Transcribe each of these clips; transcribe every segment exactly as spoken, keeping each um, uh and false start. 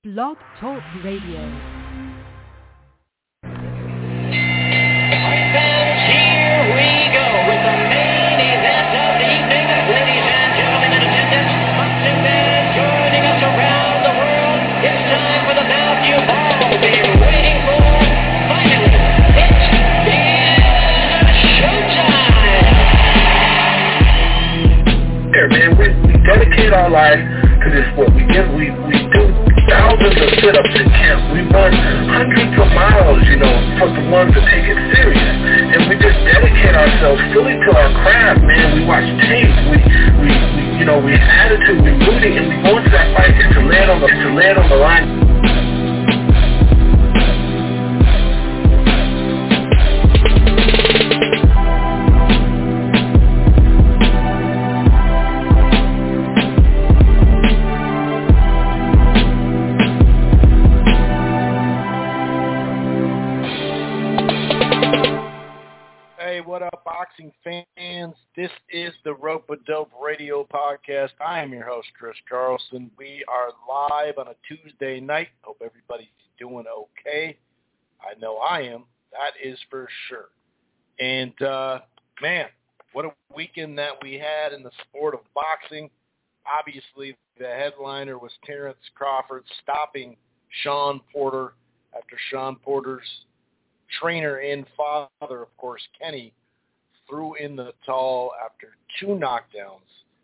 Blog Talk Radio. Man, we, we dedicate our life to this sport. We give, we, we do thousands of sit-ups in camp. We run hundreds of miles, you know, for the ones that take it serious. And we just dedicate ourselves fully to our craft, man. We watch tape. We, we, we you know, we have attitude. We rooting, and we go into that fight is to lay it on the, to lay it on the line. Boxing fans, this is the Rope-A-Dope Radio Podcast. I am your host, Chris Carlson. We are live on a Tuesday night. Hope everybody's doing okay. I know I am. That is for sure. And, uh, man, what a weekend that we had in the sport of boxing. Obviously, the headliner was Terrence Crawford stopping Shawn Porter after Shawn Porter's trainer and father, of course, Kenny, threw in the towel after two knockdowns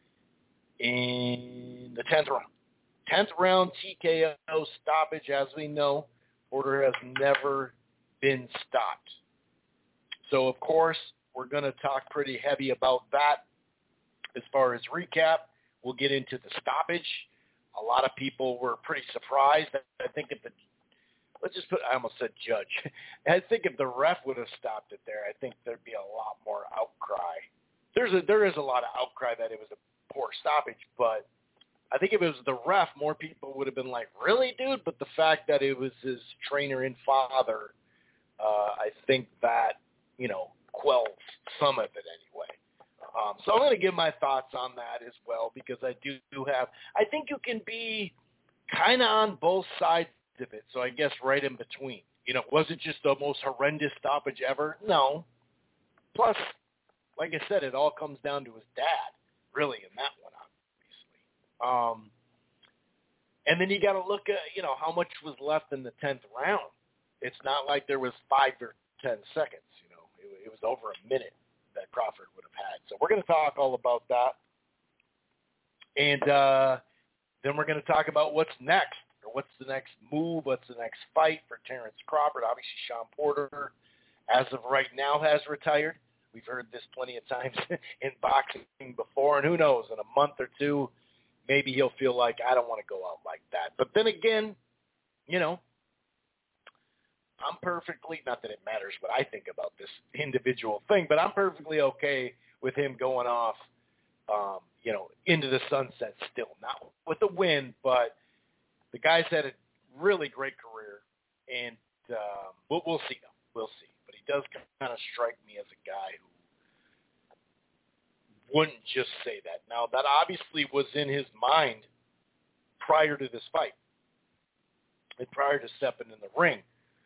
in the tenth round. tenth round T K O stoppage. As we know, Porter has never been stopped. So, of course, we're going to talk pretty heavy about that. As far as recap, we'll get into the stoppage. A lot of people were pretty surprised. I think if the Let's just put, I almost said judge. I think if the ref would have stopped it there, I think there'd be a lot more outcry. There's a, there is a lot of outcry that it was a poor stoppage, but I think if it was the ref, more people would have been like, really, dude? But the fact that it was his trainer and father, uh, I think that, you know, quells some of it anyway. Um, so I'm going to give my thoughts on that as well, because I do have, I think you can be kind of on both sides of it, so I guess right in between. You know, was it just the most horrendous stoppage ever? No. Plus, like I said, it all comes down to his dad, really, in that one, obviously. Um, and then you got to look at, you know, how much was left in the tenth round. It's not like there was five or ten seconds. You know, it, it was over a minute that Crawford would have had. So we're going to talk all about that. And uh, then we're going to talk about what's next. Or what's the next move? What's the next fight for Terrence Crawford? Obviously, Shawn Porter, as of right now, has retired. We've heard this plenty of times in boxing before, and who knows, in a month or two, maybe he'll feel like, I don't want to go out like that. But then again, you know, I'm perfectly, not that it matters what I think about this individual thing, but I'm perfectly okay with him going off, um, you know, into the sunset still. Not with the win, but the guy's had a really great career, and um, we'll, we'll see, though. We'll see. But he does kind of strike me as a guy who wouldn't just say that. Now, that obviously was in his mind prior to this fight and prior to stepping in the ring.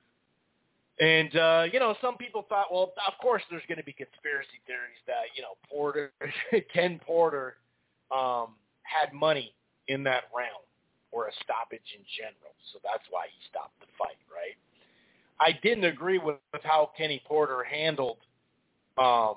And, uh, you know, some people thought, well, of course there's going to be conspiracy theories that, you know, Porter, Ken Porter um, had money in that round, or a stoppage in general. So that's why he stopped the fight, right? I didn't agree with, with how Kenny Porter handled um,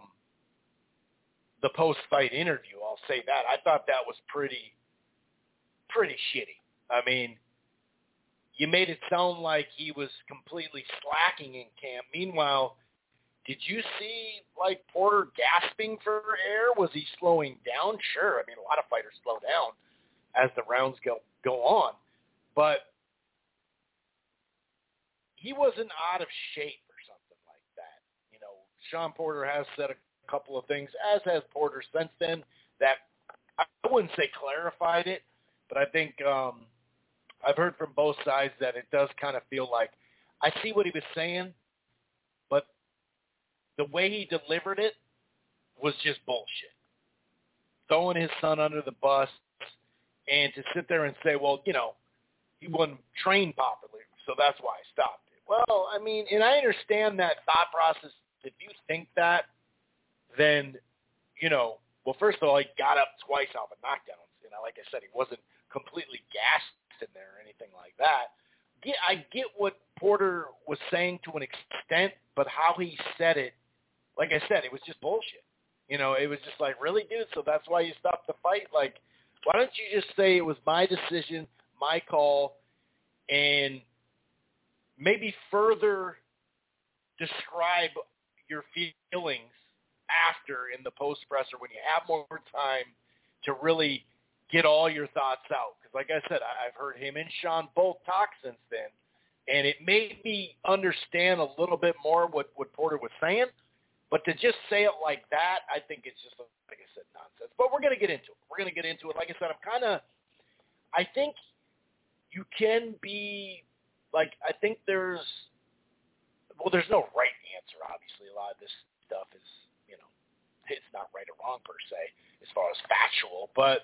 the post-fight interview. I'll say that. I thought that was pretty, pretty shitty. I mean, you made it sound like he was completely slacking in camp. Meanwhile, did you see, like, Porter gasping for air? Was he slowing down? Sure. I mean, a lot of fighters slow down as the rounds go go on, but he wasn't out of shape or something like that. You know, Shawn Porter has said a couple of things, as has Porter since then, that I wouldn't say clarified it, but I think um, I've heard from both sides that it does kind of feel like I see what he was saying, but the way he delivered it was just bullshit. Throwing his son under the bus, and to sit there and say, well, you know, he wasn't trained properly, so that's why I stopped it. Well, I mean, and I understand that thought process. If you think that, then, you know, well, first of all, he got up twice off of knockdowns. You know, like I said, he wasn't completely gassed in there or anything like that. Get, I get what Porter was saying to an extent, but how he said it, like I said, it was just bullshit. You know, it was just like, really, dude? So that's why you stopped the fight? Like, why don't you just say it was my decision, my call, and maybe further describe your feelings after in the post-presser when you have more time to really get all your thoughts out. Because like I said, I've heard him and Sean both talk since then, and it made me understand a little bit more what, what Porter was saying. But to just say it like that, I think it's just, like I said, nonsense. But we're going to get into it. We're going to get into it. Like I said, I'm kind of, I think you can be, like, I think there's, well, there's no right answer, obviously. A lot of this stuff is, you know, it's not right or wrong per se as far as factual. But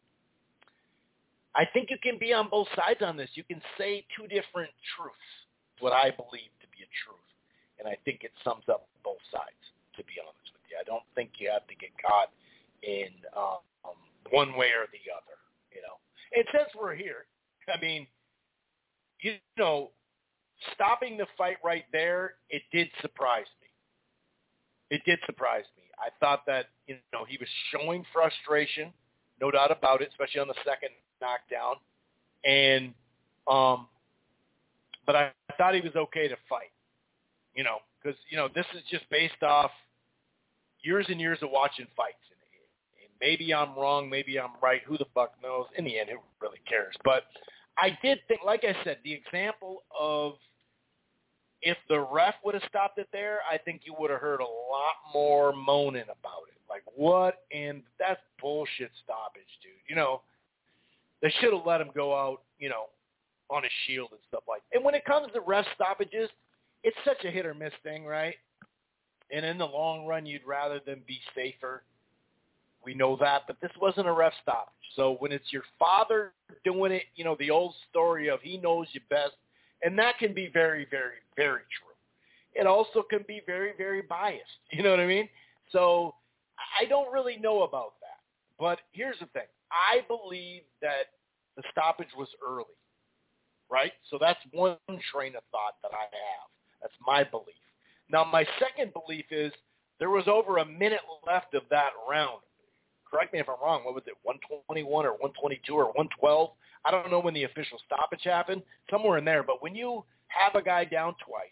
I think you can be on both sides on this. You can say two different truths, what I believe to be a truth. And I think it sums up both sides, to be honest with you. I don't think you have to get caught in um, one way or the other, you know. And since we're here, I mean, you know, stopping the fight right there, it did surprise me. It did surprise me. I thought that, you know, he was showing frustration, no doubt about it, especially on the second knockdown. And, um, but I thought he was okay to fight. You know, because, you know, this is just based off years and years of watching fights. And, and maybe I'm wrong, maybe I'm right. Who the fuck knows? In the end, who really cares? But I did think, like I said, the example of if the ref would have stopped it there, I think you would have heard a lot more moaning about it. Like, what? And that's bullshit stoppage, dude. You know, they should have let him go out, you know, on a shield and stuff like that. And when it comes to ref stoppages, it's such a hit or miss thing, right? And in the long run, you'd rather them be safer. We know that, but this wasn't a ref stoppage. So when it's your father doing it, you know, the old story of he knows you best, and that can be very, very, very true. It also can be very, very biased. You know what I mean? So I don't really know about that. But here's the thing. I believe that the stoppage was early, right? So that's one train of thought that I have. That's my belief. Now, my second belief is there was over a minute left of that round. Correct me if I'm wrong. What was it, one twenty-one or one twenty-two or one twelve? I don't know when the official stoppage happened. Somewhere in there. But when you have a guy down twice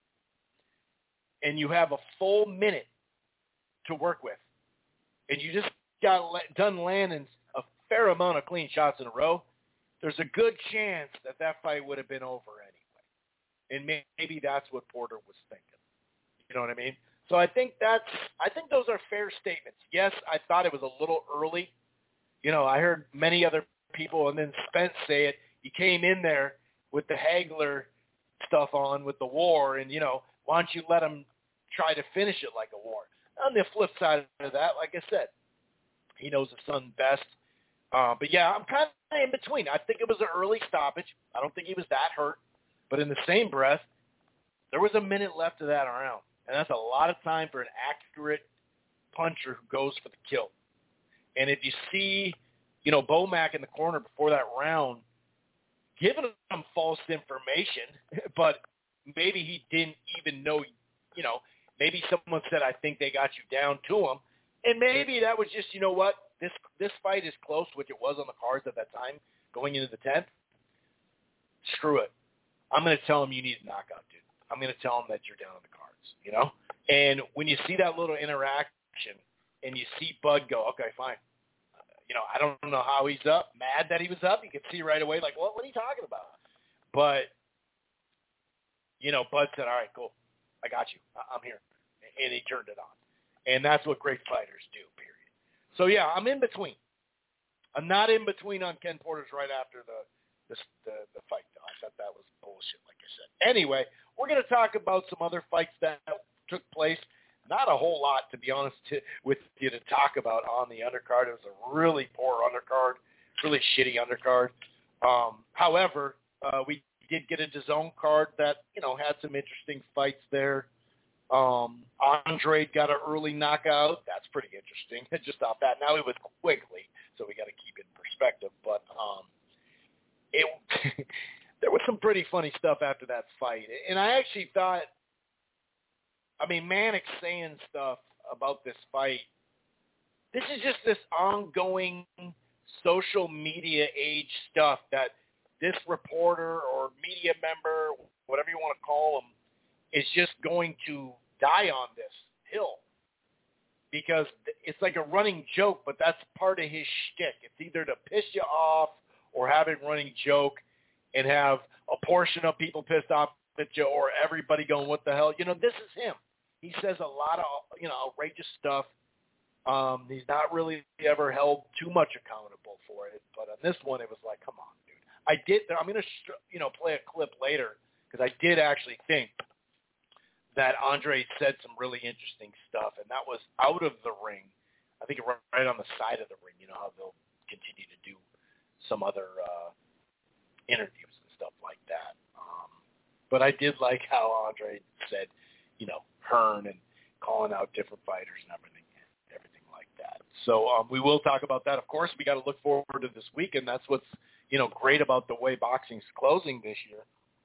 and you have a full minute to work with and you just got done landing a fair amount of clean shots in a row, there's a good chance that that fight would have been over anyway. And maybe that's what Porter was thinking. You know what I mean? So I think that's, I think those are fair statements. Yes, I thought it was a little early. You know, I heard many other people, and then Spence say it. He came in there with the Hagler stuff on with the war, and, you know, why don't you let him try to finish it like a war? On the flip side of that, like I said, he knows his son best. Uh, but, yeah, I'm kind of in between. I think it was an early stoppage. I don't think he was that hurt. But in the same breath, there was a minute left of that round. And that's a lot of time for an accurate puncher who goes for the kill. And if you see, you know, Bomac in the corner before that round, giving him false information, but maybe he didn't even know, you know, maybe someone said, I think they got you down to him. And maybe that was just, you know what, this this fight is close, which it was on the cards at that time, going into the tenth. Screw it. I'm going to tell him you need a knockout, dude. I'm going to tell him that you're down on the cards, you know? And when you see that little interaction and you see Bud go, okay, fine. Uh, you know, I don't know how he's up, mad that he was up. You can see right away, like, what, what are you talking about? But, you know, Bud said, all right, cool. I got you. I- I'm here. And he turned it on. And that's what great fighters do, period. So, yeah, I'm in between. I'm not in between on Ken Porter's right after the The, the, the fight, though. I thought that was bullshit, like I said. Anyway, we're going to talk about some other fights that took place. Not a whole lot, to be honest, to, with you to talk about on the undercard. It was a really poor undercard, really shitty undercard. Um, however, Uh, we did get a DAZN card that, you know, had some interesting fights there. Um, Andre got an early knockout. That's pretty interesting. Just off that. Now he was quickly, so we got to keep it in perspective. But um, it there was some pretty funny stuff after that fight. And I actually thought, I mean, Manik's saying stuff about this fight. This is just this ongoing social media age stuff that this reporter or media member, whatever you want to call him, is just going to die on this hill. Because it's like a running joke, but that's part of his shtick. It's either to piss you off or have a running joke and have a portion of people pissed off at you or everybody going, what the hell? You know, this is him. He says a lot of, you know, outrageous stuff. Um, he's not really ever held too much accountable for it. But on this one, it was like, come on, dude. I did, I'm going to, you know, play a clip later because I did actually think that Andre said some really interesting stuff, and that was out of the ring. I think right on the side of the ring, you know, how they'll continue to do some other uh, interviews and stuff like that. Um, but I did like how Andre said, you know, Hearn and calling out different fighters and everything, everything like that. So um, we will talk about that. Of course, we got to look forward to this week, and that's what's, you know, great about the way boxing's closing this year.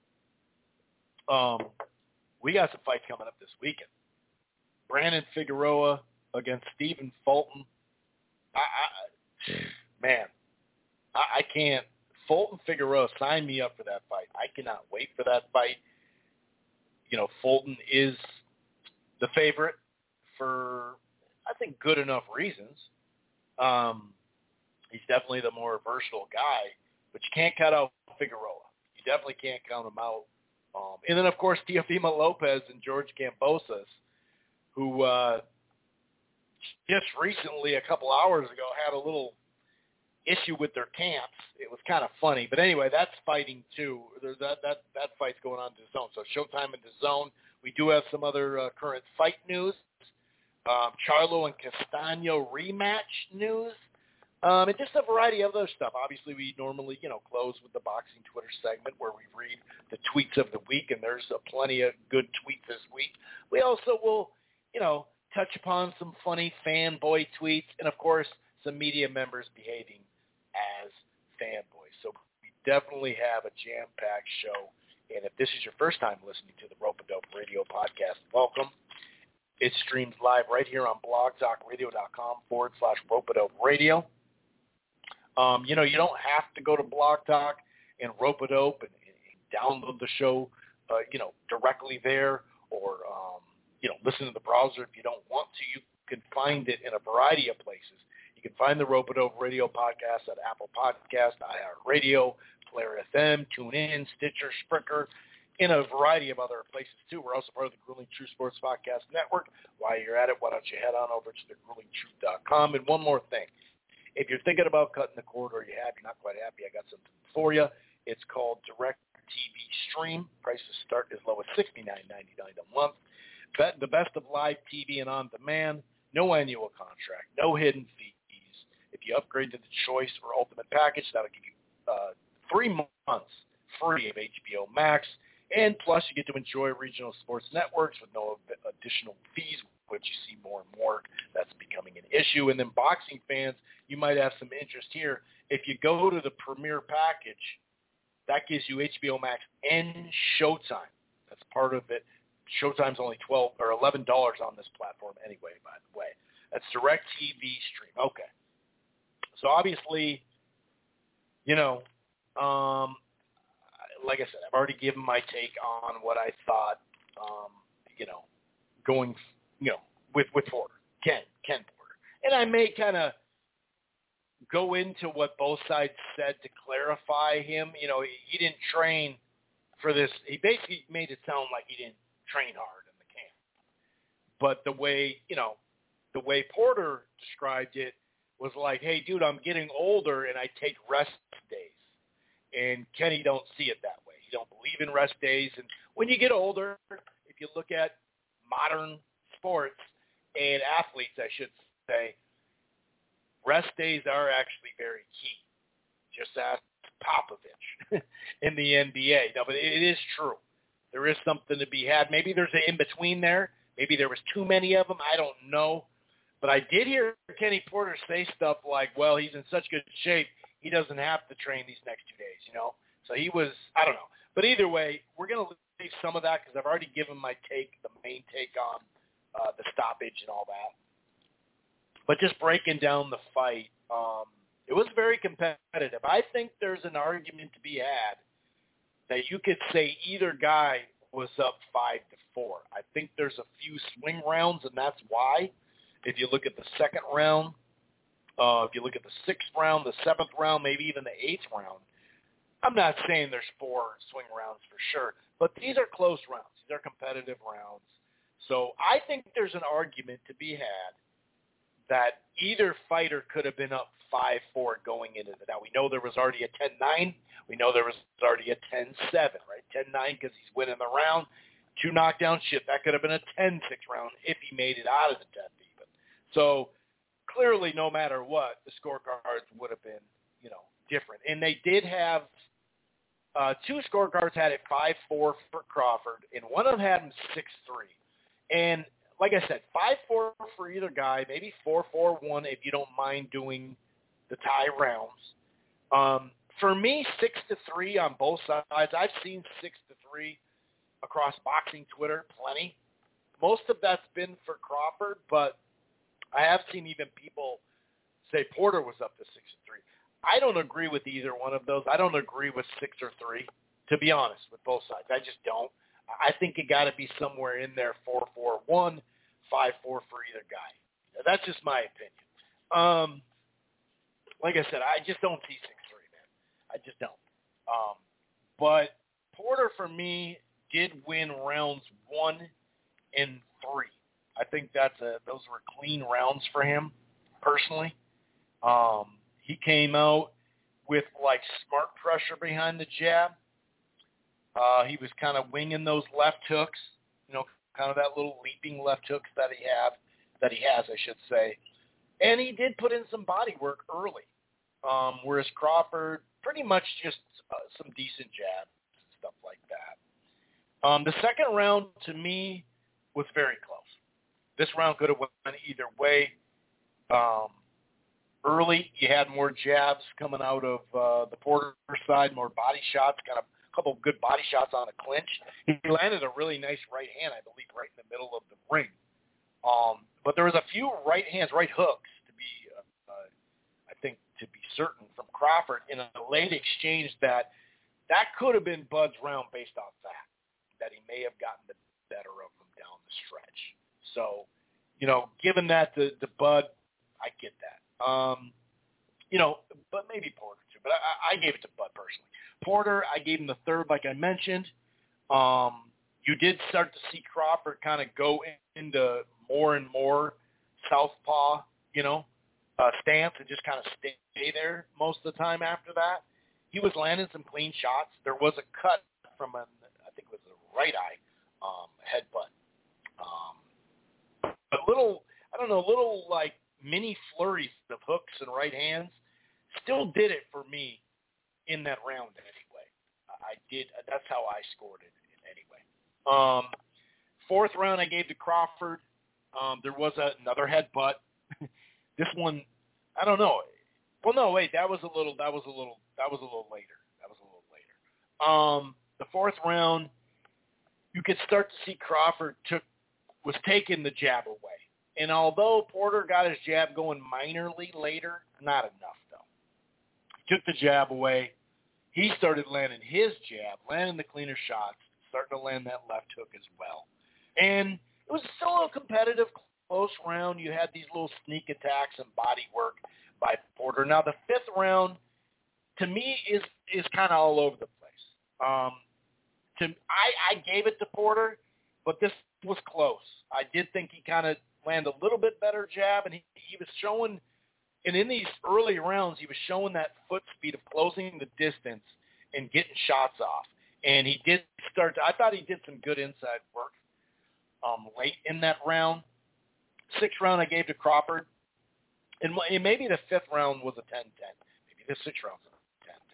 Um, we got some fights coming up this weekend. Brandon Figueroa against Stephen Fulton. I, I man, I, I can't. Fulton Figueroa, sign me up for that fight. I cannot wait for that fight. You know, Fulton is the favorite for, I think, good enough reasons. Um, he's definitely the more versatile guy, but you can't cut out Figueroa. You definitely can't count him out. Um, and then, of course, Teofimo Lopez and George Kambosos, who uh, just recently, a couple hours ago, had a little issue with their camps. It was kind of funny. But anyway, that's fighting too. There's that, that, that fight's going on in DAZN. So Showtime and DAZN. We do have some other uh, current fight news. Um, Charlo and Castaño rematch news. Um, and just a variety of other stuff. Obviously, we normally, you know, close with the boxing Twitter segment where we read the tweets of the week, and there's uh, plenty of good tweets this week. We also will, you know, touch upon some funny fanboy tweets, and, of course, some media members behaving as fanboys. So we definitely have a jam-packed show. And if this is your first time listening to the Rope-A-Dope Radio podcast, welcome. It streams live right here on blogtalkradio.com forward slash Rope-A-Dope Radio. Um, you know, you don't have to go to Blog Talk and Rope-A-Dope and, and download the show, uh, you know, directly there or, um, you know, listen to the browser if you don't want to. You can find it in a variety of places. You can find the Rope-A-Dope Radio podcast at Apple Podcast, iHeartRadio, Player F M, TuneIn, Stitcher, Spreaker, in a variety of other places, too. We're also part of the Grueling Truth Sports Podcast Network. While you're at it, why don't you head on over to the grueling truth dot com. And one more thing. If you're thinking about cutting the cord or you have, you're not quite happy, I got something for you. It's called Direct T V Stream. Prices start as low as sixty-nine ninety-nine a month. The best of live T V and on-demand. No annual contract. No hidden fees. If you upgrade to the Choice or Ultimate Package, that'll give you uh, three months free of H B O Max. And plus, you get to enjoy regional sports networks with no additional fees, which you see more and more. That's becoming an issue. And then boxing fans, you might have some interest here. If you go to the Premier Package, that gives you H B O Max and Showtime. That's part of it. Showtime's only twelve or eleven dollars on this platform anyway, by the way. That's Direct T V Stream. Okay. So obviously, you know, um, like I said, I've already given my take on what I thought, um, you know, going, you know, with, with Porter, Ken, Ken Porter. And I may kind of go into what both sides said to clarify him. You know, he, he didn't train for this. He basically made it sound like he didn't train hard in the camp. But the way, you know, the way Porter described it was like, hey, dude, I'm getting older and I take rest days. And Kenny don't see it that way. He don't believe in rest days. And when you get older, if you look at modern sports and athletes, I should say, rest days are actually very key. Just ask Popovich in the N B A. No, but it is true. There is something to be had. Maybe there's an in-between there. Maybe there was too many of them. I don't know. But I did hear Kenny Porter say stuff like, well, he's in such good shape, he doesn't have to train these next two days, you know? So he was, I don't know. But either way, we're going to leave some of that because I've already given my take, the main take on uh, the stoppage and all that. But just breaking down the fight, um, it was very competitive. I think there's an argument to be had that you could say either guy was up five to four. I think there's a few swing rounds, and that's why. If you look at the second round, uh, if you look at the sixth round, the seventh round, maybe even the eighth round, I'm not saying there's four swing rounds for sure, but these are close rounds. These are competitive rounds. So I think there's an argument to be had that either fighter could have been up five four going into it. Now, we know there was already a ten nine. We know there was already a ten seven, right? ten nine because he's winning the round. Two knockdown shit. That could have been a ten six round if he made it out of the tenth even. So clearly, no matter what, the scorecards would have been, you know, different. And they did have uh, two scorecards had it five four for Crawford, and one of them had him six three. And like I said, five four for either guy, maybe four four one if you don't mind doing the tie rounds. Um, for me, six to three on both sides. I've seen six to three across boxing Twitter, plenty. Most of that's been for Crawford, but I have seen even people say Porter was up to six to three. I don't agree with either one of those. I don't agree with six or three, to be honest, with both sides. I just don't. I think it got to be somewhere in there, four four one, five four for either guy. That's just my opinion. Um, like I said, I just don't see six three, man. I just don't. Um, but Porter, for me, did win rounds one and three. I think that's a those were clean rounds for him, personally. Um, he came out with, like, smart pressure behind the jab. Uh, he was kind of winging those left hooks, you know, kind of that little leaping left hooks that he have, that he has, I should say. And he did put in some body work early, um, whereas Crawford pretty much just uh, some decent jabs and stuff like that. Um, the second round, to me, was very close. This round could have went either way. Um, early, you had more jabs coming out of uh, the Porter side, more body shots, kind of couple of good body shots on a clinch. He landed a really nice right hand, I believe, right in the middle of the ring. Um, but there was a few right hands, right hooks, to be, uh, uh, I think, to be certain, from Crawford in a late exchange that that could have been Bud's round based off that, that he may have gotten the better of him down the stretch. So, you know, given that to, to Bud, I get that. Um, you know, but maybe Porter too. But I, I gave it to Bud personally. Porter, I gave him the third, like I mentioned. Um, you did start to see Crawford kind of go into more and more southpaw, you know, uh, stance and just kind of stay there most of the time after that. He was landing some clean shots. There was a cut from, an, I think it was a right eye um, headbutt. Um, a little, I don't know, little like mini flurries of hooks and right hands still did it for me in that round anyway. I did. That's how I scored it anyway. Um, fourth round I gave to Crawford. Um, there was a, another headbutt. This one, I don't know. Well, no, wait. That was a little. That was a little. That was a little later. That was a little later. Um, the fourth round, you could start to see Crawford took was taking the jab away. And although Porter got his jab going minorly later, not enough though. He took the jab away. He started landing his jab, landing the cleaner shots, starting to land that left hook as well. And it was still a competitive, close round. You had these little sneak attacks and body work by Porter. Now, the fifth round, to me, is is kind of all over the place. Um, to I, I gave it to Porter, but this was close. I did think he kind of landed a little bit better jab, and he, he was showing – and in these early rounds, he was showing that foot speed of closing the distance and getting shots off. And he did start to, I thought he did some good inside work um, late in that round. Sixth round I gave to Crawford. And, and maybe the fifth round was a ten ten. Maybe the sixth round was a ten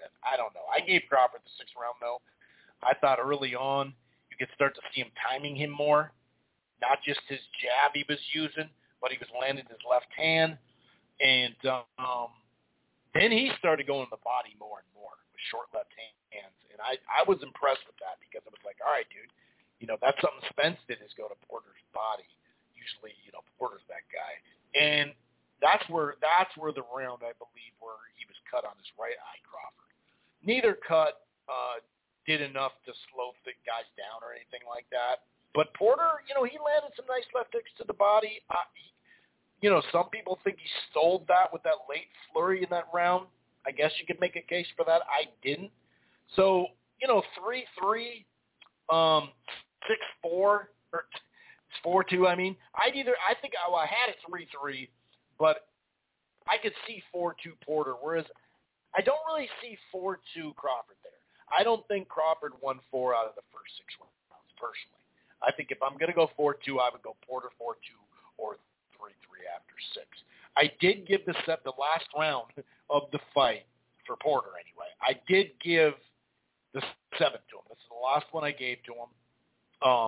said, I don't know. I gave Crawford the sixth round, though. I thought early on you could start to see him timing him more, not just his jab he was using, but he was landing his left hand. And um, then he started going to the body more and more with short left hands. And I, I was impressed with that because it was like, all right, dude, you know, that's something Spence did is go to Porter's body. Usually, you know, Porter's that guy. And that's where that's where the round, I believe, where he was cut on his right eye, Crawford. Neither cut uh, did enough to slow the guys down or anything like that. But Porter, you know, he landed some nice left hooks to the body. Uh, he, you know, some people think he stole that with that late flurry in that round. I guess you could make a case for that. I didn't. So, you know, three three, um, six four, or four two, I mean. I'd either, I think I, well, I had it three three, but I could see four two Porter, whereas I don't really see four two Crawford there. I don't think Crawford won four out of the first six rounds, personally. I think if I'm going to go four two, I would go Porter four two or three three after six. I did give the set the last round of the fight for Porter anyway. I did give the seventh to him. This is the last one I gave to him. Um,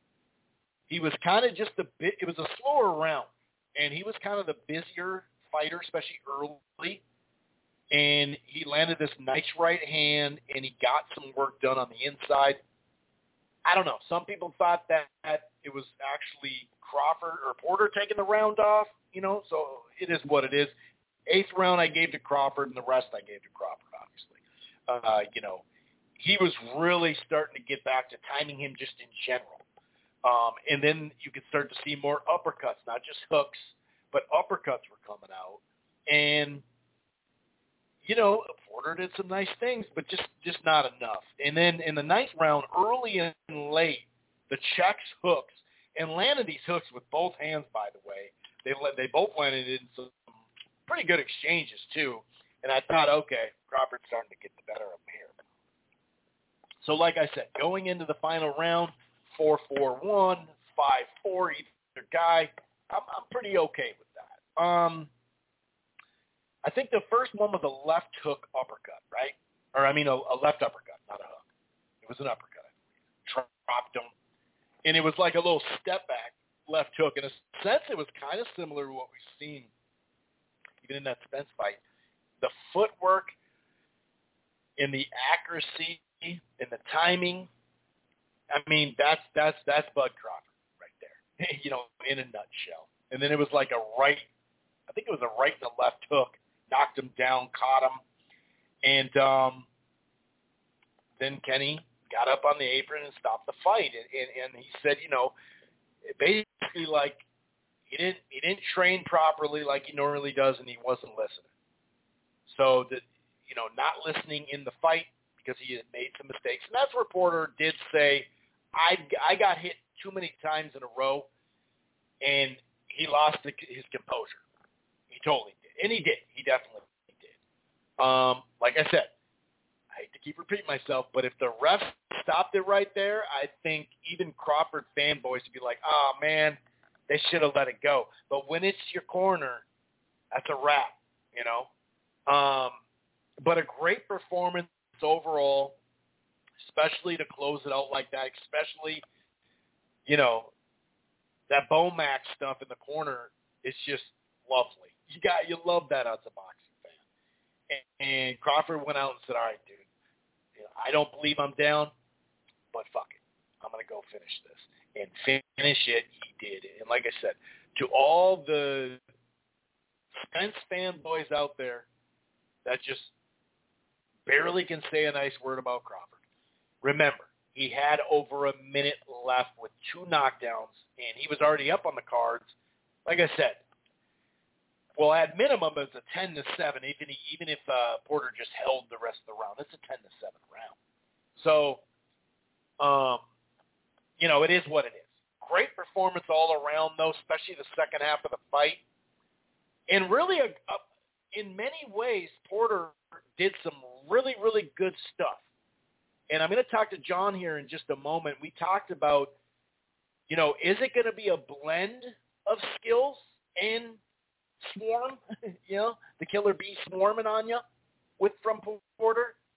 he was kind of just a bit. It was a slower round, and he was kind of the busier fighter, especially early. And he landed this nice right hand, and he got some work done on the inside. I don't know. Some people thought that it was actually Crawford or Porter taking the round off, you know, so it is what it is. Eighth round I gave to Crawford, and the rest I gave to Crawford, obviously. Uh, you know, he was really starting to get back to timing him just in general. Um, and then you could start to see more uppercuts, not just hooks, but uppercuts were coming out. And, you know, Porter did some nice things, but just, just not enough. And then in the ninth round, early and late, the checks, hooks, and landed these hooks with both hands, by the way. They they both landed in some pretty good exchanges, too. And I thought, okay, Crawford's starting to get the better of him here. So like I said, going into the final round, four four one, five four, either guy, I'm, I'm pretty okay with that. Um, I think the first one was a left hook uppercut, right? Or, I mean, a, a left uppercut, not a hook. It was an uppercut. Dropped him. And it was like a little step back left hook. In a sense, it was kind of similar to what we've seen even in that Spence fight. The footwork and the accuracy and the timing, I mean, that's that's that's Bud Crawford right there, you know, in a nutshell. And then it was like a right, I think it was a right and a left hook, knocked him down, caught him. And um, then Kenny got up on the apron and stopped the fight. And, and, and he said, you know, basically like he didn't he didn't train properly like he normally does, and he wasn't listening. So, that, you know, not listening in the fight because he had made some mistakes. And that's where Porter did say, I, I got hit too many times in a row, and he lost the, his composure. He totally did. And he did. He definitely did. Um, like I said, I hate to keep repeating myself, but if the ref stopped it right there, I think even Crawford fanboys would be like, oh, man, they should have let it go. But when it's your corner, that's a wrap, you know. Um, but a great performance overall, especially to close it out like that, especially, you know, that Bomac stuff in the corner is just lovely. You got, you love that as a boxing fan. And, and Crawford went out and said, all right, dude, you know, I don't believe I'm down, but fuck it. I'm going to go finish this. And finish it, he did. And like I said, to all the Spence fanboys out there that just barely can say a nice word about Crawford, remember, he had over a minute left with two knockdowns, and he was already up on the cards. Like I said, well, at minimum, it's a ten to seven, even, even if uh, Porter just held the rest of the round. It's a ten to seven round. So, um, you know, it is what it is. Great performance all around, though, especially the second half of the fight. And really, a, a, in many ways, Porter did some really, really good stuff. And I'm going to talk to John here in just a moment. We talked about, you know, is it going to be a blend of skills and swarm, you know, the killer bee swarming on you with from Porter?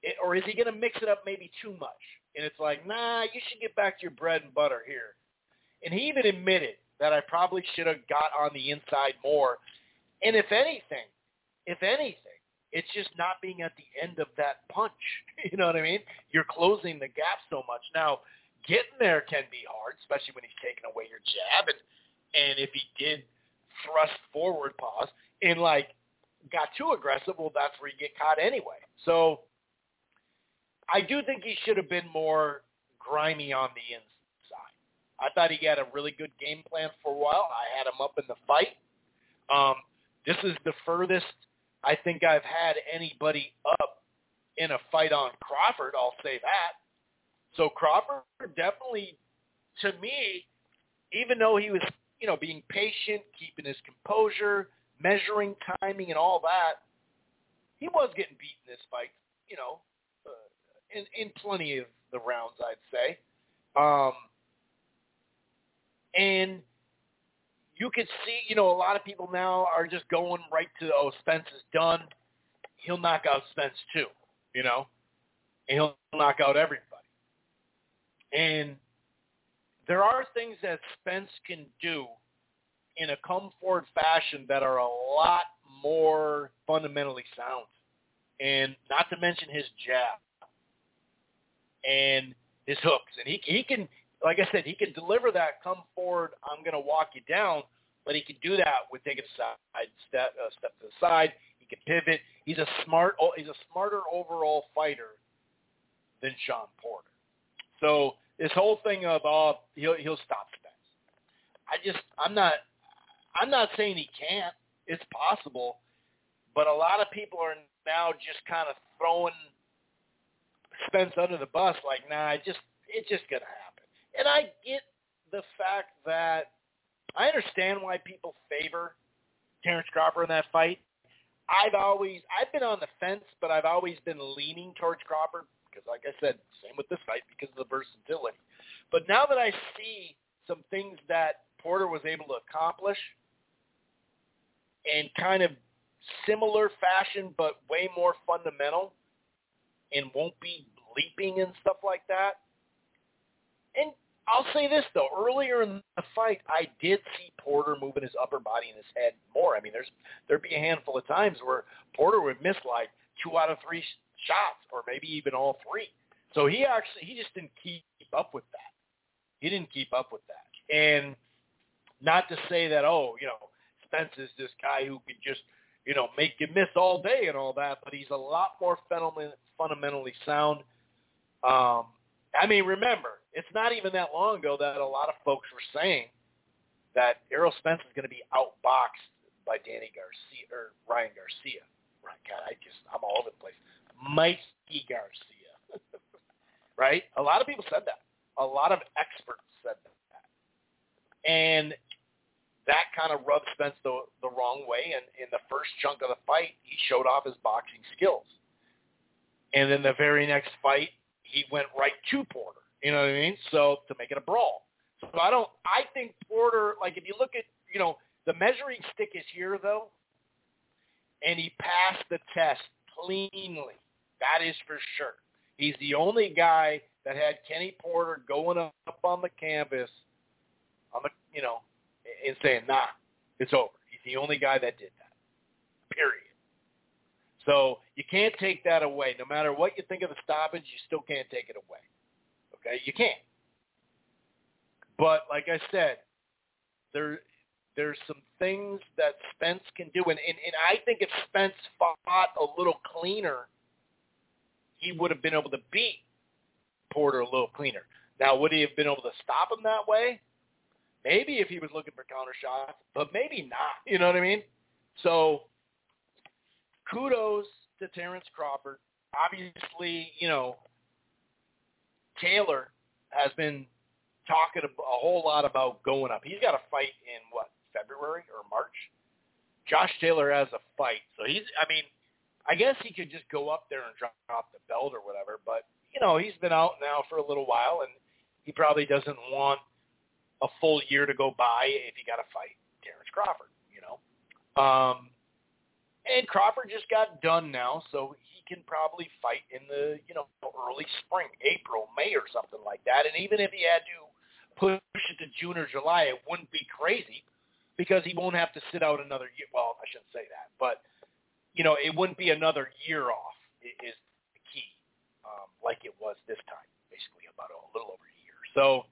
or is he going to mix it up maybe too much? And it's like, nah, you should get back to your bread and butter here. And he even admitted that I probably should have got on the inside more. And if anything, if anything, it's just not being at the end of that punch. You know what I mean? You're closing the gap so much. Now, getting there can be hard, especially when he's taking away your jab. And, and if he did thrust forward, pause, and, like, got too aggressive, well, that's where you get caught anyway. So I do think he should have been more grimy on the inside. I thought he had a really good game plan for a while. I had him up in the fight. Um, this is the furthest I think I've had anybody up in a fight on Crawford, I'll say that. So Crawford definitely, to me, even though he was, you know, being patient, keeping his composure, measuring timing and all that, he was getting beat in this fight, you know, uh, in, in plenty of the rounds, I'd say. Um, and you could see, you know, a lot of people now are just going right to, oh, Spence is done. He'll knock out Spence too, you know, and he'll knock out everybody. And there are things that Spence can do in a come-forward fashion that are a lot more fundamentally sound. And not to mention his jab and his hooks. And he he can, like I said, he can deliver that come forward, I'm going to walk you down, but he can do that with taking a side step, uh, step to the side. He can pivot. He's a smart, he's a smarter overall fighter than Shawn Porter. So this whole thing of, oh, he'll, he'll stop Spence. I just, I'm not, I'm not saying he can't. It's possible. But a lot of people are now just kind of throwing Spence under the bus like, nah, it just, it's just going to happen. And I get the fact that I understand why people favor Terrence Crawford in that fight. I've always, I've been on the fence, but I've always been leaning towards Crawford because, like I said, same with this fight because of the versatility. But now that I see some things that Porter was able to accomplish in kind of similar fashion, but way more fundamental and won't be leaping and stuff like that. And I'll say this, though. Earlier in the fight, I did see Porter moving his upper body and his head more. I mean, there's there'd be a handful of times where Porter would miss like two out of three shots or maybe even all three. So he actually, he just didn't keep up with that. He didn't keep up with that. And not to say that, oh, you know, Spence is this guy who could just, you know, make you miss all day and all that, but he's a lot more fundamentally sound. Um, I mean, remember, it's not even that long ago that a lot of folks were saying that Errol Spence is going to be outboxed by Danny Garcia or Ryan Garcia. Right? God, I just, I'm all over the place. Mikey Garcia. Right? A lot of people said that. A lot of experts said that. And that kind of rubbed Spence the, the wrong way. And in the first chunk of the fight, he showed off his boxing skills. And then the very next fight, he went right to Porter. You know what I mean? So to make it a brawl. So I don't, I think Porter, like if you look at, you know, the measuring stick is here though, and he passed the test cleanly. That is for sure. He's the only guy that had Kenny Porter going up on the canvas, on the, you know, and saying, nah, it's over. He's the only guy that did that, period. So you can't take that away. No matter what you think of the stoppage, you still can't take it away. Okay? You can't. But like I said, there there's some things that Spence can do. And, and, and I think if Spence fought a little cleaner, he would have been able to beat Porter a little cleaner. Now, would he have been able to stop him that way? Maybe if he was looking for counter shots, but maybe not. You know what I mean? So kudos to Terrence Crawford. Obviously, you know, Taylor has been talking a whole lot about going up. He's got a fight in, what, February or March? Josh Taylor has a fight. So he's, I mean, I guess he could just go up there and drop the belt or whatever. But, you know, he's been out now for a little while, and he probably doesn't want a full year to go by if you got to fight Terrence Crawford, you know. Um, and Crawford just got done now, so he can probably fight in the, you know, early spring, April, May or something like that. And even if he had to push it to June or July, it wouldn't be crazy because he won't have to sit out another year. Well, I shouldn't say that, but, you know, it wouldn't be another year off is the key, um, like it was this time, basically about a little over a year. So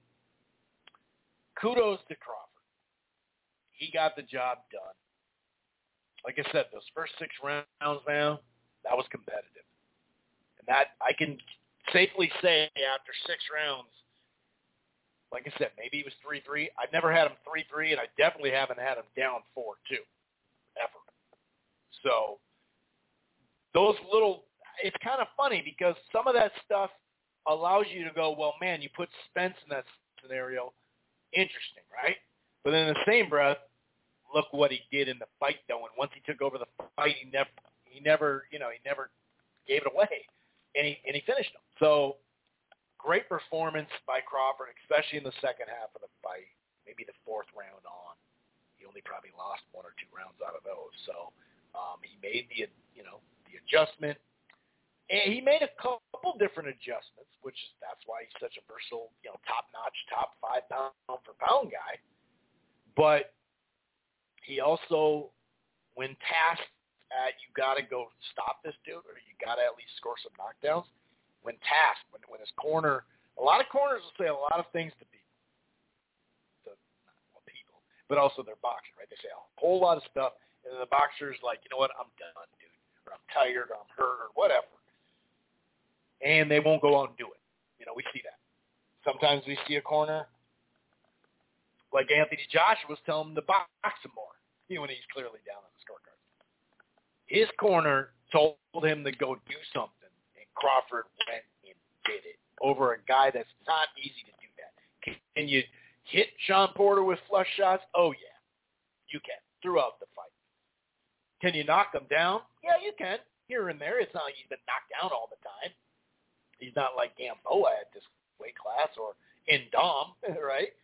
kudos to Crawford. He got the job done. Like I said, those first six rounds now, that was competitive. And that I can safely say after six rounds, like I said, maybe he was three three. I've never had him three three, and I definitely haven't had him down four two, ever. So those little, it's kind of funny because some of that stuff allows you to go, well, man, you put Spence in that scenario. Interesting, right? But then in the same breath, look what he did in the fight, though. And once he took over the fight, he never, he never, you know, he never gave it away, and he and he finished him. So great performance by Crawford, especially in the second half of the fight. Maybe the fourth round on, he only probably lost one or two rounds out of those. So um, he made the, you know, the adjustment, and he made a couple different adjustments, which is that's why he's such a versatile, you know, top-notch, top five pound for pound guy. But he also, when tasked at you got to go stop this dude or you got to at least score some knockdowns, when tasked, when, when his corner, a lot of corners will say a lot of things to people, to, not well, people, but also their boxer, right? They say a whole lot of stuff, and then the boxer's like, you know what, I'm done, dude, or I'm tired, or I'm hurt, or whatever. And they won't go out and do it. You know, we see that. Sometimes we see a corner, like Anthony Joshua was telling him to box him more, you know, when he's clearly down on the scorecard. His corner told him to go do something, and Crawford went and did it over a guy that's not easy to do that. Can you hit Sean Porter with flush shots? Oh, yeah, you can, throughout the fight. Can you knock him down? Yeah, you can, here and there. It's not like he's been knocked down all the time. He's not like Gamboa at this weight class or Indom, right?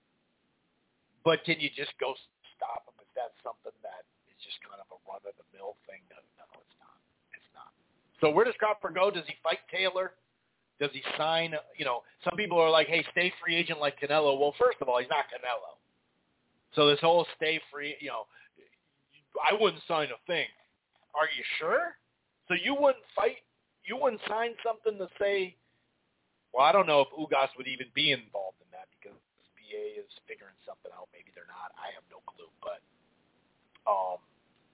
But can you just go stop him? Is that something that is just kind of a run-of-the-mill thing? No, no, it's not. It's not. So where does Crawford go? Does he fight Taylor? Does he sign? You know, some people are like, hey, stay free agent like Canelo. Well, first of all, he's not Canelo. So this whole stay free, you know, I wouldn't sign a thing. Are you sure? So you wouldn't fight? You wouldn't sign something to say, well, I don't know if Ugas would even be involved in that because B A is figuring something out. Maybe they're not. I have no clue. But, um,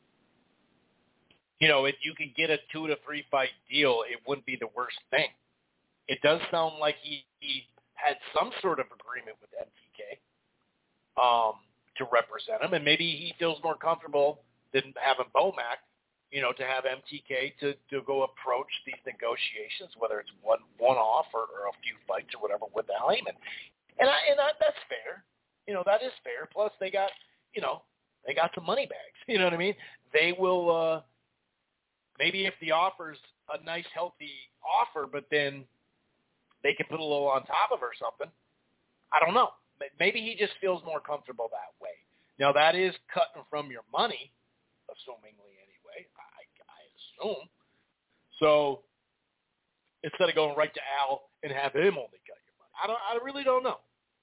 you know, if you could get a two to three fight deal, it wouldn't be the worst thing. It does sound like he, he had some sort of agreement with M T K um, to represent him, and maybe he feels more comfortable than having Bomac, you know, to have M T K to, to go approach these negotiations, whether it's one one off or, or a few fights or whatever with Al Haymon. And I, and I, that's fair. You know, that is fair. Plus, they got, you know, they got some money bags. You know what I mean? They will, uh, maybe if the offer's a nice, healthy offer, but then they can put a little on top of it or something. I don't know. Maybe he just feels more comfortable that way. Now, that is cutting from your money, assumingly anyway, I, I assume. So instead of going right to Al and have him only cut your money, I don't. I really don't know.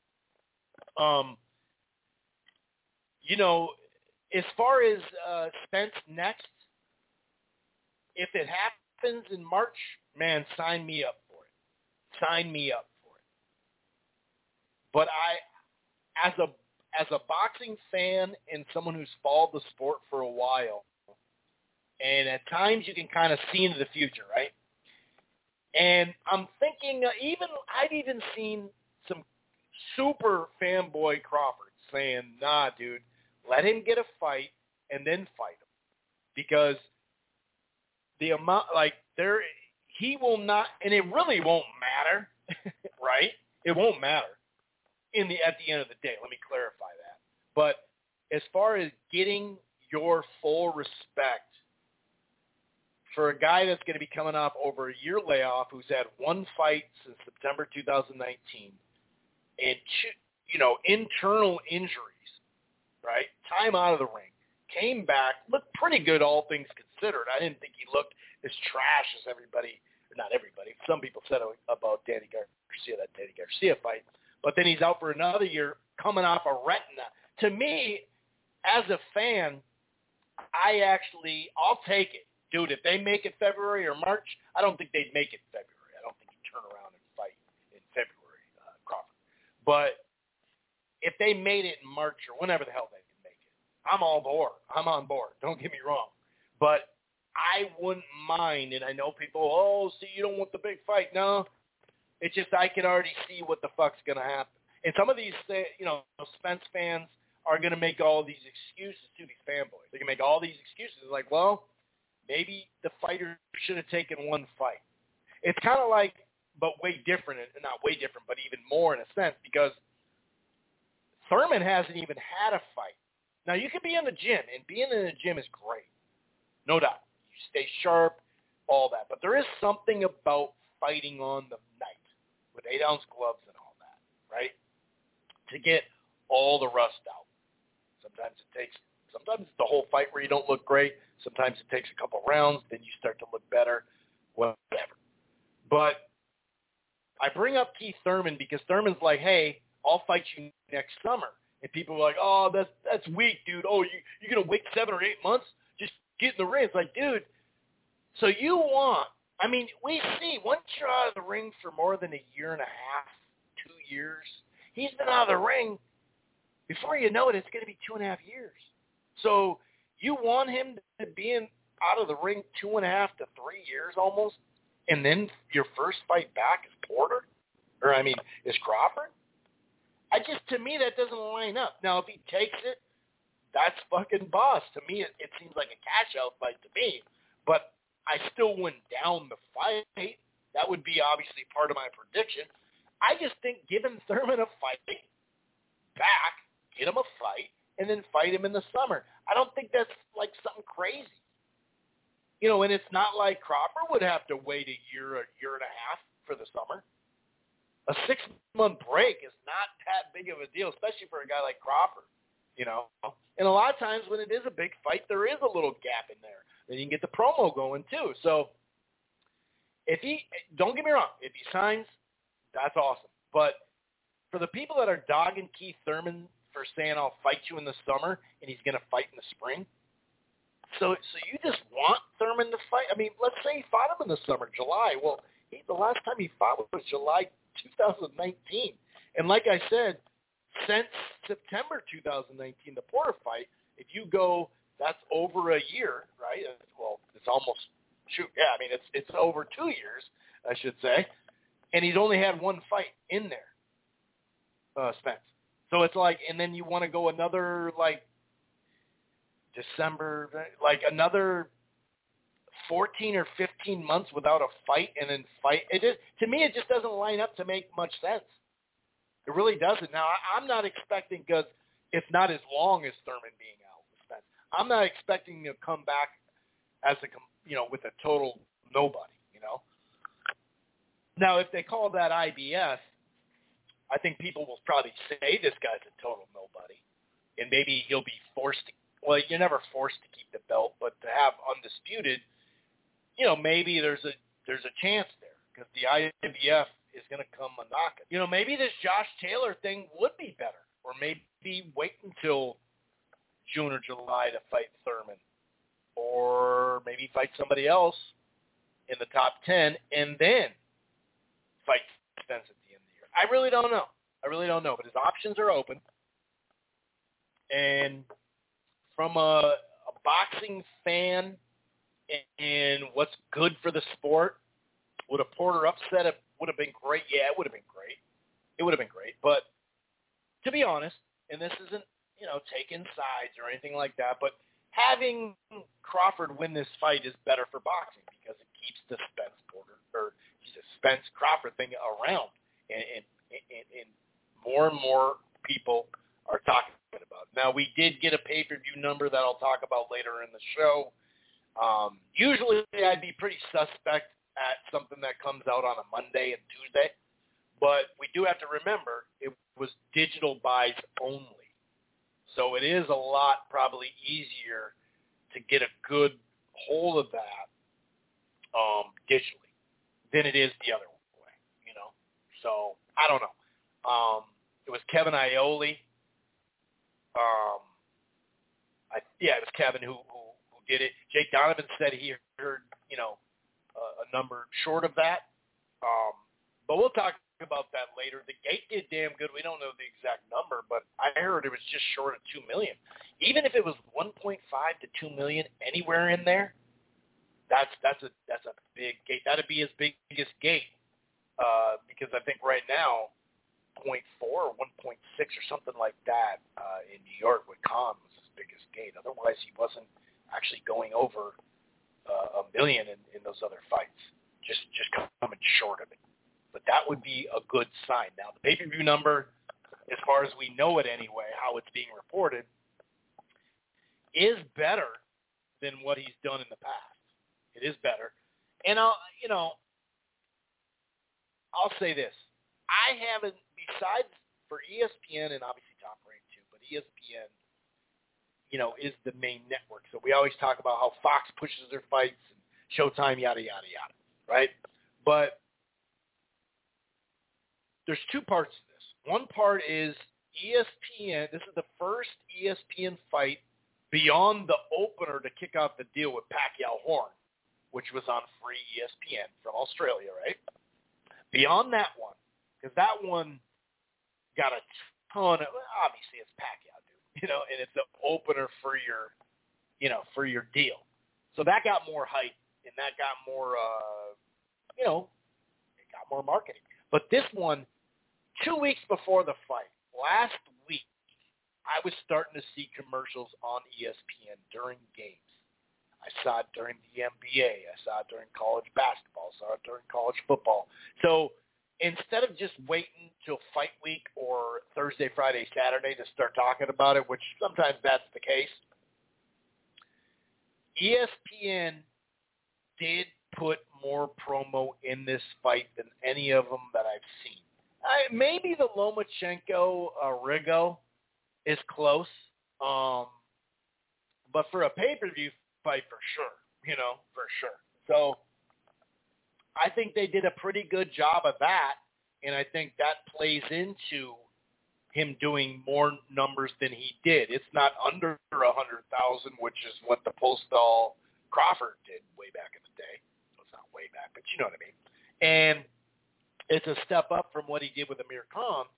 Um, you know, as far as uh, Spence next, if it happens in March, man, sign me up for it. Sign me up for it. But I, as a as a boxing fan and someone who's followed the sport for a while, and at times you can kind of see into the future, right? And I'm thinking, uh, even I've even seen some super fanboy Crawford saying, nah, dude, let him get a fight and then fight him. Because the amount, like, there, he will not, and it really won't matter, right? It won't matter in the at the end of the day. Let me clarify that. But as far as getting your full respect for a guy that's going to be coming off over a year layoff, who's had one fight since September two thousand nineteen, and, you know, internal injuries, right? Time out of the ring. Came back, looked pretty good, all things considered. I didn't think he looked as trash as everybody, or not everybody, some people said about Danny Garcia, that Danny Garcia fight. But then he's out for another year coming off a retina. To me, as a fan, I actually, I'll take it. Dude, if they make it February or March, I don't think they'd make it February. I don't think he'd turn around and fight in February, uh, Crawford. But if they made it in March or whenever the hell they can make it, I'm all board. I'm on board. Don't get me wrong. But I wouldn't mind, and I know people, oh, see, you don't want the big fight. No, it's just I can already see what the fuck's going to happen. And some of these, you know, Spence fans are going to make all these excuses to these fanboys. They can make all these excuses like, well, maybe the fighter should have taken one fight. It's kind of like, but way different, not way different, but even more in a sense, because Thurman hasn't even had a fight. Now, you can be in the gym, and being in the gym is great. No doubt. You stay sharp, all that. But there is something about fighting on the night with eight-ounce gloves and all that, right, to get all the rust out. Sometimes it takes – sometimes it's the whole fight where you don't look great. Sometimes it takes a couple rounds. Then you start to look better, whatever. But I bring up Keith Thurman because Thurman's like, hey, I'll fight you next summer. And people are like, oh, that's that's weak, dude. Oh, you, you're going to wait seven or eight months? Just get in the ring. It's like, dude, so you want – I mean, we see once you're out of the ring for more than a year and a half, two years, he's been out of the ring. Before you know it, it's going to be two and a half years. So you want him to be in, out of the ring two and a half to three years almost, and then your first fight back is Porter? Or, I mean, is Crawford? I just, to me, that doesn't line up. Now, if he takes it, that's fucking boss. To me, it, it seems like a cash-out fight to me. But I still wouldn't down the fight. That would be obviously part of my prediction. I just think giving Thurman a fight back, get him a fight, and then fight him in the summer. I don't think that's like something crazy. You know, and it's not like Crawford would have to wait a year, a year and a half for the summer. A six-month break is not that big of a deal, especially for a guy like Crawford, you know. And a lot of times when it is a big fight, there is a little gap in there. Then you can get the promo going too. So if he, don't get me wrong, if he signs, that's awesome. But for the people that are dogging Keith Thurman for saying, I'll fight you in the summer and he's going to fight in the spring, so so you just want Thurman to fight? I mean, let's say he fought him in the summer, July. Well, he, the last time he fought was July two thousand nineteen. And like I said, since September two thousand nineteen, the Porter fight, if you go, that's over a year, right? Well, it's almost, shoot, yeah, I mean, it's it's over two years, I should say. And he's only had one fight in there, uh, Spence. So it's like, and then you want to go another, like, December, like another fourteen or fifteen months without a fight and then fight. It just, to me, it just doesn't line up to make much sense. It really doesn't. Now, I, I'm not expecting, because it's not as long as Thurman being out with Spence, I'm not expecting him to come back as a, you know, with a total nobody, you know. Now, if they call that I B S, I think people will probably say this guy's a total nobody, and maybe he'll be forced to, well, you're never forced to keep the belt, but to have undisputed, you know, maybe there's a there's a chance there, because the I B F is going to come a knocking. You know, maybe this Josh Taylor thing would be better, or maybe wait until June or July to fight Thurman, or maybe fight somebody else in the top ten and then fight Spence at the end of the year. I really don't know. I really don't know, but his options are open. And from a, a boxing fan and what's good for the sport, would a Porter upset have, would have been great? Yeah, it would have been great. It would have been great. But to be honest, and this isn't, you know, taking sides or anything like that, but having Crawford win this fight is better for boxing, because it keeps the Spence Porter or the Spence Crawford thing around, and, and, and, and more and more people are talking about it. Now, we did get a pay-per-view number that I'll talk about later in the show. Um, usually I'd be pretty suspect at something that comes out on a Monday and Tuesday, but we do have to remember it was digital buys only. So it is a lot probably easier to get a good hold of that um, digitally than it is the other way, you know. So I don't know. Um, it was Kevin Iole. Um, I, yeah, it was Kevin who, who, who did it. Jake Donovan said he heard, you know, uh, a number short of that. Um, but we'll talk about that later. The gate did damn good. We don't know the exact number, but I heard it was just short of two million dollars. Even if it was one point five to two million dollars anywhere in there, that's that's a that's a big gate. That would be his biggest gate uh, because I think right now, zero point four or one point six or something like that uh, in New York with Khan was his biggest gate. Otherwise, he wasn't actually going over uh, a million in, in those other fights, just just coming short of it. But that would be a good sign. Now, the pay-per-view number, as far as we know it anyway, how it's being reported, is better than what he's done in the past. It is better. And, I'll, you know, I'll say this. I haven't, besides for E S P N and obviously Top Rank too, but E S P N, you know, is the main network. So we always talk about how Fox pushes their fights and Showtime, yada, yada, yada, right? But there's two parts to this. One part is E S P N. This is the first E S P N fight beyond the opener to kick off the deal with Pacquiao Horn, which was on free E S P N from Australia, right? Beyond that one, because that one got a ton of, obviously it's Pacquiao, dude, you know, and it's the opener for your, you know, for your deal. So that got more hype, and that got more, uh, you know, it got more marketing. But this one, two weeks before the fight, last week, I was starting to see commercials on E S P N during games. I saw it during the N B A. I saw it during college basketball. I saw it during college football. So instead of just waiting till fight week or Thursday, Friday, Saturday to start talking about it, which sometimes that's the case, E S P N did put more promo in this fight than any of them that I've seen. I, maybe the Lomachenko uh, Rigo is close, um, but for a pay-per-view fight, for sure, you know, for sure. So I think they did a pretty good job of that, and I think that plays into him doing more numbers than he did. It's not under one hundred thousand, which is what the Postal Crawford did way back in the day. Well, it's not way back, but you know what I mean. And it's a step up from what he did with Amir Khan.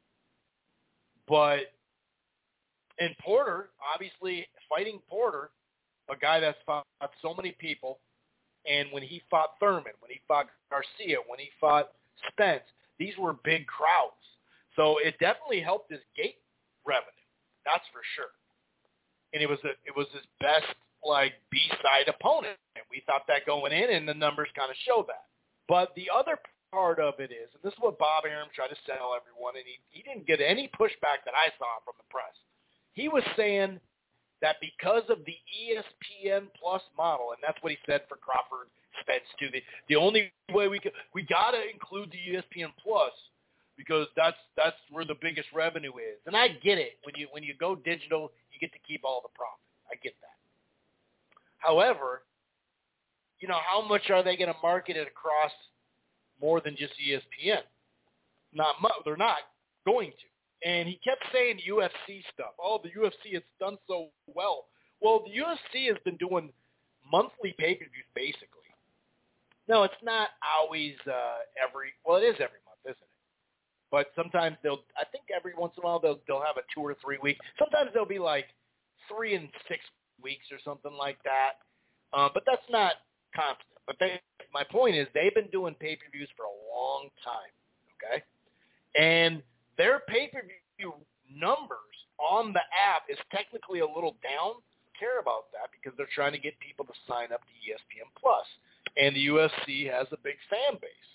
But in Porter, obviously fighting Porter, a guy that's fought so many people, and when he fought Thurman, when he fought Garcia, when he fought Spence, these were big crowds. So it definitely helped his gate revenue. That's for sure. And it was a, it was his best, like, B-side opponent. And we thought that going in, and the numbers kind of show that. But the other part of it is, and this is what Bob Arum tried to tell everyone, and he, he didn't get any pushback that I saw from the press. He was saying that because of the E S P N Plus model, and that's what he said for Crawford, Spence too, the, the only way we could, we got to include the E S P N Plus because that's that's where the biggest revenue is. And I get it. When you when you go digital, you get to keep all the profit. I get that. However, you know, how much are they going to market it across more than just E S P N? Not much. They're not going to. And he kept saying U F C stuff. Oh, the U F C has done so well. Well, the U F C has been doing monthly pay-per-views, basically. No, it's not always uh, every – well, it is every month, isn't it? But sometimes they'll – I think every once in a while they'll, they'll have a two or three week. Sometimes they'll be like three and six weeks or something like that. Uh, but that's not constant. But they, my point is they've been doing pay-per-views for a long time, okay? And – their pay-per-view numbers on the app is technically a little down. Care about that because they're trying to get people to sign up to E S P N Plus, and the U F C has a big fan base.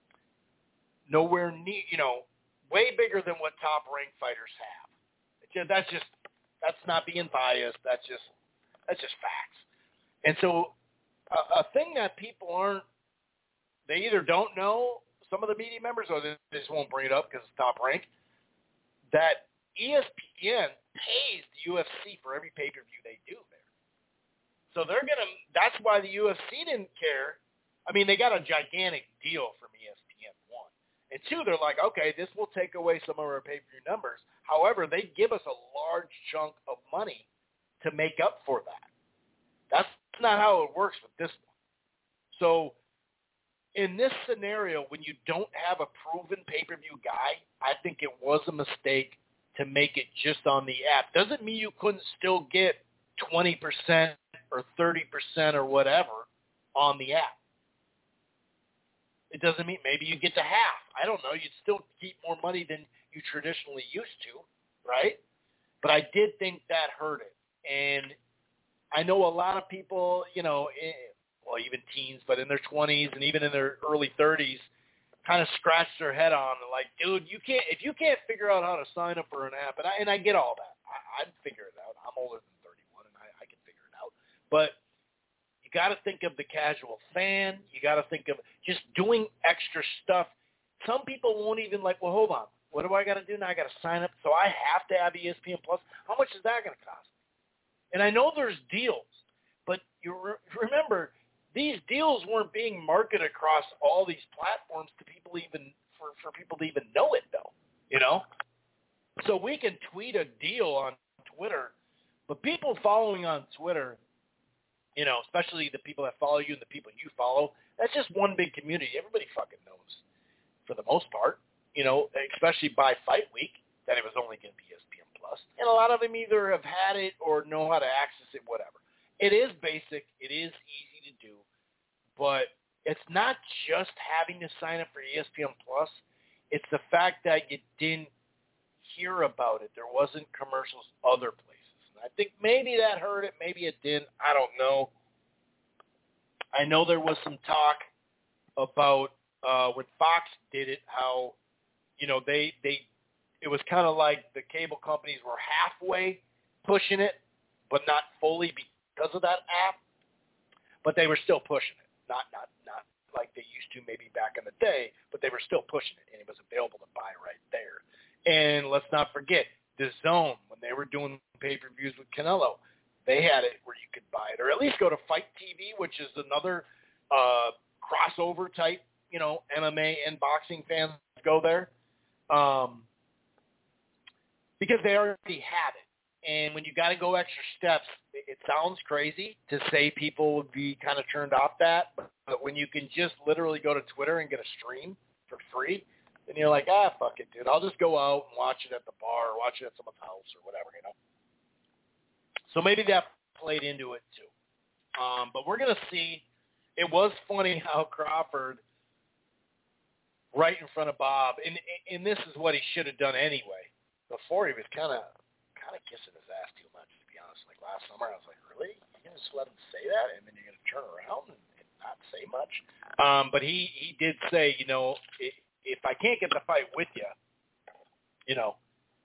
Nowhere near, you know, way bigger than what top-ranked fighters have. It's just, that's just that's not being biased. That's just that's just facts. And so, a, a thing that people aren't, they either don't know. Some of the media members, or they just won't bring it up because it's top rank, that E S P N pays the U F C for every pay-per-view they do there. So they're going to – that's why the U F C didn't care I mean, they got a gigantic deal from E S P N, one. And two, they're like, okay, this will take away some of our pay-per-view numbers. However, they give us a large chunk of money to make up for that. That's not how it works with this one. So in this scenario, when you don't have a proven pay-per-view guy, I think it was a mistake to make it just on the app. Doesn't mean you couldn't still get twenty percent or thirty percent or whatever on the app. It doesn't mean maybe you get to half. I don't know. You'd still keep more money than you traditionally used to, right? But I did think that hurt it. And I know a lot of people, you know, well, even teens, but in their twenties and even in their early thirties, kind of scratch their head on like, dude, you can't if you can't figure out how to sign up for an app, and I and I get all that. I, I'd figure it out. I'm older than thirty-one, and I, I can figure it out. But you got to think of the casual fan. You got to think of just doing extra stuff. Some people won't even like, well, hold on. What do I got to do now? I got to sign up, so I have to have E S P N Plus. How much is that going to cost me? And I know there's deals, but you re- remember, these deals weren't being marketed across all these platforms to people even for, for people to even know it, though. You know, so we can tweet a deal on Twitter, but people following on Twitter, you know, especially the people that follow you and the people you follow, that's just one big community. Everybody fucking knows, for the most part, you know, especially by fight week, that it was only going to be E S P N Plus. And a lot of them either have had it or know how to access it, whatever. It is basic. It is easy to do. But it's not just having to sign up for E S P N Plus. It's the fact that you didn't hear about it. There wasn't commercials other places. And I think maybe that hurt it. Maybe it didn't. I don't know. I know there was some talk about uh, when Fox did it, how, you know, they, they it was kind of like the cable companies were halfway pushing it, but not fully because of that app. But they were still pushing it. Not not not like they used to maybe back in the day, but they were still pushing it, and it was available to buy right there. And let's not forget, DAZN, when they were doing pay-per-views with Canelo, they had it where you could buy it, or at least go to Fight T V, which is another uh, crossover type, you know, M M A and boxing fans go there, um, because they already had it. And when you got to go extra steps, it sounds crazy to say people would be kind of turned off that, but when you can just literally go to Twitter and get a stream for free, then you're like, ah, fuck it, dude. I'll just go out and watch it at the bar or watch it at someone's house or whatever, you know. So maybe that played into it too. Um, but we're going to see. It was funny how Crawford, right in front of Bob, and, and this is what he should have done anyway. Before he was kind of kind of kissing his ass too much, to be honest. Like last summer, I was like, really? You're going to just let him say that, and then you're going to turn around and, and not say much? Um, but he, he did say, you know, if, if I can't get the fight with you, you know,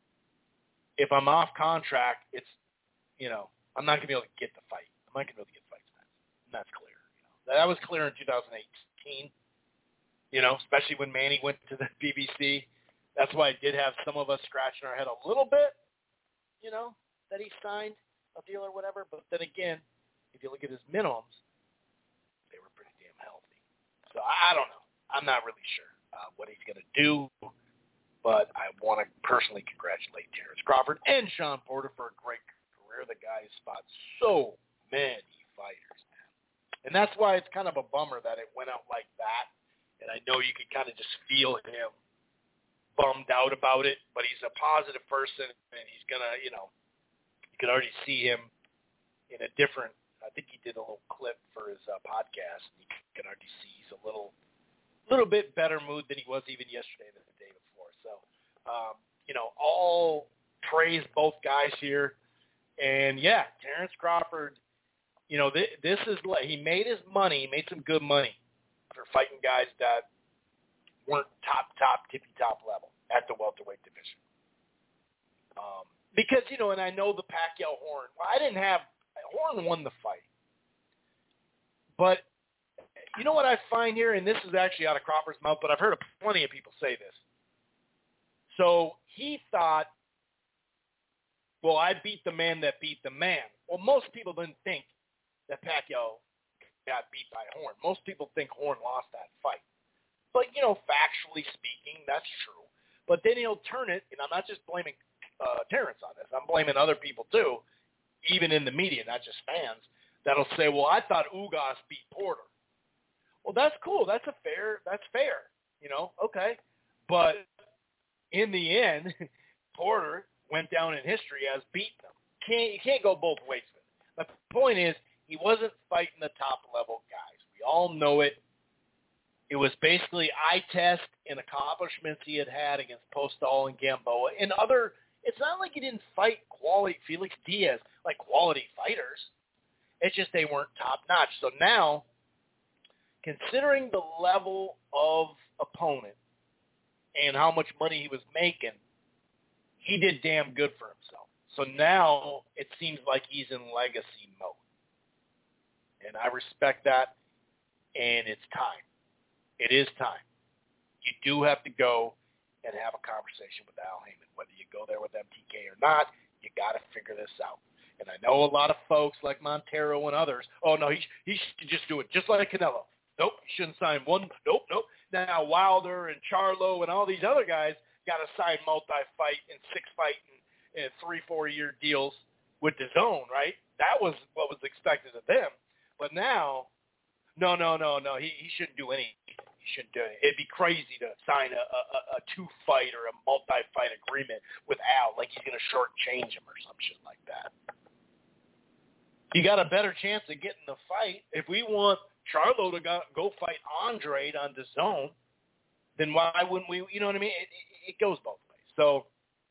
if I'm off contract, it's, you know, I'm not going to be able to get the fight. I'm not going to be able to get fights. And that's clear. You know? That was clear in two thousand eighteen, you know, especially when Manny went to the B B C. That's why it did have some of us scratching our head a little bit, you know, that he signed a deal or whatever. But then again, if you look at his minimums, they were pretty damn healthy. So I don't know. I'm not really sure uh, what he's going to do. But I want to personally congratulate Terrence Crawford and Sean Porter for a great career. The guy has fought so many fighters, man. And that's why it's kind of a bummer that it went out like that. And I know you could kind of just feel him bummed out about it, but he's a positive person, and he's going to, you know, you can already see him in a different, I think he did a little clip for his uh, podcast, and you can already see he's a little little bit better mood than he was even yesterday than the day before. So, um, you know, all praise both guys here. And, yeah, Terrence Crawford, you know, th- this is, he made his money, he made some good money for fighting guys that weren't top, top, tippy-top level at the welterweight division. Um, because, you know, and I know the Pacquiao-Horn, well, I didn't have, Horn won the fight. But you know what I find here, and this is actually out of Crawford's mouth, but I've heard plenty of people say this. So he thought, well, I beat the man that beat the man. Well, most people didn't think that Pacquiao got beat by Horn. Most people think Horn lost that fight. But, you know, factually speaking, that's true. But then he'll turn it, and I'm not just blaming uh, Terrence on this. I'm blaming other people, too, even in the media, not just fans, that'll say, well, I thought Ugas beat Porter. Well, that's cool. That's a fair. That's fair. You know, okay. But in the end, Porter went down in history as beating him. Can't, you can't go both ways with it. But the point is, he wasn't fighting the top-level guys. We all know it. It was basically eye test and accomplishments he had had against Postol and Gamboa. And other, it's not like he didn't fight quality, Felix Diaz, like quality fighters. It's just they weren't top-notch. So now, considering the level of opponent and how much money he was making, he did damn good for himself. So now it seems like he's in legacy mode. And I respect that, and it's time. It is time. You do have to go and have a conversation with Al Heyman. Whether you go there with M T K or not, you got to figure this out. And I know a lot of folks like Montero and others, oh, no, he, he should just do it just like Canelo. Nope, he shouldn't sign one. Nope, nope. Now Wilder and Charlo and all these other guys got to sign multi-fight and six-fight and, and three, four-year deals with DAZN, right? That was what was expected of them. But now, no, no, no, no, he, he shouldn't do any. He shouldn't do it. It'd be crazy to sign a, a, a two-fight or a multi-fight agreement with Al, like he's going to shortchange him or some shit like that. You got a better chance of getting the fight. If we want Charlo to go, go fight Andre on DAZN, then why wouldn't we? You know what I mean? It, it, it goes both ways. So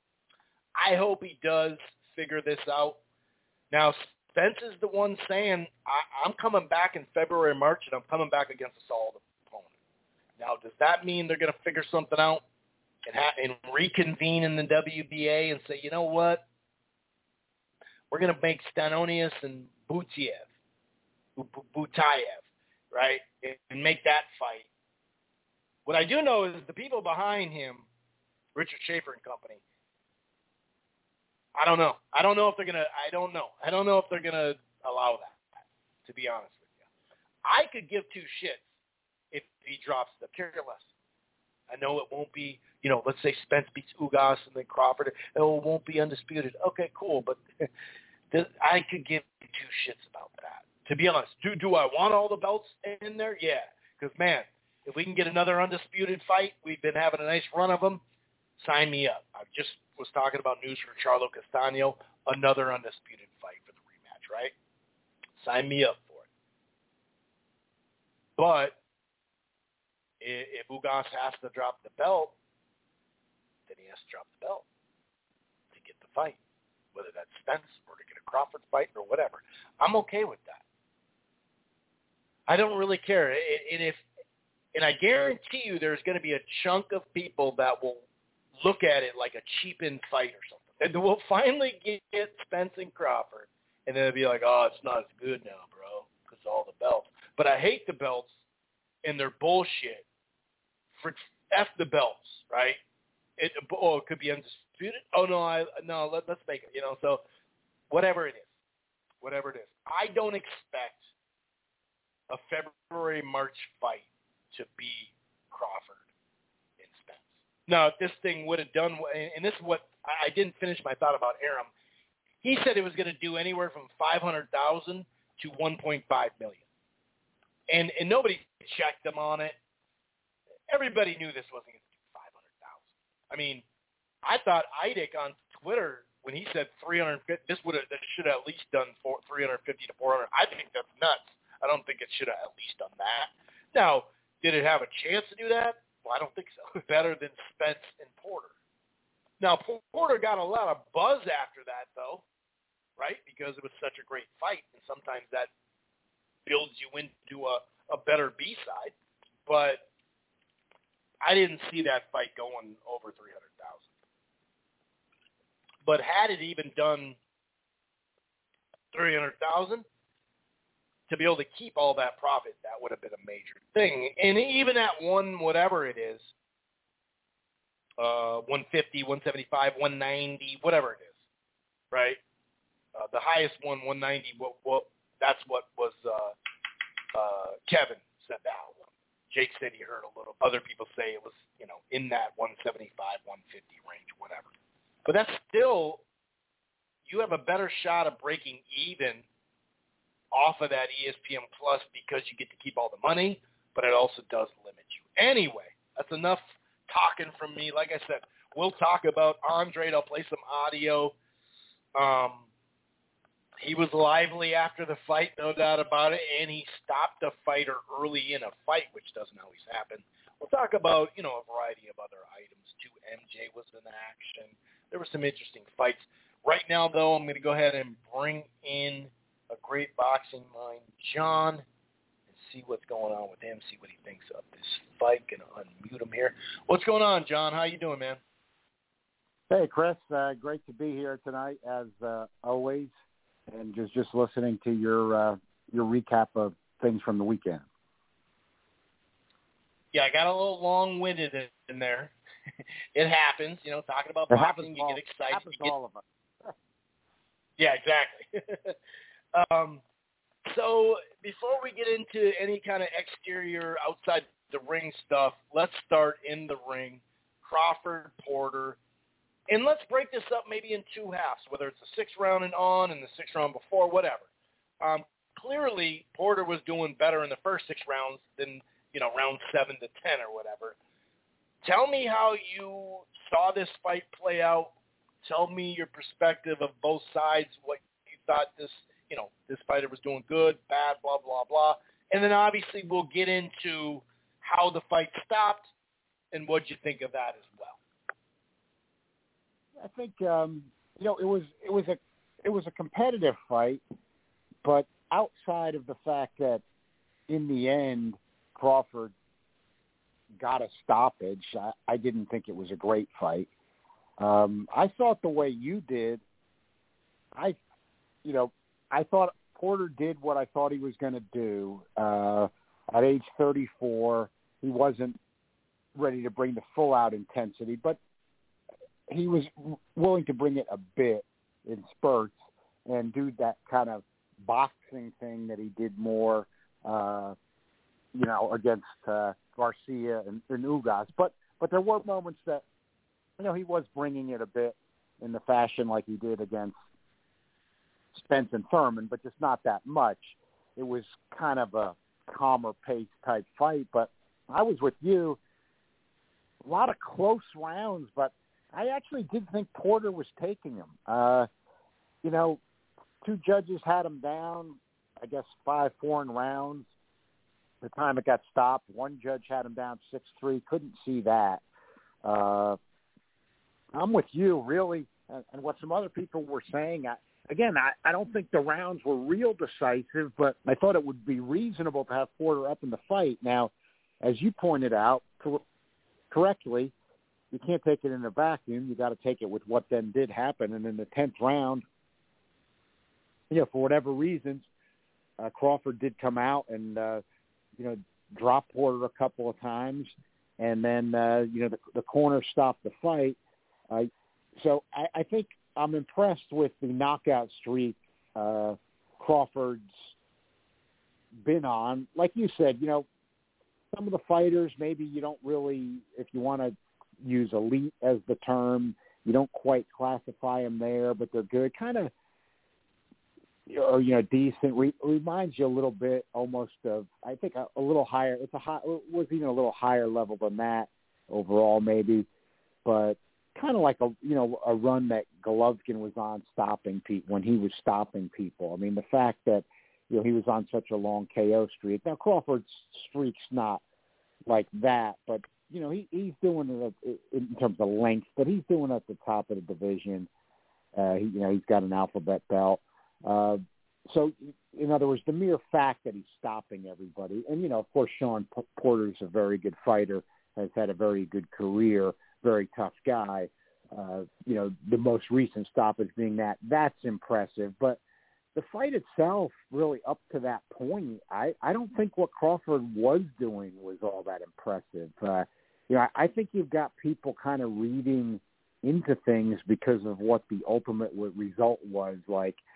I hope he does figure this out. Now, Spence is the one saying, I, I'm coming back in February, March, and I'm coming back against a solid opponent. Now, does that mean they're going to figure something out and, ha- and reconvene in the W B A and say, you know what? We're going to make Stanionis and Butayev, Butayev, right, and make that fight. What I do know is the people behind him, Richard Schaefer and company, I don't know. I don't know if they're going to – I don't know. I don't know if they're going to allow that, to be honest with you. I could give two shits if he drops the care less. I know it won't be, you know, let's say Spence beats Ugas and then Crawford. Oh, it won't be undisputed. Okay, cool. But I could give two shits about that. To be honest, do do I want all the belts in there? Yeah. Because, man, if we can get another undisputed fight, we've been having a nice run of them, sign me up. I just was talking about news for Charlo Castaño, another undisputed fight for the rematch, right? Sign me up for it. But if Ugas has to drop the belt, then he has to drop the belt to get the fight, whether that's Spence or to get a Crawford fight or whatever. I'm okay with that. I don't really care. And if, and I guarantee you there's going to be a chunk of people that will look at it like a cheapened fight or something. And we'll finally get Spence and Crawford, and then it'll be like, oh, it's not as good now, bro, because all the belts. But I hate the belts and their bullshit. For F the belts, right? It, oh, it could be undisputed. Oh, no, I no, let, let's make it, you know. So whatever it is, whatever it is. I don't expect a February, March fight to be Crawford and Spence. Now, if this thing would have done, and this is what, I didn't finish my thought about Arum. He said it was going to do anywhere from five hundred thousand dollars to one point five million dollars. And, and nobody checked them on it. Everybody knew this wasn't going to do five hundred thousand dollars. I mean, I thought Idek on Twitter, when he said three hundred fifty, this would have, this should have at least done four, three hundred fifty to four hundred. I think that's nuts. I don't think it should have at least done that. Now, did it have a chance to do that? Well, I don't think so. Better than Spence and Porter. Now, Porter got a lot of buzz after that, though, right? Because it was such a great fight, and sometimes that builds you into a, a better B-side. But I didn't see that fight going over three hundred thousand. But had it even done three hundred thousand, to be able to keep all that profit, that would have been a major thing. And even at one, whatever it is, uh, one fifty, one seventy-five, one ninety, whatever it is, right? Uh, the highest one, one ninety, what, what, that's what was uh, uh, Kevin said that. Jake said he heard a little. Other people say it was, you know, in that one seventy-five, one fifty range, whatever. But that's still, you have a better shot of breaking even off of that E S P N Plus because you get to keep all the money, but it also does limit you. Anyway, that's enough talking from me. Like I said, we'll talk about Andre. I'll play some audio. Um, he was lively after the fight, no doubt about it, and he stopped a fighter early in a fight, which doesn't always happen. We'll talk about, you know, a variety of other items, too. M J was in action. There were some interesting fights. Right now, though, I'm going to go ahead and bring in a great boxing mind, John, and see what's going on with him, see what he thinks of this fight. Going to unmute him here. What's going on, John? How you doing, man? Hey, Chris. Uh, great to be here tonight, as uh, always, and just, just listening to your uh, your recap of things from the weekend. Yeah, I got a little long-winded in there. It happens, you know, talking about It boxing, you all, get excited. It happens you get, to all of us. Yeah, exactly. um, so before we get into any kind of exterior, outside the ring stuff, let's start in the ring. Crawford, Porter. And let's break this up maybe in two halves, whether it's the sixth round and on and the sixth round before, whatever. Um, clearly, Porter was doing better in the first six rounds than, you know, round seven to ten or whatever. Tell me how you saw this fight play out. Tell me your perspective of both sides, what you thought this, you know, this fighter was doing good, bad, blah, blah, blah. And then obviously we'll get into how the fight stopped and what you think of that as well. I think um, you know it was it was a it was a competitive fight, but outside of the fact that in the end Crawford got a stoppage, I, I didn't think it was a great fight. Um, I thought the way you did, I you know I thought Porter did what I thought he was going to do. Uh, at age thirty-four, he wasn't ready to bring the full out intensity, but he was willing to bring it a bit in spurts and do that kind of boxing thing that he did more, uh, you know, against uh, Garcia and, and Ugas. But but there were moments that, you know, he was bringing it a bit in the fashion like he did against Spence and Thurman, but just not that much. It was kind of a calmer pace type fight. But I was with you. A lot of close rounds, but I actually did think Porter was taking him. Uh, you know, two judges had him down, I guess, five four in rounds. The time it got stopped, one judge had him down six three. Couldn't see that. Uh, I'm with you, really, and, and what some other people were saying. I, again, I, I don't think the rounds were real decisive, but I thought it would be reasonable to have Porter up in the fight. Now, as you pointed out co- correctly, you can't take it in a vacuum. You got to take it with what then did happen. And in the tenth round, you know, for whatever reasons, uh, Crawford did come out and, uh, you know, drop Porter a couple of times. And then, uh, you know, the, the corner stopped the fight. Uh, so I, I think I'm impressed with the knockout streak uh, Crawford's been on. Like you said, you know, some of the fighters, maybe you don't really, if you want to use elite as the term, you don't quite classify them there, but they're good. Kind of, or, you know, decent. Re- reminds you a little bit almost of, I think, a, a little higher. It's a high, it was even a little higher level than that overall, maybe, but kind of like a, you know, a run that Golovkin was on stopping people when he was stopping people. I mean, the fact that, you know, he was on such a long K O streak. Now, Crawford's streak's not like that, but, you know, he, he's doing it in terms of length, but he's doing it at the top of the division. Uh, he, you know, he's got an alphabet belt. Uh, so, in other words, the mere fact that he's stopping everybody, and, you know, of course, Sean P- Porter's a very good fighter, has had a very good career, very tough guy. Uh, you know, the most recent stoppage being that, that's impressive. But the fight itself, really up to that point, I, I don't think what Crawford was doing was all that impressive. Uh, you know, I, I think you've got people kind of reading into things because of what the ultimate result was. Like,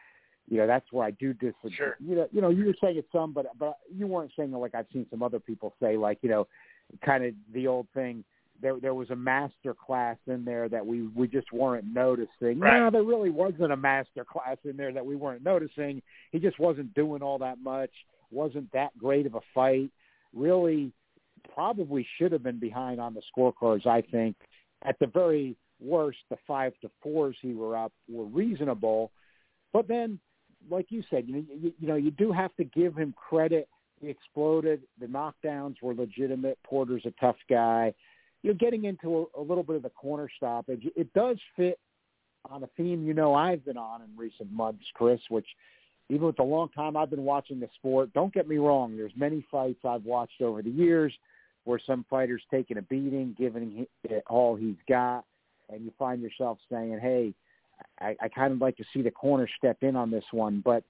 you know, that's where I do disagree. Sure. You know, you know, you were saying it some, but but you weren't saying it like I've seen some other people say, like, you know, kind of the old thing. There there was a master class in there that we, we just weren't noticing. Right. No, there really wasn't a master class in there that we weren't noticing. He just wasn't doing all that much. Wasn't that great of a fight. Really, probably should have been behind on the scorecards. I think at the very worst, the five to fours he were up were reasonable. But then, like you said, you, you, you know, you do have to give him credit. He exploded. The knockdowns were legitimate. Porter's a tough guy. You're getting into a, a little bit of the corner stoppage. It does fit on a theme you know I've been on in recent months, Chris, which even with the long time I've been watching the sport, don't get me wrong, there's many fights I've watched over the years where some fighters taking a beating, giving it all he's got, and you find yourself saying, hey, I, I kind of like to see the corner step in on this one. But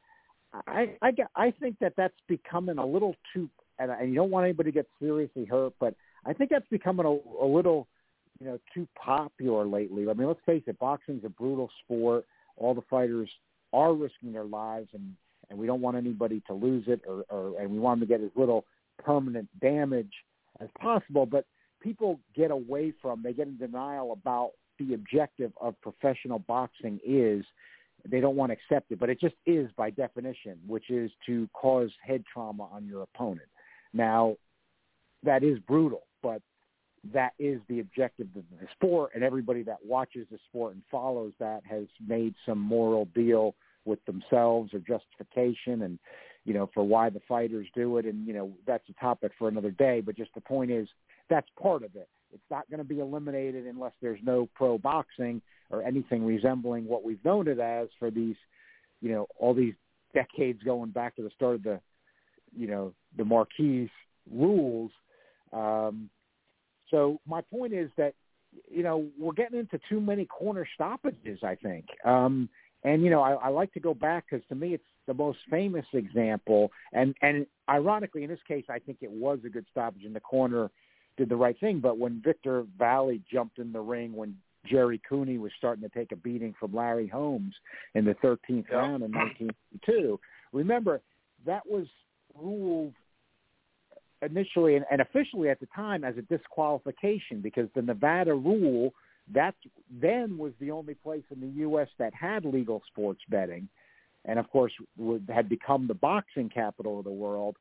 I, I, I think that that's becoming a little too, and, and you don't want anybody to get seriously hurt, but I think that's becoming a, a little, you know, too popular lately. I mean, let's face it, boxing's a brutal sport. All the fighters are risking their lives, and, and we don't want anybody to lose it, or, or and we want them to get as little permanent damage as possible. But people get away from, they get in denial about the objective of professional boxing is. They don't want to accept it, but it just is by definition, which is to cause head trauma on your opponent. Now, that is brutal, but that is the objective of the sport, and everybody that watches the sport and follows that has made some moral deal with themselves or justification and, you know, for why the fighters do it. And, you know, that's a topic for another day, but just the point is that's part of it. It's not going to be eliminated unless there's no pro boxing or anything resembling what we've known it as for these, you know, all these decades going back to the start of the, you know, the Marquis rules. Um, so my point is that, you know, we're getting into too many corner stoppages, I think. Um, and, you know, I, I like to go back because to me it's the most famous example. And, and ironically, in this case, I think it was a good stoppage in the corner, did the right thing. But when Victor Valley jumped in the ring, when Jerry Cooney was starting to take a beating from Larry Holmes in the thirteenth yep. round in nineteen eighty-two, remember, that was ruled initially and, and officially at the time as a disqualification because the Nevada rule, that then was the only place in the U S that had legal sports betting and, of course, would, had become the boxing capital of the world.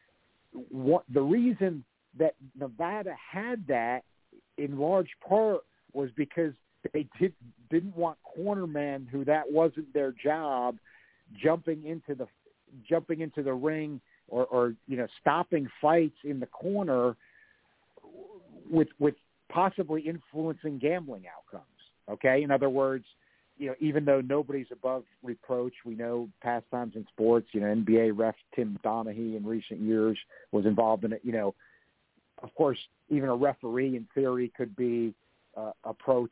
What, the reason that Nevada had that in large part was because they did, didn't want cornermen who that wasn't their job jumping into the jumping into the ring or, or you know stopping fights in the corner with with possibly influencing gambling outcomes. Okay, in other words, you know, even though nobody's above reproach, we know past times in sports. You know, N B A ref Tim Donaghy in recent years was involved in it. You know, of course, even a referee in theory could be uh, approached,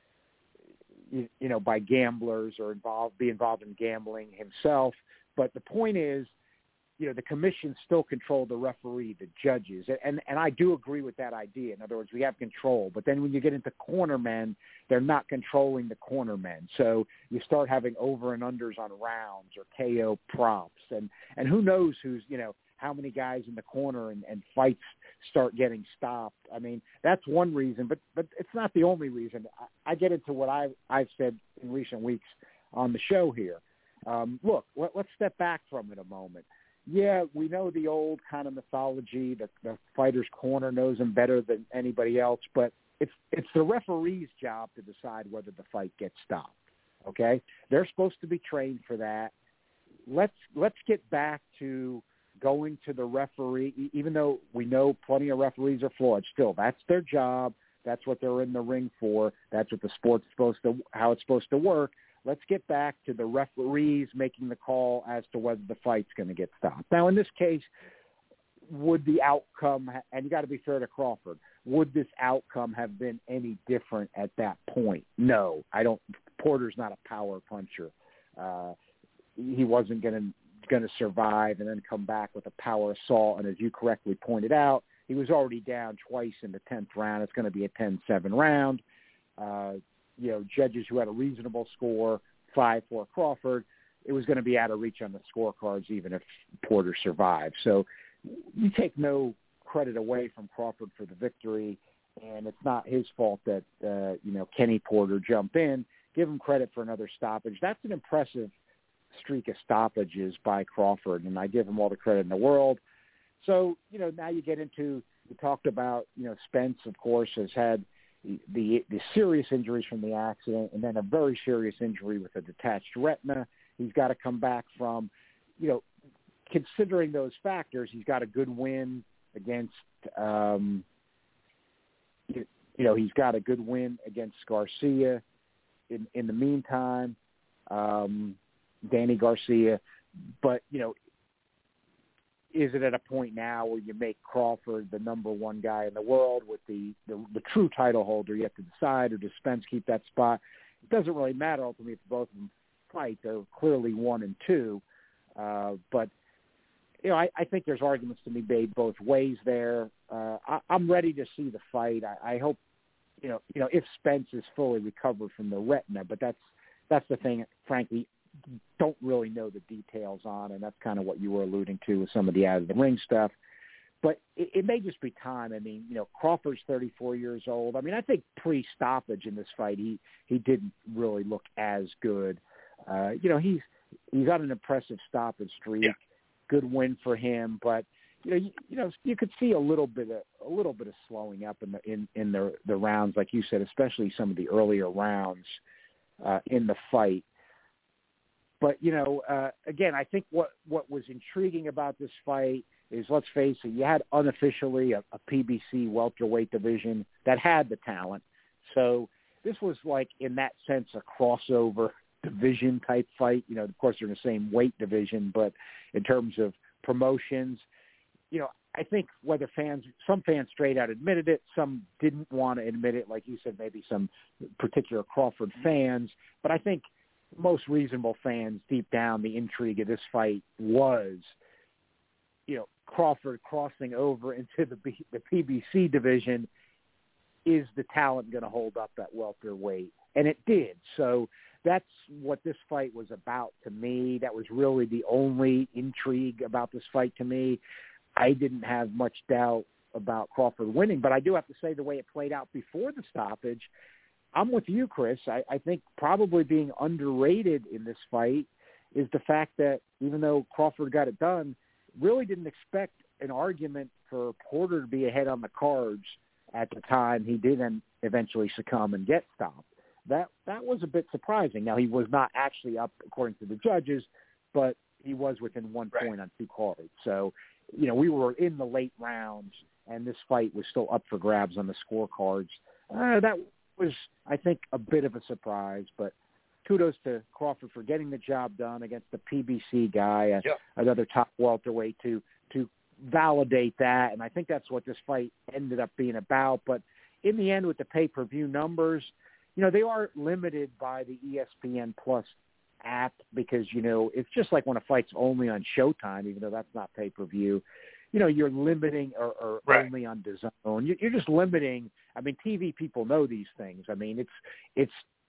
you, you know, by gamblers or involved, be involved in gambling himself. But the point is, you know, the commission still controlled the referee, the judges. And, and I do agree with that idea. In other words, we have control. But then when you get into cornermen, they're not controlling the cornermen. So you start having over and unders on rounds or K O props. And, and who knows who's, you know, how many guys in the corner and, and fights start getting stopped. I mean, that's one reason, but, but it's not the only reason. I, I get into what I, I've said in recent weeks on the show here. Um, look, let, let's step back from it a moment. Yeah, we know the old kind of mythology that the fighter's corner knows him better than anybody else, but it's it's the referee's job to decide whether the fight gets stopped. Okay? They're supposed to be trained for that. Let's let's get back to going to the referee, even though we know plenty of referees are flawed. Still, that's their job. That's what they're in the ring for. That's what the sport's supposed to, how it's supposed to work. Let's get back to the referees making the call as to whether the fight's going to get stopped. Now, in this case, would the outcome, and you got to be fair to Crawford, would this outcome have been any different at that point? No, I don't. Porter's not a power puncher. Uh, he wasn't going to going to survive and then come back with a power assault. And as you correctly pointed out, he was already down twice in the tenth round. It's going to be a ten seven round. Uh, you know, judges who had a reasonable score, five for Crawford, it was going to be out of reach on the scorecards even if Porter survived. So you take no credit away from Crawford for the victory, and it's not his fault that, uh, you know, Kenny Porter jumped in. Give him credit for another stoppage. That's an impressive streak of stoppages by Crawford, and I give him all the credit in the world. So, you know, now you get into, we talked about, you know, Spence, of course, has had the, the, the serious injuries from the accident and then a very serious injury with a detached retina he's got to come back from. You know, considering those factors, he's got a good win against, um, you, you know, he's got a good win against Garcia in, in the meantime, um, Danny Garcia. But, you know, is it at a point now where you make Crawford the number one guy in the world with the, the, the true title holder? You have to decide, or does Spence keep that spot? It doesn't really matter ultimately if both of them fight. They're clearly one and two. Uh, but, you know, I, I think there's arguments to be made both ways there. Uh, I, I'm ready to see the fight. I, I hope, you know, you know, if Spence is fully recovered from the retina, but that's that's the thing, frankly, don't really know the details on, and that's kind of what you were alluding to with some of the out-of-the-ring stuff. But it, it may just be time. I mean, you know, Crawford's thirty-four years old. I mean, I think pre-stoppage in this fight, he, he didn't really look as good. Uh, you know, he's he's got an impressive stoppage streak. Yeah. Good win for him, but you know, you, you know, you could see a little bit of a little bit of slowing up in the in, in the the rounds, like you said, especially some of the earlier rounds uh, in the fight. But, you know, uh, again, I think what, what was intriguing about this fight is, let's face it, you had unofficially a, a P B C welterweight division that had the talent. So this was like, in that sense, a crossover division type fight. You know, of course, they're in the same weight division, but in terms of promotions, you know, I think whether fans, some fans straight out admitted it, some didn't want to admit it, like you said, maybe some particular Crawford fans. But I think most reasonable fans, deep down, the intrigue of this fight was, you know, Crawford crossing over into the B, the P B C division. Is the talent going to hold up at welterweight? And it did. So that's what this fight was about to me. That was really the only intrigue about this fight to me. I didn't have much doubt about Crawford winning, but I do have to say the way it played out before the stoppage, I'm with you, Chris. I, I think probably being underrated in this fight is the fact that even though Crawford got it done, really didn't expect an argument for Porter to be ahead on the cards at the time he didn't eventually succumb and get stopped. That that was a bit surprising. Now, he was not actually up, according to the judges, but he was within one right. point on two cards. So, you know, we were in the late rounds, and this fight was still up for grabs on the scorecards. Uh, that was, I think, a bit of a surprise, but kudos to Crawford for getting the job done against the P B C guy, uh, yep. another top welterweight, to to validate that, and I think that's what this fight ended up being about. But in the end, with the pay-per-view numbers, you know, they are limited by the E S P N Plus app because, you know, it's just like when a fight's only on Showtime, even though that's not pay-per-view. You know, you're limiting or, or right. only on DAZN. You're just limiting. I mean, T V people know these things. I mean, it's it's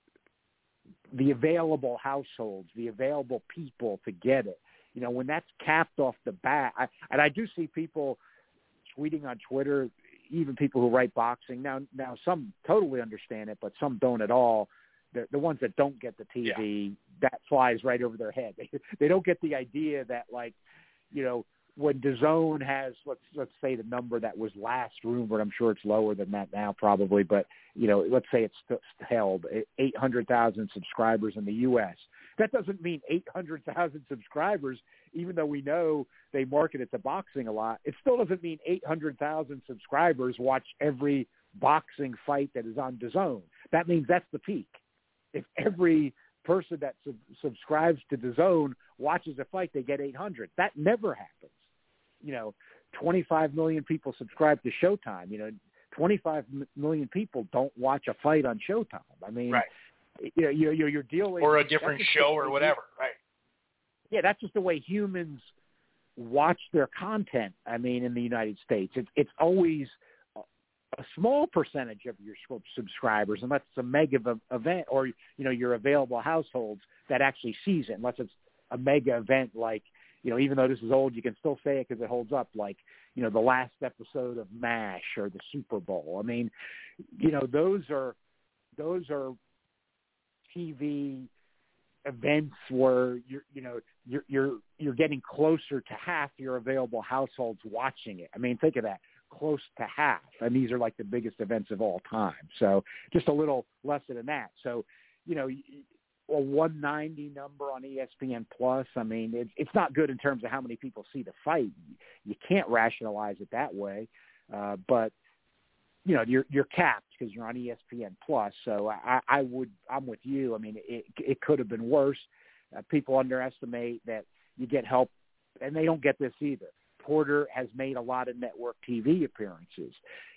the available households, the available people to get it. You know, when that's capped off the bat, I, and I do see people tweeting on Twitter, even people who write boxing. Now, now some totally understand it, but some don't at all. The, the ones that don't get the T V, yeah. that flies right over their head. They, they don't get the idea that, like, you know, when DAZN has, let's let's say the number that was last rumored, I'm sure it's lower than that now probably, but, you know, let's say it's st- held eight hundred thousand subscribers in the U S That doesn't mean eight hundred thousand subscribers, even though we know they market it to boxing a lot. It still doesn't mean eight hundred thousand subscribers watch every boxing fight that is on DAZN. That means that's the peak. If every person that sub- subscribes to DAZN watches a fight, they get eight hundred. That never happens. You know, twenty-five million people subscribe to Showtime. You know, twenty-five million people don't watch a fight on Showtime. I mean, right. you know, you're, you're, you're dealing... Or a different show or whatever, right. Yeah, that's just the way humans watch their content, I mean, in the United States. It's, it's always a small percentage of your subscribers, unless it's a mega event or, you know, your available households that actually sees it, unless it's a mega event like, you know, even though this is old, you can still say it because it holds up, like, you know, the last episode of MASH or the Super Bowl. I mean, you know, those are those are T V events where you're, you know, you're you're you're getting closer to half your available households watching it. I mean, think of that, close to half, and these are like the biggest events of all time. So just a little lesser than that. So, you know, a one ninety number on E S P N Plus, I mean, it's it's not good in terms of how many people see the fight. You can't rationalize it that way, uh, but you know, you're you're capped because you're on E S P N Plus. So I, I would, I'm with you. I mean, it it could have been worse. Uh, people underestimate that you get help, and they don't get this either. Porter has made a lot of network T V appearances.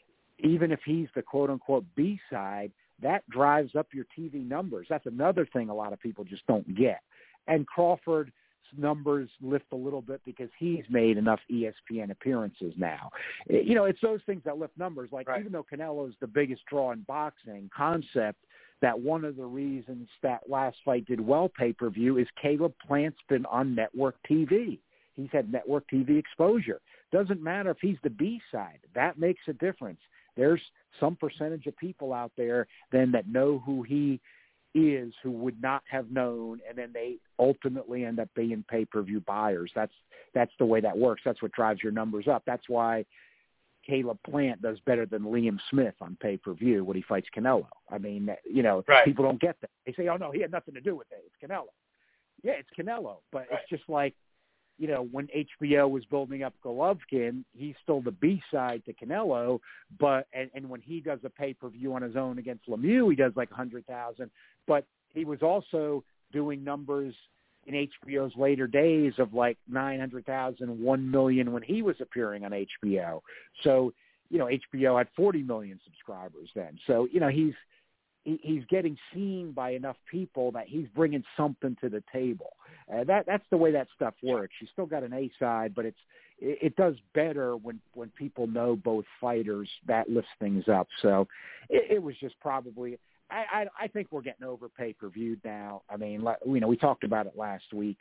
Even if he's the quote-unquote B-side, that drives up your T V numbers. That's another thing a lot of people just don't get. And Crawford's numbers lift a little bit because he's made enough E S P N appearances now. You know, it's those things that lift numbers. Like, right. Even though Canelo's the biggest draw in boxing, concept that one of the reasons that last fight did well pay-per-view is Caleb Plant's been on network T V. He's had network T V exposure. Doesn't matter if he's the B side. That makes a difference. There's some percentage of people out there then that know who he is who would not have known, and then they ultimately end up being pay-per-view buyers. That's that's the way that works. That's what drives your numbers up. That's why Caleb Plant does better than Liam Smith on pay-per-view when he fights Canelo. I mean, you know, right. People don't get that. They say, oh, no, he had nothing to do with it. It's Canelo. Yeah, it's Canelo, but right. It's just like, you know, when H B O was building up Golovkin, he's still the B-side to Canelo, but and, and when he does a pay-per-view on his own against Lemieux, he does like one hundred thousand, but he was also doing numbers in H B O's later days of like nine hundred thousand, one million when he was appearing on H B O. So, you know, H B O had forty million subscribers then. So, you know, he's he, he's getting seen by enough people that he's bringing something to the table. Uh, that that's the way that stuff works. You still got an A side, but it's it, it does better when, when people know both fighters. That lifts things up. So it, it was just probably I, I I think we're getting over pay per view now. I mean, you know, we talked about it last week.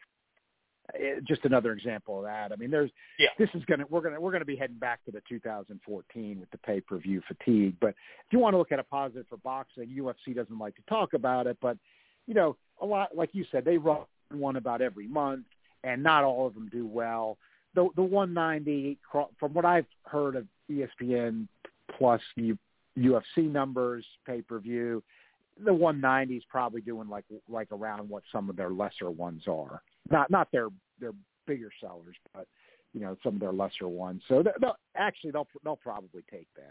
It, just another example of that. I mean, there's yeah. This is gonna we're gonna we're gonna be heading back to the two thousand fourteen with the pay per view fatigue. But if you want to look at a positive for boxing, U F C doesn't like to talk about it, but you know, a lot like you said, they run one about every month, and not all of them do well. The the one ninety, from what I've heard of E S P N Plus U, U F C numbers, pay per view, the one ninety is probably doing like like around what some of their lesser ones are. Not not their their bigger sellers, but you know, some of their lesser ones. So they'll, actually they'll they'll probably take that.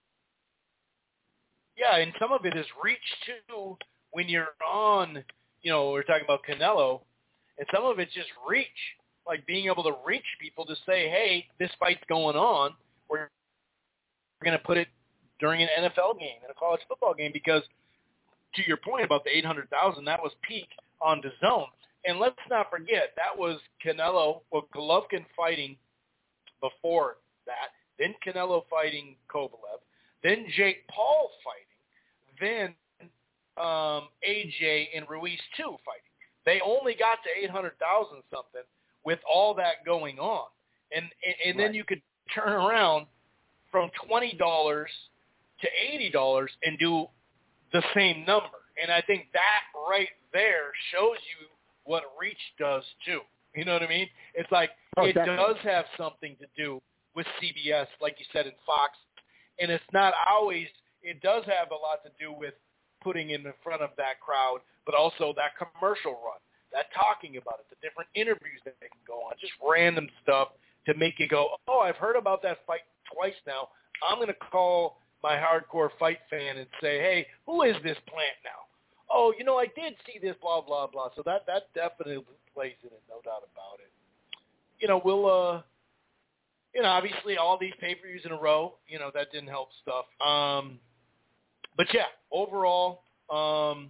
Yeah, and some of it is reach too. When you're on, you know, we're talking about Canelo, and some of it's just reach, like being able to reach people to say, hey, this fight's going on. We're going to put it during an N F L game and a college football game because, to your point about the eight hundred thousand, that was peak on D A Z N. And let's not forget, that was Canelo, well, Golovkin fighting before that, then Canelo fighting Kovalev, then Jake Paul fighting, then um, A J and Ruiz too fighting. They only got to eight hundred thousand something with all that going on. And and, and right. Then you could turn around from twenty dollars to eighty dollars and do the same number. And I think that right there shows you what reach does too. You know what I mean? It's like oh, it definitely. does have something to do with C B S, like you said, in Fox. And it's not always – it does have a lot to do with putting it in front of that crowd, but also that commercial run, that talking about it, the different interviews that they can go on, just random stuff to make you go, oh, I've heard about that fight twice now. I'm going to call my hardcore fight fan and say, hey, who is this Plant now? Oh, you know, I did see this, blah, blah, blah. So that, that definitely plays in it, no doubt about it. You know, we'll, uh, you know, obviously all these pay-per-views in a row, you know, that didn't help stuff. Um, but, yeah, overall, um,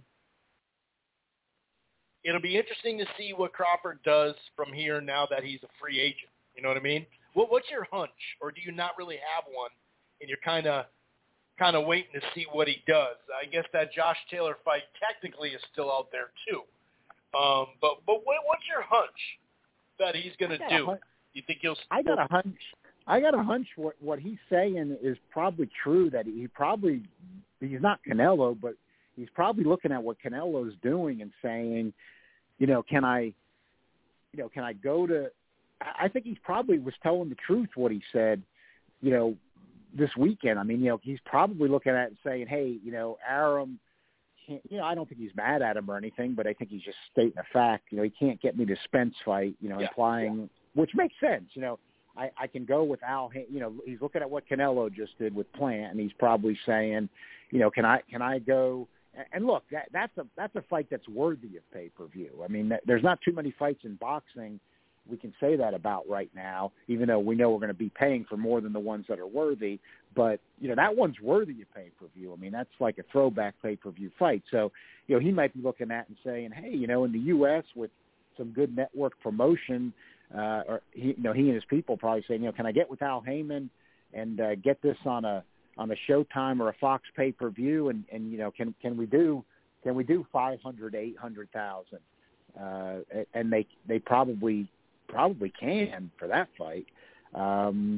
it'll be interesting to see what Crawford does from here now that he's a free agent. You know what I mean? What, what's your hunch, or do you not really have one, and you're kind of kind of waiting to see what he does? I guess that Josh Taylor fight technically is still out there too. Um, but but what, what's your hunch that he's going to do? Hun- you think he'll? I got a hunch. I got a hunch. What what he's saying is probably true. That he probably he's not Canelo, but he's probably looking at what Canelo's doing and saying, you know, can I, you know, can I go to? I think he's probably was telling the truth what he said, you know, this weekend. I mean, you know, he's probably looking at it and saying, hey, you know, Arum. You know, I don't think he's mad at him or anything, but I think he's just stating a fact. You know, he can't get me to Spence fight, you know, yeah, implying, yeah. which makes sense. You know, I, I can go with Al, you know, he's looking at what Canelo just did with Plant, and he's probably saying, you know, can I can I go? And look, that, that's a that's a fight that's worthy of pay-per-view. I mean, there's not too many fights in boxing we can say that about right now, even though we know we're going to be paying for more than the ones that are worthy. But, you know, that one's worthy of pay-per-view. I mean, that's like a throwback pay-per-view fight. So, you know, he might be looking at and saying, hey, you know, in the U S with some good network promotion, uh, or, he, you know, he and his people probably saying, you know, can I get with Al Heyman and uh, get this on a on a Showtime or a Fox pay-per-view? And, and you know, can can we do can we do five hundred, eight hundred thousand? Uh, and they they probably probably can for that fight. Um,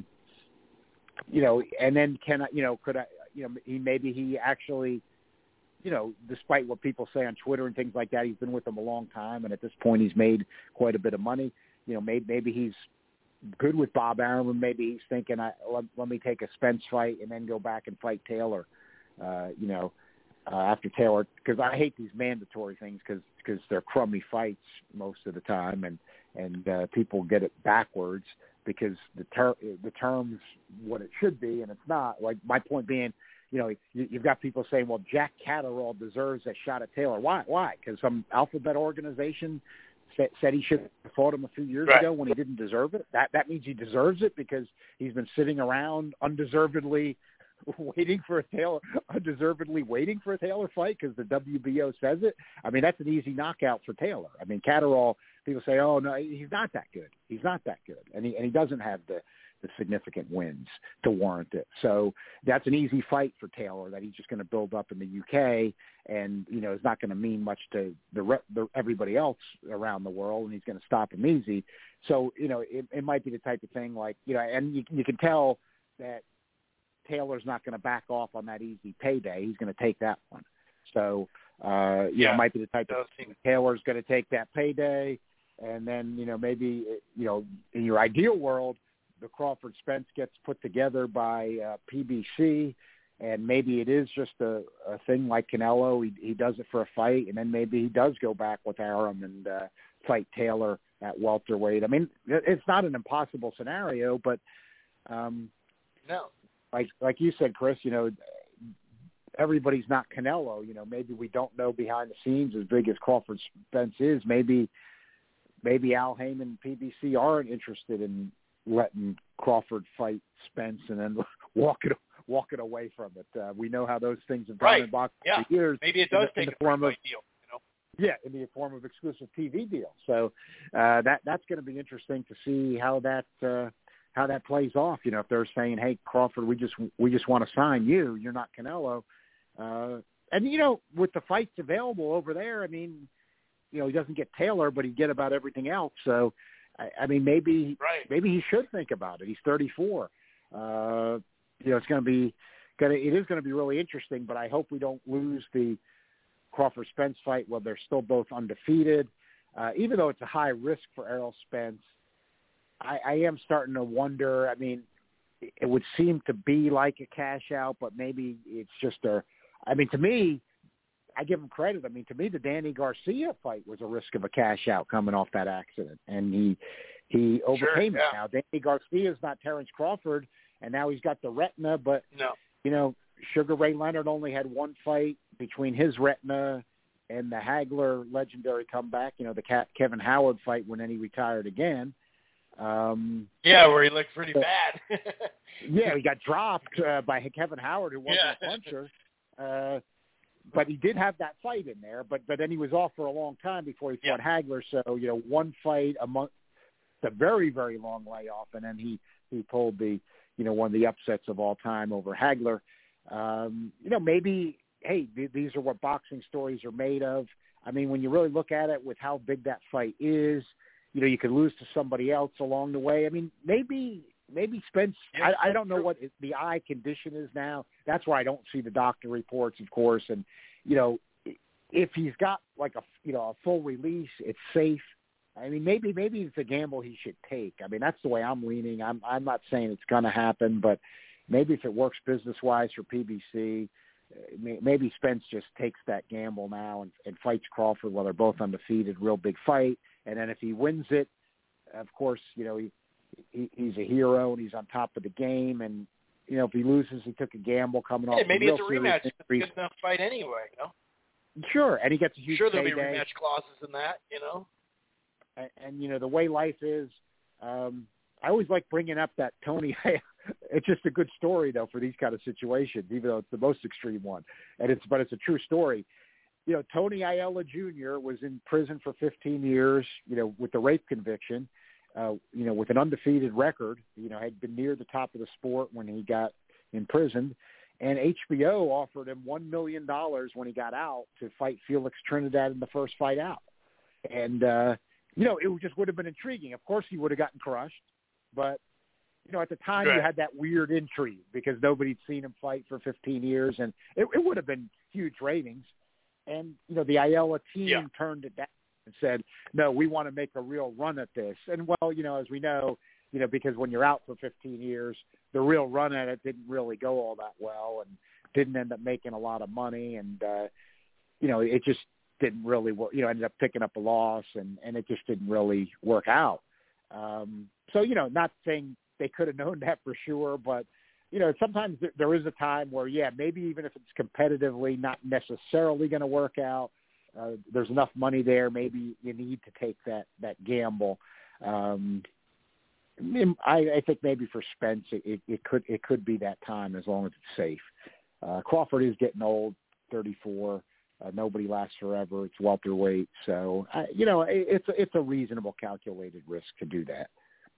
you know, and then can I, you know, could I, you know, he, maybe he actually, you know, despite what people say on Twitter and things like that, he's been with them a long time. And at this point he's made quite a bit of money. You know, maybe, maybe he's good with Bob Arum, and maybe he's thinking, I, let, let me take a Spence fight and then go back and fight Taylor, uh, you know, uh, after Taylor, because I hate these mandatory things because because they're crummy fights most of the time, and and uh, people get it backwards because the ter- the term's what it should be, and it's not. Like my point being, you know, you, you've got people saying, well, Jack Catterall deserves a shot at Taylor. Why? Why? Because some alphabet organization said, said he should have fought him a few years right. ago when he didn't deserve it. That that means he deserves it because he's been sitting around undeservedly waiting for a Taylor, undeservedly waiting for a Taylor fight because the W B O says it. I mean, that's an easy knockout for Taylor. I mean, Catterall, people say, oh, no, he's not that good. He's not that good. And he, and he doesn't have the, the significant wins to warrant it. So that's an easy fight for Taylor that he's just going to build up in the U K and, you know, it's not going to mean much to the, re- the everybody else around the world, and he's going to stop him easy. So, you know, it, it might be the type of thing like, you know, and you, you can tell that Taylor's not going to back off on that easy payday. He's going to take that one. So, uh, you yeah, know, it might be the type of thing Taylor's going to take that payday. And then, you know, maybe, you know, in your ideal world, the Crawford Spence gets put together by uh, P B C, and maybe it is just a, a thing like Canelo. He, he does it for a fight, and then maybe he does go back with Arum and uh, fight Taylor at welterweight. I mean, it's not an impossible scenario, but um, no. Like like you said, Chris, you know, everybody's not Canelo. You know, maybe we don't know behind the scenes as big as Crawford Spence is. Maybe maybe Al Heyman and P B C aren't interested in letting Crawford fight Spence and then walk it walk it away from it. Uh, we know how those things have gone right. in boxing yeah. for years. Maybe it does in, take in the a form of deal. You know? Yeah, in the form of exclusive T V deals. So uh, that that's going to be interesting to see how that. Uh, how that plays off. You know, if they're saying, hey, Crawford, we just we just want to sign you. You're not Canelo. Uh, and, you know, with the fights available over there, I mean, you know, he doesn't get Taylor, but he'd get about everything else. So, I, I mean, maybe right. maybe he should think about it. He's thirty-four. Uh, you know, it's going to be gonna, it is going to be really interesting, but I hope we don't lose the Crawford-Spence fight while they're still both undefeated. Uh, even though it's a high risk for Errol Spence, I, I am starting to wonder. I mean, it would seem to be like a cash out, but maybe it's just a. I mean, to me, I give him credit. I mean, to me, the Danny Garcia fight was a risk of a cash out coming off that accident, and he he overcame sure, it. yeah. Now, Danny Garcia is not Terrence Crawford, and now he's got the retina. But no, you know, Sugar Ray Leonard only had one fight between his retina and the Hagler legendary comeback. You know, the Kevin Howard fight when then he retired again. Um, yeah, where he looked pretty so, bad. yeah, he got dropped uh, by Kevin Howard, who wasn't yeah. a puncher. Uh, but he did have that fight in there. But but then he was off for a long time before he fought yeah. Hagler. So you know, one fight a month, a very very long layoff, and then he he pulled the you know one of the upsets of all time over Hagler. Um, you know, maybe hey, th- these are what boxing stories are made of. I mean, when you really look at it with how big that fight is, you know, you could lose to somebody else along the way. I mean, maybe maybe Spence, yeah, I, I don't know what the eye condition is now. That's why I don't see the doctor reports, of course. And, you know, if he's got like a, you know, a full release, it's safe. I mean, maybe maybe it's a gamble he should take. I mean, that's the way I'm leaning. I'm I'm not saying it's going to happen, but maybe if it works business-wise for P B C, maybe Spence just takes that gamble now and, and fights Crawford while they're both undefeated, real big fight. And then if he wins it, of course, you know, he, he he's a hero and he's on top of the game. And, you know, if he loses, he took a gamble coming yeah, off. Maybe a it's a rematch. It's a good enough fight anyway, you know? Sure, and he gets a huge Sure, there'll payday. be rematch clauses in that, you know? And, and you know, the way life is, um, I always like bringing up that Tony. It's just a good story, though, for these kind of situations, even though it's the most extreme one. And it's, but it's a true story. You know, Tony Ayala Junior was in prison for fifteen years, you know, with the rape conviction, uh, you know, with an undefeated record, you know, had been near the top of the sport when he got imprisoned. And H B O offered him one million dollars when he got out to fight Felix Trinidad in the first fight out. And, uh, you know, it just would have been intriguing. Of course, he would have gotten crushed. But, you know, at the time, right. you had that weird intrigue because nobody'd seen him fight for fifteen years. And it, it would have been huge ratings. And, you know, the Ayala team yeah. turned it down and said, no, we want to make a real run at this. And, well, you know, as we know, you know, because when you're out for fifteen years, the real run at it didn't really go all that well and didn't end up making a lot of money. And, uh, you know, it just didn't really work, you know, ended up picking up a loss and, and it just didn't really work out. Um, so, you know, not saying they could have known that for sure, but, you know, sometimes th- there is a time where, yeah, maybe even if it's competitively not necessarily going to work out, uh, there's enough money there. Maybe you need to take that, that gamble. Um, I, I think maybe for Spence, it, it, it could it could be that time as long as it's safe. Uh, Crawford is getting old, thirty-four. Uh, nobody lasts forever. It's welterweight, so I, you know it, it's a, it's a reasonable, calculated risk to do that.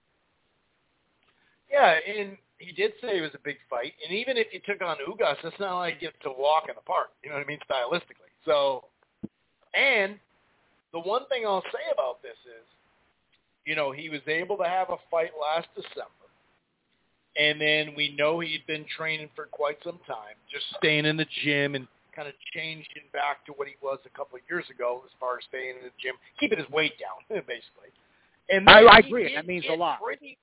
Yeah, and he did say it was a big fight, and even if you took on Ugas, it's not like you get to walk in the park. You know what I mean, stylistically. So, and the one thing I'll say about this is, you know, he was able to have a fight last December, and then we know he'd been training for quite some time, just staying in the gym and kind of changing back to what he was a couple of years ago as far as staying in the gym, keeping his weight down, basically. And I, I agree. That means a lot. Pretty,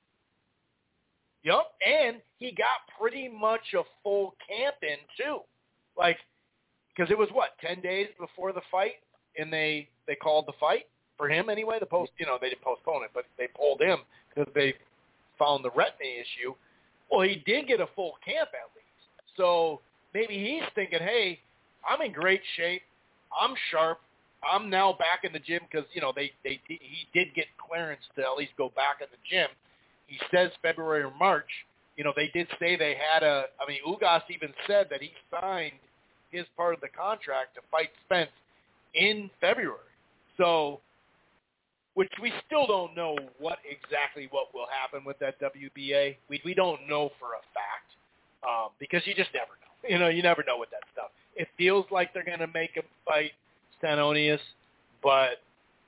yep, and he got pretty much a full camp in, too. Like, because it was, what, ten days before the fight, and they, they called the fight? For him, anyway, the post, you know, they didn't postpone it, but they pulled him because they found the retina issue. Well, he did get a full camp at least. So maybe he's thinking, hey, I'm in great shape. I'm sharp. I'm now back in the gym because, you know, they, they he did get clearance to at least go back in the gym. He says February or March. You know, they did say they had a – I mean, Ugas even said that he signed his part of the contract to fight Spence in February. So – which we still don't know what exactly what will happen with that W B A. We we don't know for a fact um, because you just never know. You know, you never know with that stuff. It feels like they're going to make him fight Stanonius, but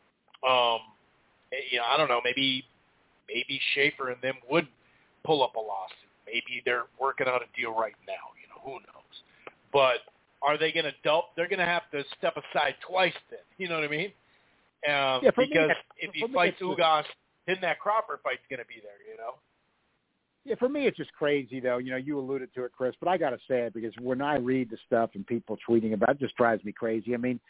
um, you know, I don't know. Maybe maybe Schaefer and them would pull up a lawsuit. Maybe they're working out a deal right now. You know, who knows? But are they going to dump? They're going to have to step aside twice then. You know what I mean? Um, yeah, because me, if he fights Ugas, then that Crawford fight's going to be there, you know? Yeah, for me, it's just crazy, though. You know, you alluded to it, Chris, but I got to say it because when I read the stuff and people tweeting about it, it just drives me crazy. I mean,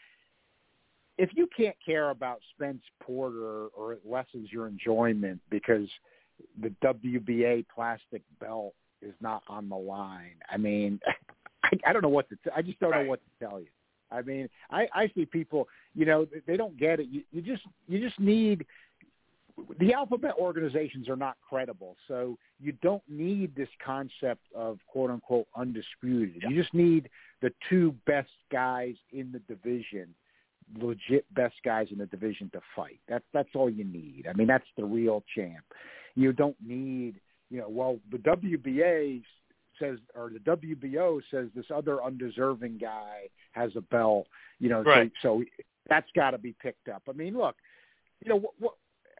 if you can't care about Spence Porter or it lessens your enjoyment because the W B A plastic belt is not on the line, I mean, I, I don't know what to t- – I just don't right. know what to tell you. I mean, I, I see people, you know, they don't get it. You, you just you just need – the alphabet organizations are not credible, so you don't need this concept of, quote-unquote, undisputed. Yeah. You just need the two best guys in the division, legit best guys in the division to fight. That's, that's all you need. I mean, that's the real champ. You don't need, you know, well, the W B A – says, or the W B O says this other undeserving guy has a belt, you know, right. so, so that's got to be picked up. I mean, look, you know, what, what,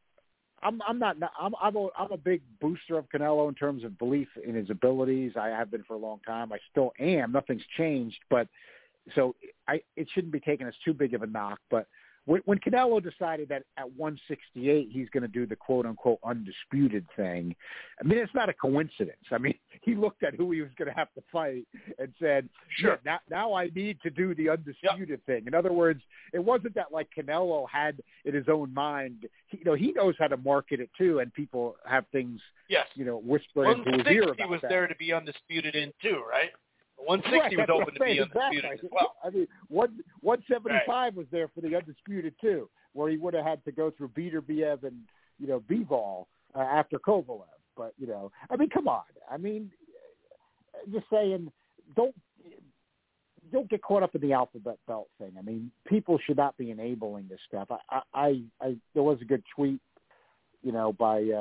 I'm I'm not I'm I'm a, I'm a big booster of Canelo in terms of belief in his abilities. I have been for a long time. I still am. Nothing's changed, but so I it shouldn't be taken as too big of a knock. But when, when Canelo decided that at one sixty-eight he's going to do the quote unquote undisputed thing, I mean it's not a coincidence. I mean he looked at who he was going to have to fight and said, "Sure, yeah, now now I need to do the undisputed yep. thing." In other words, it wasn't that like Canelo had in his own mind. He, you know, he knows how to market it too, and people have things, yes. you know, whisper into his ear about he was that. there to be undisputed in too, right? one sixty right, was open to be exactly. undisputed as well. I mean, one one seventy five right. was there for the undisputed too, where he would have had to go through Beterbiev and you know Bivol uh, after Kovalev. But you know, I mean, come on. I mean, just saying, don't don't get caught up in the alphabet belt thing. I mean, people should not be enabling this stuff. I, I, I there was a good tweet, you know, by uh,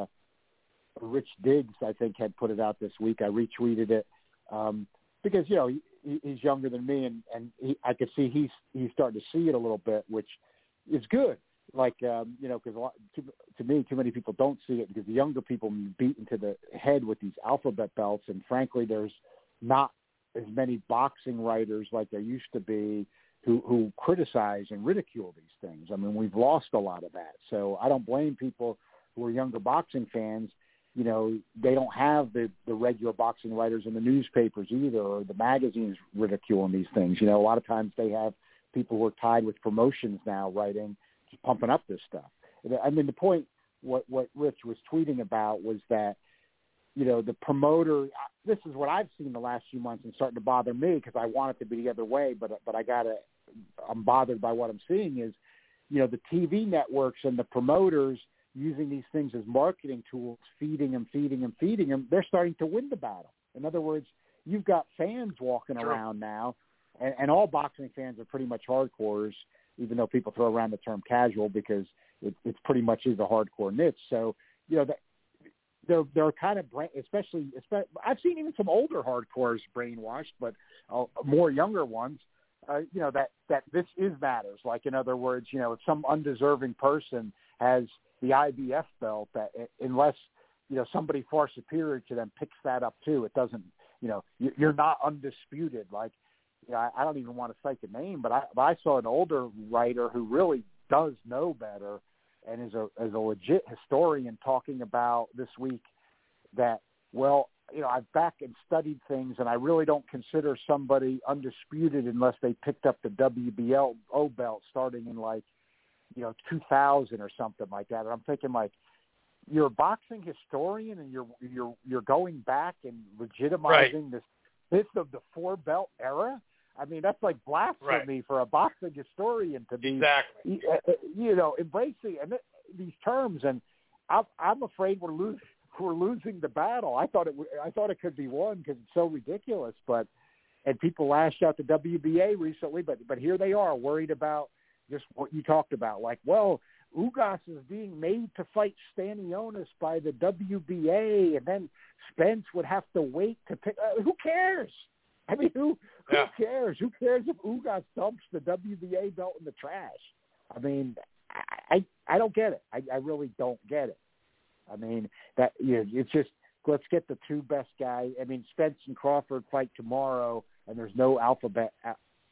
Rich Diggs. I think had put it out this week. I retweeted it. Um, Because you know he, he's younger than me, and and he, I could see he's he's starting to see it a little bit, which is good. Like um, you know, because to, to me, too many people don't see it because the younger people beat into the head with these alphabet belts, and frankly, there's not as many boxing writers like there used to be who who criticize and ridicule these things. I mean, we've lost a lot of that. So I don't blame people who are younger boxing fans. You know, they don't have the, the regular boxing writers in the newspapers either, or the magazines ridiculing these things. You know, a lot of times they have people who are tied with promotions now writing, just pumping up this stuff. I mean, the point, what, what Rich was tweeting about was that, you know, the promoter, this is what I've seen the last few months and starting to bother me because I want it to be the other way, but, but I got to, I'm bothered by what I'm seeing is, you know, the T V networks and the promoters using these things as marketing tools, feeding them, feeding them, feeding them, they're starting to win the battle. In other words, you've got fans walking True. around now, and, and all boxing fans are pretty much hardcores, even though people throw around the term casual because it, it's pretty much is a hardcore niche. So, you know, they're, they're kind of, brain, especially, especially, I've seen even some older hardcores brainwashed, but uh, more younger ones, uh, you know, that, that this is matters. Like, in other words, you know, if some undeserving person has the I B F belt, that unless, you know, somebody far superior to them picks that up too, it doesn't, you know, you're not undisputed. Like, you know, I don't even want to cite the name, but I, but I saw an older writer who really does know better and is a, is a legit historian talking about this week that, well, you know, I've back and studied things and I really don't consider somebody undisputed unless they picked up the W B O belt starting in like, you know, two thousand or something like that. And I'm thinking, like, you're a boxing historian and you're you're you're going back and legitimizing right. this myth of the four belt era. I mean, that's like blasphemy right. for a boxing historian to be, exactly. you know, embracing and these terms. And I'm I'm afraid we're losing we're losing the battle. I thought it I thought it could be won because it's so ridiculous. But and people lashed out the W B A recently, but but here they are worried about just what you talked about, like, well, Ugas is being made to fight Stanionis by the W B A, and then Spence would have to wait to pick. Uh, who cares? I mean, who who yeah. cares? Who cares if Ugas dumps the W B A belt in the trash? I mean, I I, I don't get it. I, I really don't get it. I mean, that you know, it's just let's get the two best guys. I mean, Spence and Crawford fight tomorrow, and there's no alphabet. Uh,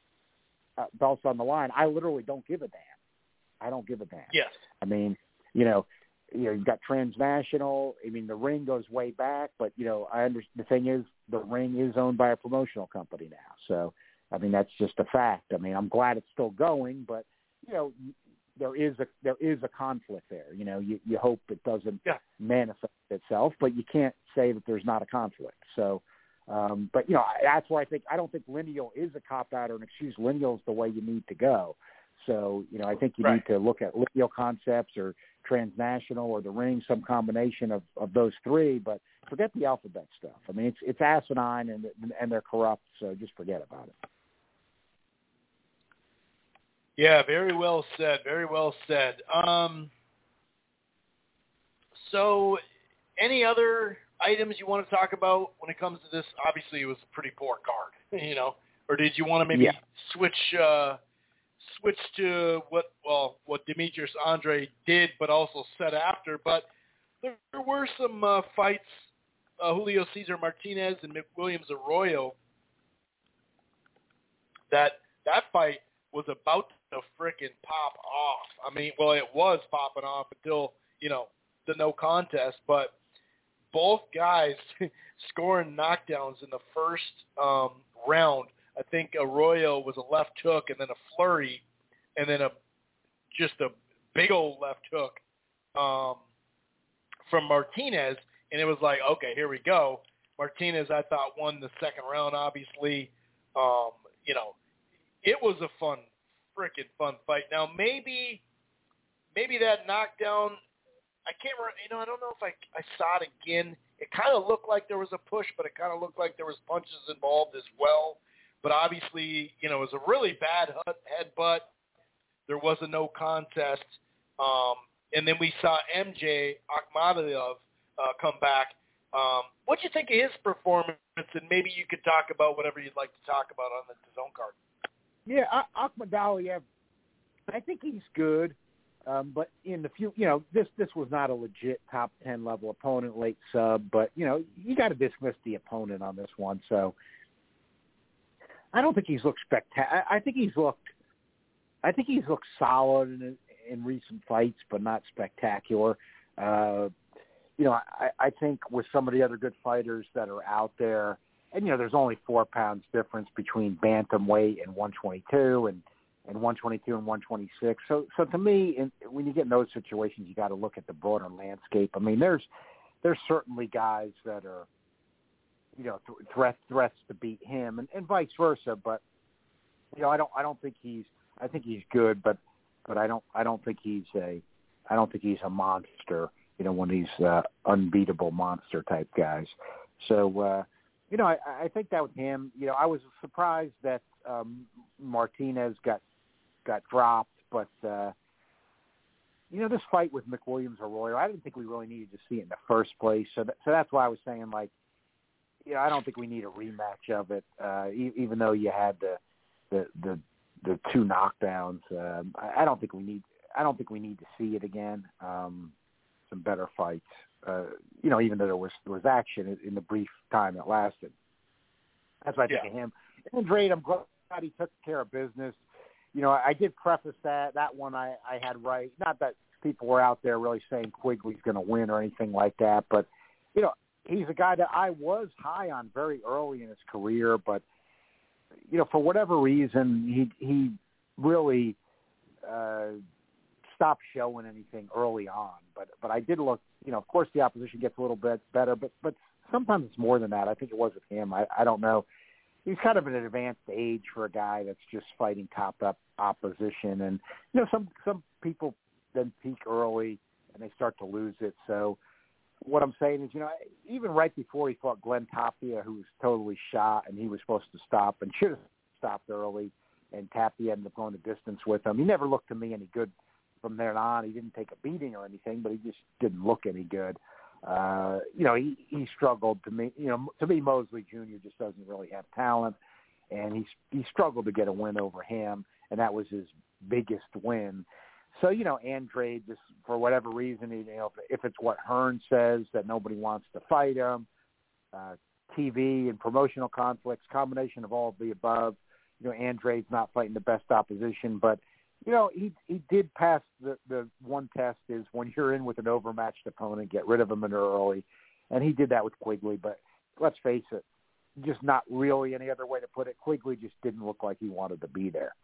Uh, belts on the line. I literally don't give a damn. I don't give a damn. Yes. I mean, you know, you know, you've got transnational. I mean, the ring goes way back, but you know, I understand. The thing is, the ring is owned by a promotional company now. So, I mean, that's just a fact. I mean, I'm glad it's still going, but you know, there is a there is a conflict there. You know, you you hope it doesn't yeah. manifest itself, but you can't say that there's not a conflict. So. Um, but, you know, that's where I think – I don't think lineal is a cop-out or an excuse. Lineal is the way you need to go. So, you know, I think you right. need to look at lineal concepts or transnational or the ring, some combination of, of those three. But forget the alphabet stuff. I mean, it's it's asinine and and they're corrupt, so just forget about it. Yeah, very well said. Very well said. Um, so any other – items you want to talk about when it comes to this? Obviously, it was a pretty poor card, you know. Or did you want to maybe yeah. switch uh, switch to what well what Demetrius Andre did, but also said after. But there, there were some uh, fights, uh, Julio Cesar Martinez and McWilliams Arroyo. That that fight was about to frickin' pop off. I mean, well, it was popping off until you know the no contest, but both guys scoring knockdowns in the first um, round. I think Arroyo was a left hook and then a flurry and then a just a big old left hook um, from Martinez. And it was like, okay, here we go. Martinez, I thought, won the second round, obviously. Um, you know, it was a fun, freaking fun fight. Now, maybe maybe that knockdown, I can't remember, you know, I don't know if I, I saw it again. It kind of looked like there was a push, but it kind of looked like there was punches involved as well. But obviously, you know, it was a really bad headbutt. There was a no contest. Um, and then we saw M J Akhmadov uh, come back. Um, what do you think of his performance? And maybe you could talk about whatever you'd like to talk about on the zone card. Yeah, Akhmadov, I think he's good. Um, but in the few, you know, this this was not a legit top ten level opponent, late sub. But you know, you got to dismiss the opponent on this one. So I don't think he's looked spectacular. I think he's looked, I think he's looked solid in, in recent fights, but not spectacular. Uh, you know, I, I think with some of the other good fighters that are out there, and you know, there's only four pounds difference between bantamweight and one twenty-two, and and one twenty-two and one twenty-six. So, so to me, in, when you get in those situations, you got to look at the broader landscape. I mean, there's there's certainly guys that are, you know, th- threats threats to beat him, and, and vice versa. But you know, I don't I don't think he's I think he's good, but but I don't I don't think he's a I don't think he's a monster. You know, one of these uh, unbeatable monster type guys. So. Uh, You know, I, I think that with him, you know, I was surprised that um, Martinez got got dropped, but uh, you know, this fight with McWilliams Arroyo, I didn't think we really needed to see it in the first place. So, that, so that's why I was saying, like, you know, I don't think we need a rematch of it, uh, e- even though you had the the the, the two knockdowns. Um, I, I don't think we need. I don't think we need to see it again. Um, some better fights. Uh, you know, even though there was there was action in, in the brief time it lasted. That's what I think yeah. of him. And Andrade, I'm glad he took care of business. You know, I did preface that. That one I, I had right. Not that people were out there really saying Quigley's going to win or anything like that, but, you know, he's a guy that I was high on very early in his career, but, you know, for whatever reason, he, he really uh, stopped showing anything early on. But, but I did look, you know, of course the opposition gets a little bit better, but, but sometimes it's more than that. I think it was with him. I, I don't know. He's kind of an advanced age for a guy that's just fighting top-up opposition. And, you know, some, some people then peak early and they start to lose it. So what I'm saying is, you know, even right before he fought Glenn Tapia, who was totally shot and he was supposed to stop and should have stopped early, and Tapia ended up going the distance with him. He never looked to me any good from there on. He didn't take a beating or anything, but he just didn't look any good. Uh, you know, he, he struggled to me, you know, to me, Mosley Junior just doesn't really have talent, and he, he struggled to get a win over him, and that was his biggest win. So, you know, Andrade, just for whatever reason, you know, if, if it's what Hearn says, that nobody wants to fight him, uh, T V and promotional conflicts, combination of all of the above, you know, Andrade's not fighting the best opposition, but you know, he he did pass the, the one test is when you're in with an overmatched opponent, get rid of him in early. And he did that with Quigley. But let's face it, just not really any other way to put it. Quigley just didn't look like he wanted to be there.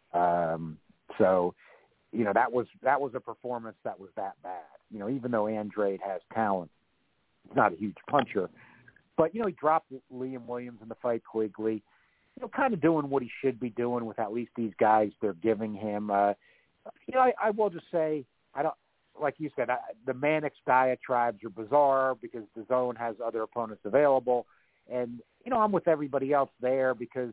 Um, so, you know, that was that was a performance that was that bad. You know, even though Andrade has talent, he's not a huge puncher. But, you know, he dropped Liam Williams in the fight, Quigley. You know, kind of doing what he should be doing with at least these guys they're giving him. Uh, you know, I, I will just say, I don't, like you said, I, the Mannix diatribes are bizarre because the zone has other opponents available. And, you know, I'm with everybody else there because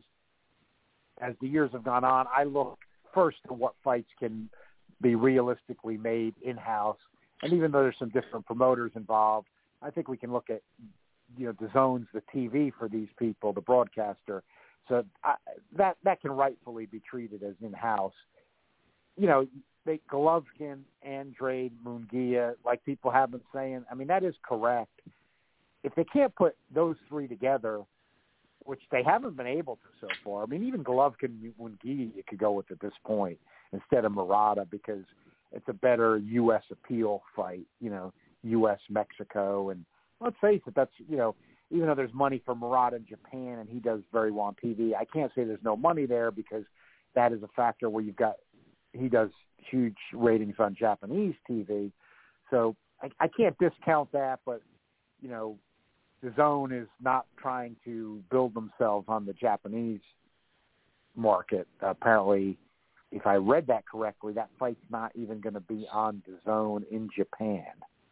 as the years have gone on, I look first at what fights can be realistically made in-house. And even though there's some different promoters involved, I think we can look at, you know, the zone's the T V for these people, the broadcaster. So I, that that can rightfully be treated as in-house. you know, they Golovkin, Andrade, Munguia, like people have been saying. I mean, that is correct. If they can't put those three together, which they haven't been able to so far. I mean, even Golovkin, Munguia, you could go with at this point instead of Murata because it's a better U S appeal fight, you know, U S Mexico. And let's face it, that's, you know, even though there's money for Murata in Japan and he does very well on T V, I can't say there's no money there because that is a factor where you've got, he does huge ratings on Japanese T V. So I, I can't discount that, but, you know, the zone is not trying to build themselves on the Japanese market. Uh, apparently, if I read that correctly, that fight's not even going to be on the zone in Japan.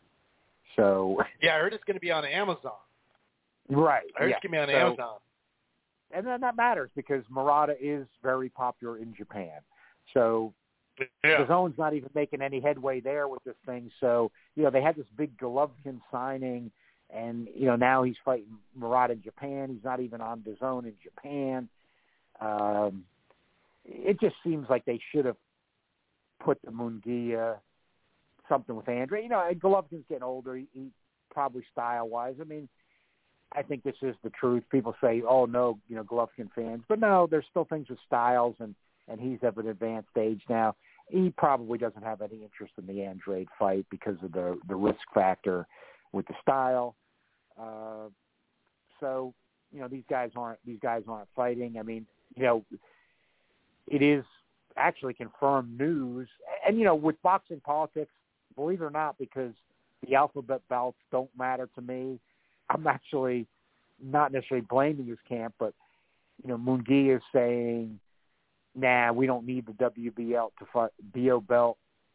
So yeah, I heard it's going to be on Amazon. Right. I heard yeah. it's going to be on so, Amazon. And then that matters because Murata is very popular in Japan. So yeah. the zone's not even making any headway there with this thing. So, you know, they had this big Golovkin signing. And, you know, now he's fighting Murata in Japan. He's not even on the zone in Japan. Um, it just seems like they should have put the Munguia, something with Andre. You know, Golovkin's getting older. He, he probably style-wise. I mean, I think this is the truth. People say, oh, no, you know, Golovkin fans. But, no, there's still things with styles, and, and he's at an advanced age now. He probably doesn't have any interest in the Andrade fight because of the, the risk factor with the style. Uh, so, you know, these guys aren't, these guys aren't fighting. I mean, you know, it is actually confirmed news. And, you know, with boxing politics, believe it or not, because the alphabet belts don't matter to me, I'm actually not necessarily blaming his camp, but, you know, Munguia is saying, nah, we don't need the W B L to fight, B O belt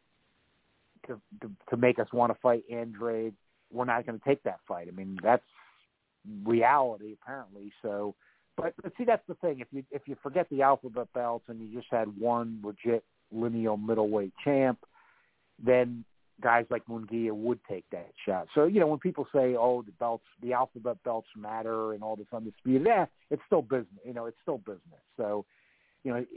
to, to, to make us want to fight Andrade. We're not going to take that fight. I mean, that's reality apparently. So, but, but see, that's the thing. If you if you forget the alphabet belts and you just had one legit lineal middleweight champ, then guys like Munguia would take that shot. So, you know, when people say, "Oh, the belts, the alphabet belts matter," and all this undisputed, yeah, it's still business. You know, it's still business. So, you know,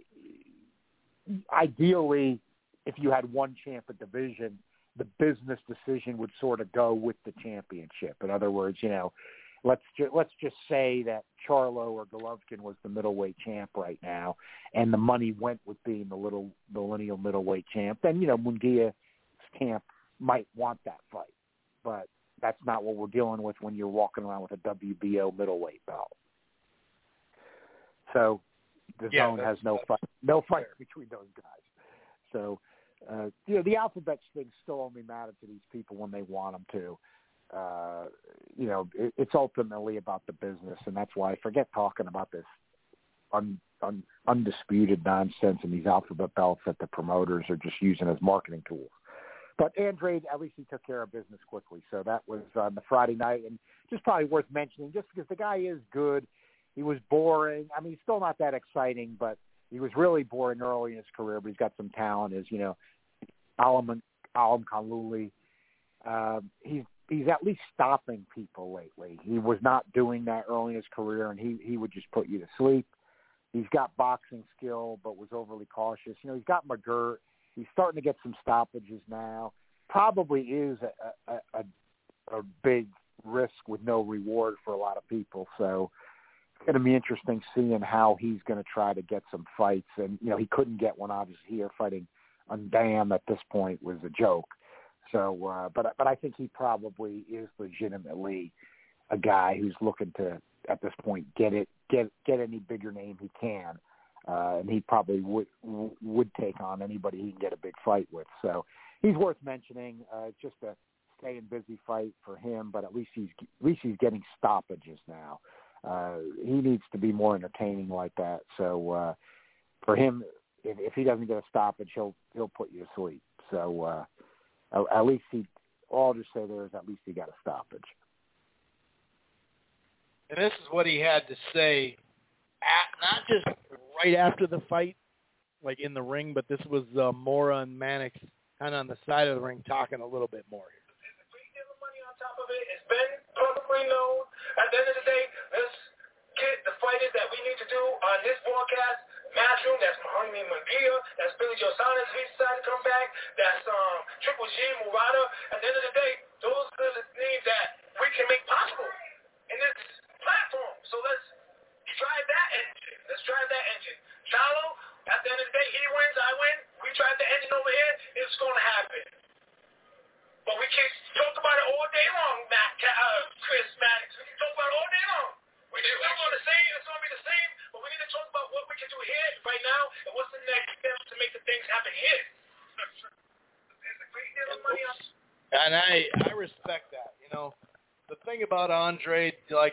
ideally, if you had one champ a division, the business decision would sort of go with the championship. In other words, you know, let's ju- let's just say that Charlo or Golovkin was the middleweight champ right now, and the money went with being the little the lineal middleweight champ. Then, you know, Munguia's camp might want that fight, but that's not what we're dealing with when you're walking around with a W B O middleweight belt. So the yeah, zone has no fight, no fight between those guys. So. Uh, you know, the alphabet things still only matter to these people when they want them to. Uh, you know, it, it's ultimately about the business, and that's why I forget talking about this un, un, undisputed nonsense and these alphabet belts that the promoters are just using as marketing tools. But Andrade, at least he took care of business quickly. So that was on the Friday night, and just probably worth mentioning just because the guy is good. He was boring. I mean, he's still not that exciting, but he was really boring early in his career, but he's got some talent. Is, you know, Alam, Alam Khaluli. Uh, he's he's at least stopping people lately. He was not doing that early in his career, and he, he would just put you to sleep. He's got boxing skill, but was overly cautious. You know, he's got McGirt. He's starting to get some stoppages now. Probably is a, a, a, a big risk with no reward for a lot of people. So it's going to be interesting seeing how he's going to try to get some fights. And, you know, he couldn't get one, obviously, here. Fighting on Dam at this point was a joke. So, uh, but but I think he probably is legitimately a guy who's looking to, at this point, get it, get get any bigger name he can, uh, and he probably would would take on anybody he can get a big fight with. So he's worth mentioning. Uh, it's just a staying busy fight for him, but at least he's at least he's getting stoppages now. Uh, he needs to be more entertaining like that. So uh, for him, if, if he doesn't get a stoppage, he'll he'll put you to sleep. So uh, at least he, all I'll just say there is at least he got a stoppage. And this is what he had to say, at, not just right after the fight, like in the ring, but this was uh, Mora and Mannix kind of on the side of the ring talking a little bit more here. Money on top of it. It's been publicly known. At the end of the day, let's get the fighters that we need to do on this broadcast Matchroom, that's Mahoney Munguia, that's Billy Joe Saunders if he decided to come back, that's um, Triple G, Murata. At the end of the day, those are the things that we can make possible in this platform. So let's drive that engine. Let's drive that engine. Charlo, at the end of the day, he wins, I win. We drive the engine over here, it's going to happen. But we can talk about it all day long, Matt, uh, Chris, Matt. We can talk about it all day long. We're still going to say it's going to be the same, but we need to talk about what we can do here right now and what's the next steps to make the things happen here. There's a great deal of money on. And I, I respect that. You know, the thing about Andre, like,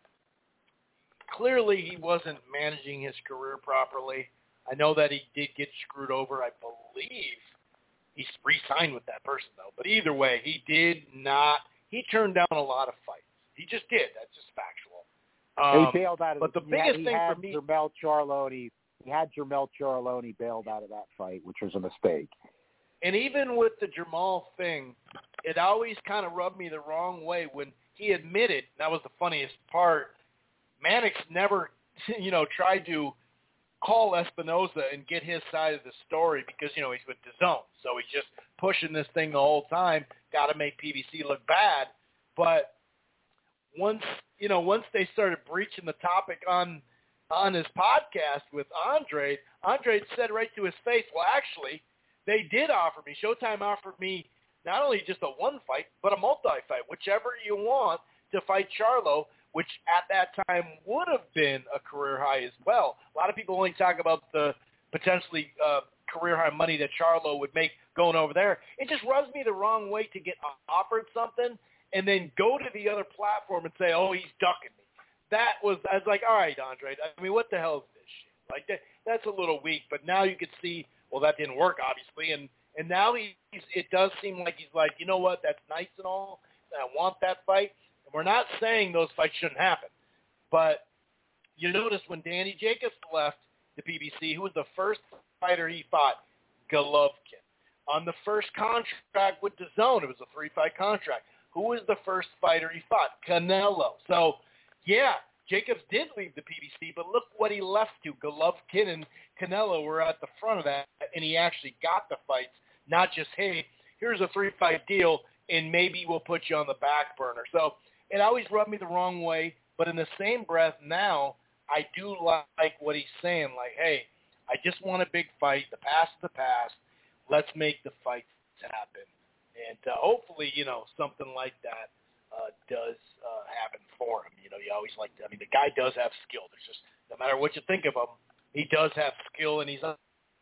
clearly he wasn't managing his career properly. I know that he did get screwed over. I believe he re-signed with that person, though. But either way, he did not – he turned down a lot of fights. He just did. That's just factual. Um, he bailed out of but the, the biggest he thing had for me – Jermell Charlo, he, he had Jermell Charlo, and he bailed out of that fight, which was a mistake. And even with the Jermall thing, it always kind of rubbed me the wrong way when he admitted – that was the funniest part – Mannix never, you know, tried to call Espinoza and get his side of the story because, you know, he's with DAZN. So he's just pushing this thing the whole time, got to make P B C look bad. But once, you know, once they started breaching the topic on on his podcast with Andre, Andre said right to his face, well, actually, they did offer me, Showtime offered me not only just a one fight, but a multi-fight, whichever you want to fight Charlo, which at that time would have been a career high as well. A lot of people only talk about the potentially uh, career high money that Charlo would make going over there. It just rubs me the wrong way to get offered something and then go to the other platform and say, oh, he's ducking me. That was, I was like, all right, Andre, I mean, what the hell is this shit? Like, that, that's a little weak, but now you could see, well, that didn't work, obviously, and, and now he's, it does seem like he's like, you know what, that's nice and all, I want that fight. And we're not saying those fights shouldn't happen, but you notice when Danny Jacobs left the P B C, who was the first fighter he fought? Golovkin. On the first contract with DAZN, it was a three-fight contract. Who was the first fighter he fought? Canelo. So, yeah, Jacobs did leave the P B C, but look what he left to. Golovkin and Canelo were at the front of that, and he actually got the fights, not just, hey, here's a three-fight deal, and maybe we'll put you on the back burner. So it always rubbed me the wrong way, but in the same breath now, I do like what he's saying, like, hey, I just want a big fight. The past is the past. Let's make the fights happen. And uh, hopefully, you know, something like that uh, does uh, happen for him. You know, you always like to, I mean, the guy does have skill. There's just, no matter what you think of him, he does have skill, and he's not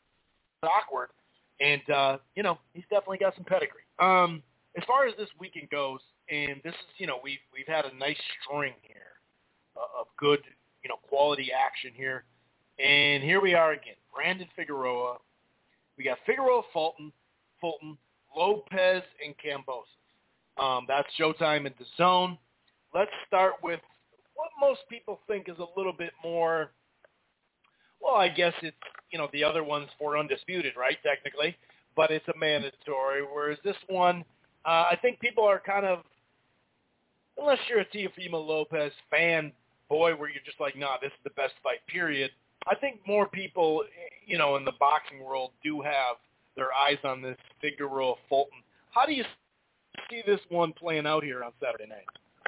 awkward. And, uh, you know, he's definitely got some pedigree. Um, as far as this weekend goes, and this is, you know, we've, we've had a nice string here uh, of good, you know, quality action here. And here we are again. Brandon Figueroa. We got Figueroa, Fulton, Fulton, Lopez, and Kambosos. Um, that's Showtime and DAZN. Let's start with what most people think is a little bit more, well, I guess it's, you know, the other one's for undisputed, right, technically, but it's a mandatory, whereas this one, uh, I think people are kind of, unless you're a Teofimo Lopez fan, boy, where you're just like, nah, this is the best fight, period. I think more people, you know, in the boxing world do have their eyes on this Figueroa Fulton. How do you see this one playing out here on Saturday night?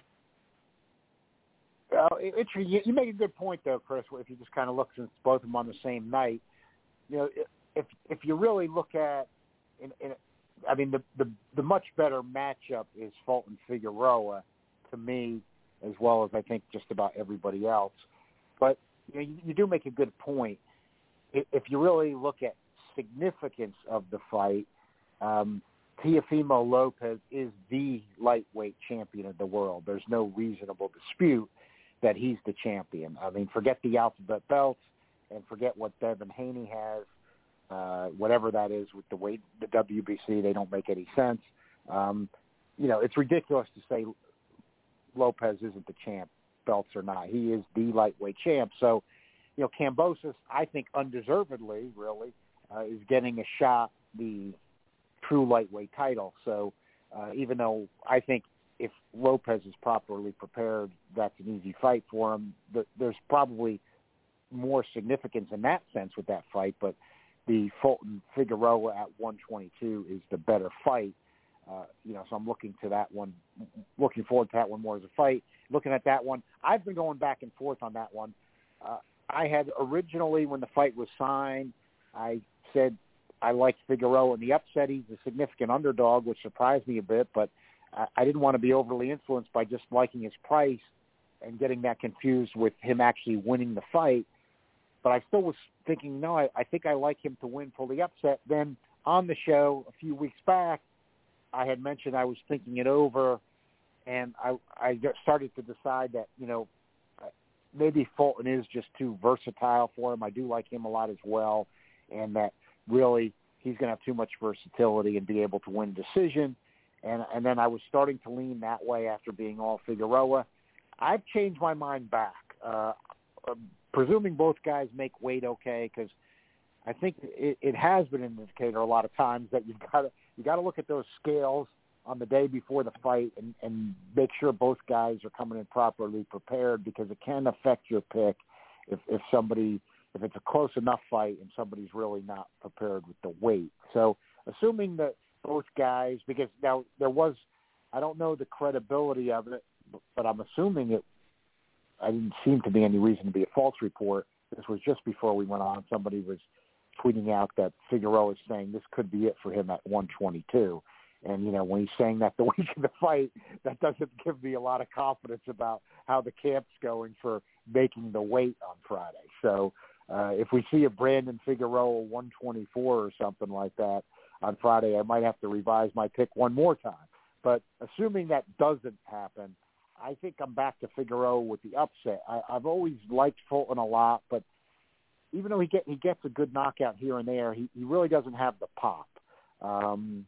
Well, it, it, you make a good point, though, Chris, if you just kind of look, since both of them on the same night. You know, if if you really look at, in, in, I mean, the, the the much better matchup is Fulton Figueroa to me, as well as I think just about everybody else. But you know, you, you do make a good point. If, if you really look at significance of the fight, um, Teofimo Lopez is the lightweight champion of the world. There's no reasonable dispute that he's the champion. I mean, forget the alphabet belts and forget what Devin Haney has, uh, whatever that is with the weight, the W B C, they don't make any sense. Um, you know, it's ridiculous to say Lopez isn't the champ, belts or not. He is the lightweight champ. So, you know, Kambosos, I think undeservedly, really, uh, is getting a shot the true lightweight title. So uh, even though I think if Lopez is properly prepared, that's an easy fight for him, but there's probably more significance in that sense with that fight, but the Fulton-Figueroa at one twenty-two is the better fight. Uh, you know, so I'm looking to that one, looking forward to that one more as a fight. Looking at that one, I've been going back and forth on that one. Uh, I had originally, when the fight was signed, I said I liked Figueroa in the upset. He's a significant underdog, which surprised me a bit, but I, I didn't want to be overly influenced by just liking his price and getting that confused with him actually winning the fight. But I still was thinking, no, I, I think I like him to win for the upset. Then on the show a few weeks back, I had mentioned I was thinking it over, and I, I started to decide that, you know, maybe Fulton is just too versatile for him. I do like him a lot as well, and that really he's going to have too much versatility and be able to win decision. And, and then I was starting to lean that way after being all Figueroa. I've changed my mind back, uh, uh, presuming both guys make weight okay, because I think it, it has been an indicator a lot of times that you've got to you got to look at those scales on the day before the fight and, and make sure both guys are coming in properly prepared, because it can affect your pick if, if somebody if it's a close enough fight and somebody's really not prepared with the weight. So assuming that both guys, because now there was, I don't know the credibility of it, but I'm assuming it, I didn't seem to be any reason to be a false report. This was just before we went on. Somebody was tweeting out that Figueroa is saying this could be it for him at one twenty-two. And, you know, when he's saying that the week of the fight, that doesn't give me a lot of confidence about how the camp's going for making the weight on Friday. So uh, if we see a Brandon Figueroa one twenty-four or something like that on Friday, I might have to revise my pick one more time. But assuming that doesn't happen, I think I'm back to Figueroa with the upset. I, I've always liked Fulton a lot, but even though he get he gets a good knockout here and there, he, he really doesn't have the pop. Um,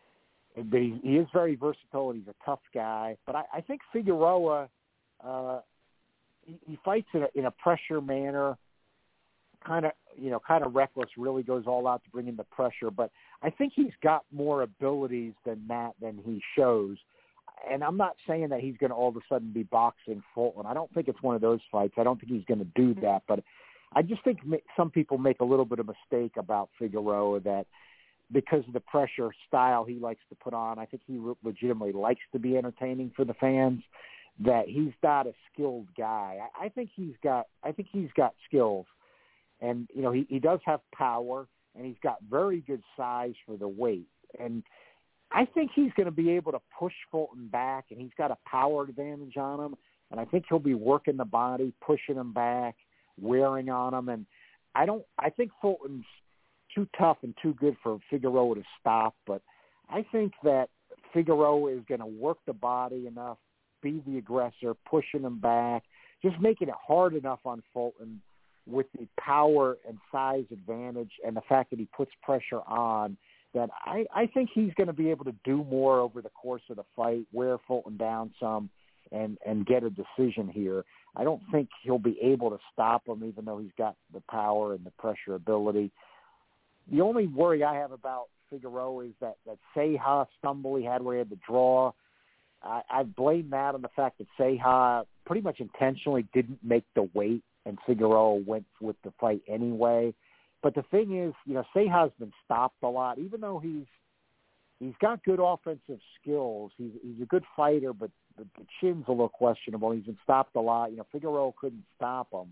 but he, he is very versatile, and he's a tough guy. But I, I think Figueroa, uh, he, he fights in a, in a pressure manner, kind of you know, kind of reckless. Really goes all out to bring in the pressure. But I think he's got more abilities than that than he shows. And I'm not saying that he's going to all of a sudden be boxing Fulton. I don't think it's one of those fights. I don't think he's going to do that. But I just think some people make a little bit of a mistake about Figueroa, that because of the pressure style he likes to put on, I think he legitimately likes to be entertaining for the fans, that he's not a skilled guy. I think he's got, I think he's got skills, and, you know, he, he does have power, and he's got very good size for the weight. And I think he's going to be able to push Fulton back, and he's got a power advantage on him, and I think he'll be working the body, pushing him back, wearing on him. And I don't, I think Fulton's too tough and too good for Figueroa to stop, but I think that Figueroa is going to work the body enough, be the aggressor, pushing him back, just making it hard enough on Fulton with the power and size advantage and the fact that he puts pressure on, that I, I think he's going to be able to do more over the course of the fight, wear Fulton down some, and, and get a decision here. I don't think he'll be able to stop him, even though he's got the power and the pressure ability. The only worry I have about Figueroa is that, that Ceja stumble he had where he had the draw. I, I blame that on the fact that Ceja pretty much intentionally didn't make the weight, and Figueroa went with the fight anyway. But the thing is, you know, Ceja's been stopped a lot, even though he's he's got good offensive skills. He's he's a good fighter, but the, the chin's a little questionable. He's been stopped a lot. You know, Figueroa couldn't stop him.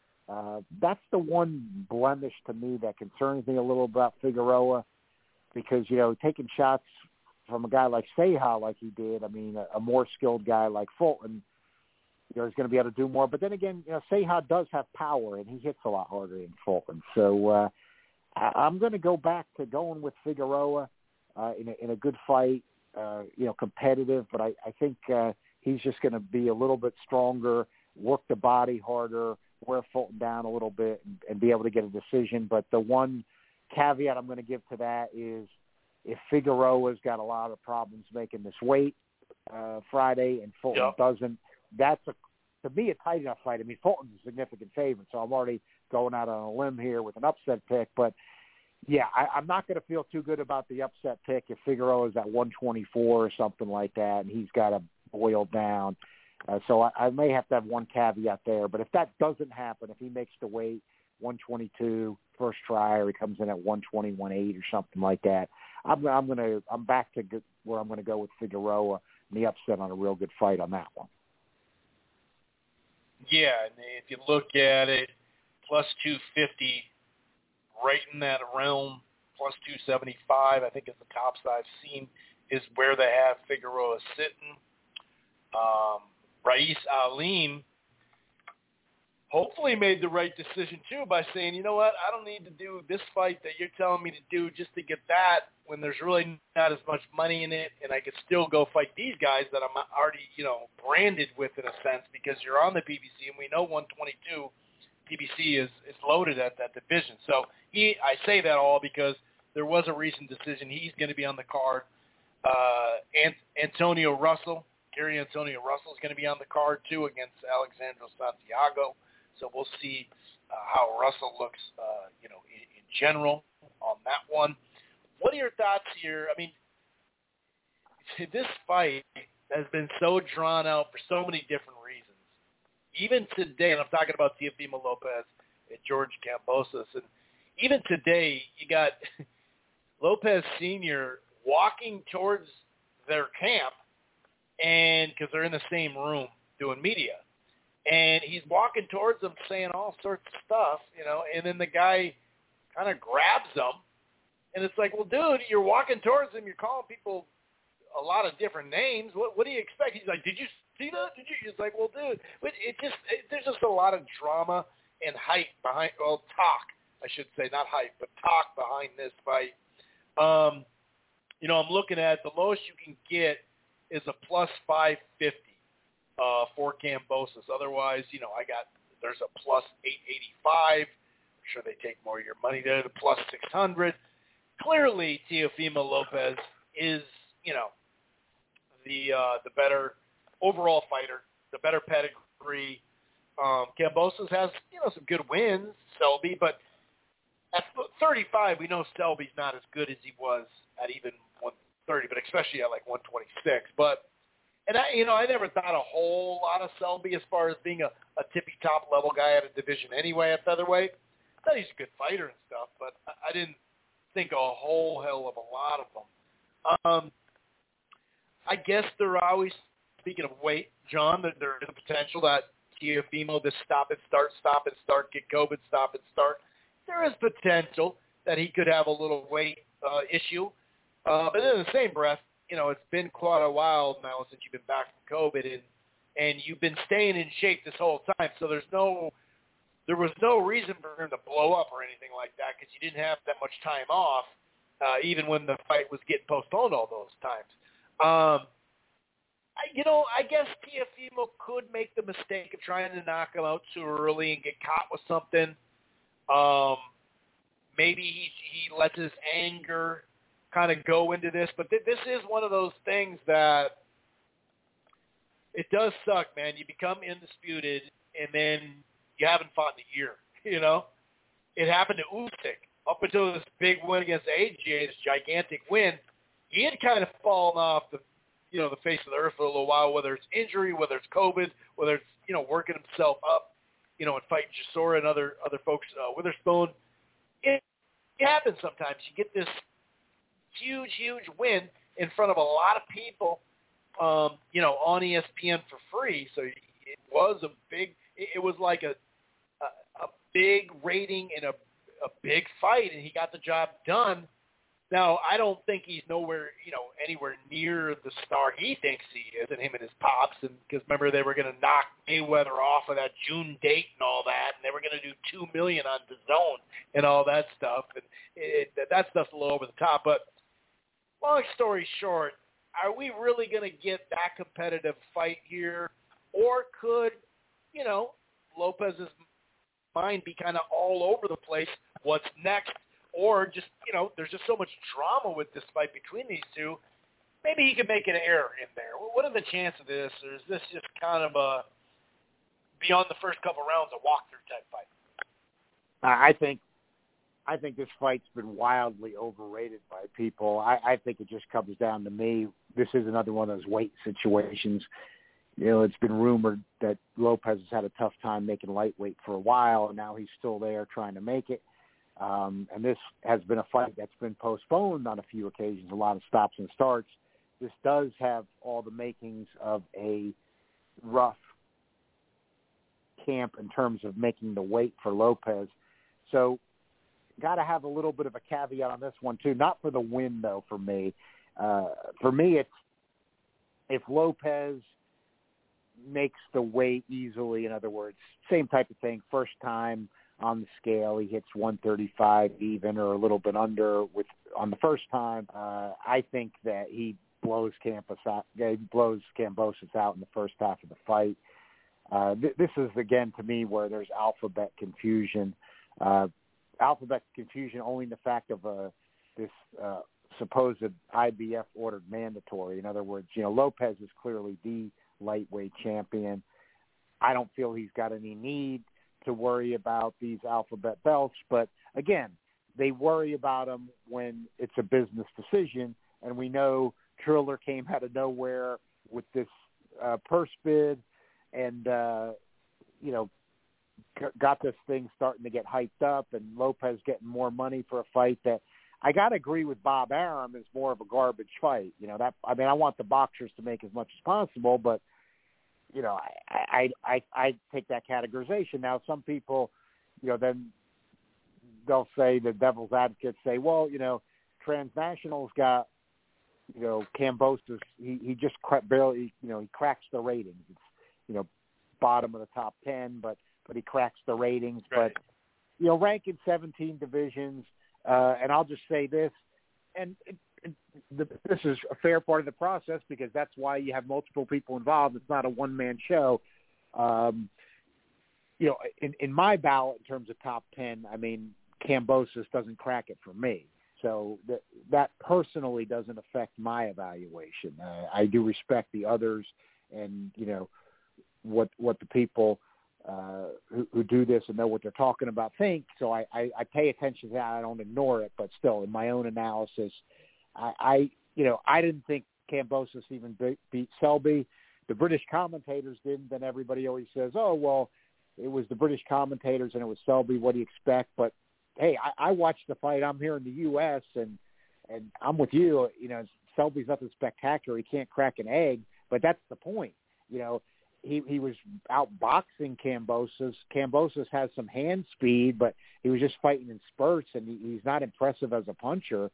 Uh, that's the one blemish to me that concerns me a little about Figueroa, because, you know, taking shots from a guy like Ceja like he did, I mean, a, a more skilled guy like Fulton, you know, is going to be able to do more. But then again, you know, Ceja does have power, and he hits a lot harder than Fulton. So uh, I, I'm going to go back to going with Figueroa uh, in, a, in a good fight, uh, you know, competitive. But I, I think uh, he's just going to be a little bit stronger, work the body harder, wear Fulton down a little bit, and, and be able to get a decision. But the one caveat I'm going to give to that is if Figueroa's got a lot of problems making this weight uh, Friday and Fulton yep. doesn't, that's, a, to me, a tight enough fight. I mean, Fulton's a significant favorite, so I'm already going out on a limb here with an upset pick. But, yeah, I, I'm not going to feel too good about the upset pick if Figueroa's at one twenty-four or something like that, and he's got to boil down. Uh, so I, I may have to have one caveat there. But if that doesn't happen, if he makes the weight one twenty-two first try, or he comes in at one twenty, one eight or something like that, I'm, I'm going to I'm back to good, where I'm going to go with Figueroa and the upset on a real good fight on that one. Yeah, and if you look at it, plus two fifty, right in that realm, plus two seventy-five, I think is the tops I've seen, is where they have Figueroa sitting. Um, Rais Alim hopefully made the right decision, too, by saying, you know what, I don't need to do this fight that you're telling me to do just to get that when there's really not as much money in it, and I could still go fight these guys that I'm already, you know, branded with in a sense, because you're on the P B C, and we know one twenty-two P B C is, is loaded at that division. So he, I say that all because there was a recent decision. He's going to be on the card. Uh, Ant- Antonio Russell, Gary Antonio Russell is going to be on the card, too, against Alexandro Santiago. So we'll see uh, how Russell looks, uh, you know, in, in general on that one. What are your thoughts here? I mean, this fight has been so drawn out for so many different reasons. Even today, and I'm talking about Teofimo Lopez and George Kambosos, and even today you got Lopez Senior walking towards their camp, and because they're in the same room doing media. And he's walking towards them saying all sorts of stuff, you know, and then the guy kind of grabs him. And it's like, well, dude, you're walking towards him. You're calling people a lot of different names. What, what do you expect? He's like, did you see that? Did you? It's like, well, dude, but it just it, there's just a lot of drama and hype behind, well, talk, I should say, not hype, but talk behind this fight. Um, you know, I'm looking at the lowest you can get is a plus five fifty. Uh, for Kambosos. Otherwise, you know, I got, there's a plus eight eighty-five. I'm sure they take more of your money there, the plus six hundred. Clearly, Teofimo Lopez is, you know, the uh, the better overall fighter, the better pedigree. Um, Kambosos has, you know, some good wins, Selby, but at thirty-five, we know Selby's not as good as he was at even one thirty, but especially at like one twenty-six. But And, I, you know, I never thought a whole lot of Selby as far as being a, a tippy-top level guy at a division anyway at featherweight. I thought he's a good fighter and stuff, but I, I didn't think a whole hell of a lot of them. Um, I guess there are always, speaking of weight, John, that there is a potential that Teofimo, this stop and start, stop and start, get COVID, stop and start. There is potential that he could have a little weight uh, issue. Uh, but in the same breath, you know, it's been quite a while now since you've been back from COVID, and and you've been staying in shape this whole time. So there's no, there was no reason for him to blow up or anything like that because you didn't have that much time off, uh, even when the fight was getting postponed all those times. Um, I, you know, I guess Teofimo could make the mistake of trying to knock him out too early and get caught with something. Um, maybe he he lets his anger kind of go into this, but th- this is one of those things that it does suck, man. You become indisputed, and then you haven't fought in a year, you know? It happened to Usyk. Up until this big win against A J, this gigantic win, he had kind of fallen off the, you know, the face of the earth for a little while, whether it's injury, whether it's COVID, whether it's, you know, working himself up, you know, and fighting Chisora and other, other folks, uh, Witherspoon. It, it happens sometimes. You get this huge, huge win in front of a lot of people, um, you know, on E S P N for free. So it was a big, it was like a, a, a big rating and a, a big fight, and he got the job done. Now, I don't think he's nowhere, you know, anywhere near the star he thinks he is, and him and his pops. And because remember, they were going to knock Mayweather off of that June date and all that, and they were going to do two million on DAZN and all that stuff. And it, that stuff's a little over the top. But long story short, are we really going to get that competitive fight here, or could, you know, Lopez's mind be kind of all over the place? What's next? Or just, you know, there's just so much drama with this fight between these two. Maybe he could make an error in there. What are the chances of this? Or is this just kind of a, beyond the first couple rounds, a walkthrough type fight? I think I think this fight's been wildly overrated by people. I, I think it just comes down to me. This is another one of those weight situations. you know, it's been rumored that Lopez has had a tough time making lightweight for a while, and now he's still there trying to make it. Um, and this has been a fight that's been postponed on a few occasions, a lot of stops and starts. This does have all the makings of a rough camp in terms of making the weight for Lopez. So got to have a little bit of a caveat on this one, too. Not for the win, though, for me. Uh, for me, it's if Lopez makes the weight easily, in other words, same type of thing, first time on the scale, he hits one thirty-five even or a little bit under with on the first time. Uh, I think that he blows Campos out, he blows Kambosos out in the first half of the fight. Uh, th- this is, again, to me, where there's alphabet confusion. Uh, alphabet confusion only in the fact of uh, this uh, supposed I B F-ordered mandatory. In other words, you know, Lopez is clearly the lightweight champion. I don't feel he's got any need to worry about these alphabet belts, but again, they worry about them when it's a business decision, and we know Triller came out of nowhere with this uh, purse bid and, uh, you know, g- got this thing starting to get hyped up, and Lopez getting more money for a fight that I got to agree with Bob Arum is more of a garbage fight. You know, that, I mean, I want the boxers to make as much as possible, but you know, I, I, I, I take that categorization. Now, some people, you know, then they'll say, the devil's advocates say, well, you know, Transnational's got, you know, Kambosos, he, he just cra- barely, you know, he cracks the ratings. It's, you know, bottom of the top ten, but, but he cracks the ratings. Right. But, you know, ranking seventeen divisions, uh, and I'll just say this, and it, The, this is a fair part of the process because that's why you have multiple people involved. It's not a one-man show. Um, you know, in, in my ballot in terms of top ten, I mean, Kambosos doesn't crack it for me. So that, that personally doesn't affect my evaluation. Uh, I do respect the others and, you know, what what the people uh, who, who do this and know what they're talking about think. So I, I, I pay attention to that. I don't ignore it. But still, in my own analysis, I, I, you know, I didn't think Kambosos even beat, beat Selby. The British commentators didn't. Then everybody always says, oh, well, it was the British commentators and it was Selby. What do you expect? But, hey, I, I watched the fight. I'm here in the U S, and, and I'm with you. You know, Selby's nothing spectacular. He can't crack an egg, but that's the point. You know, he, he was outboxing Kambosos. Kambosos has some hand speed, but he was just fighting in spurts, and he, he's not impressive as a puncher.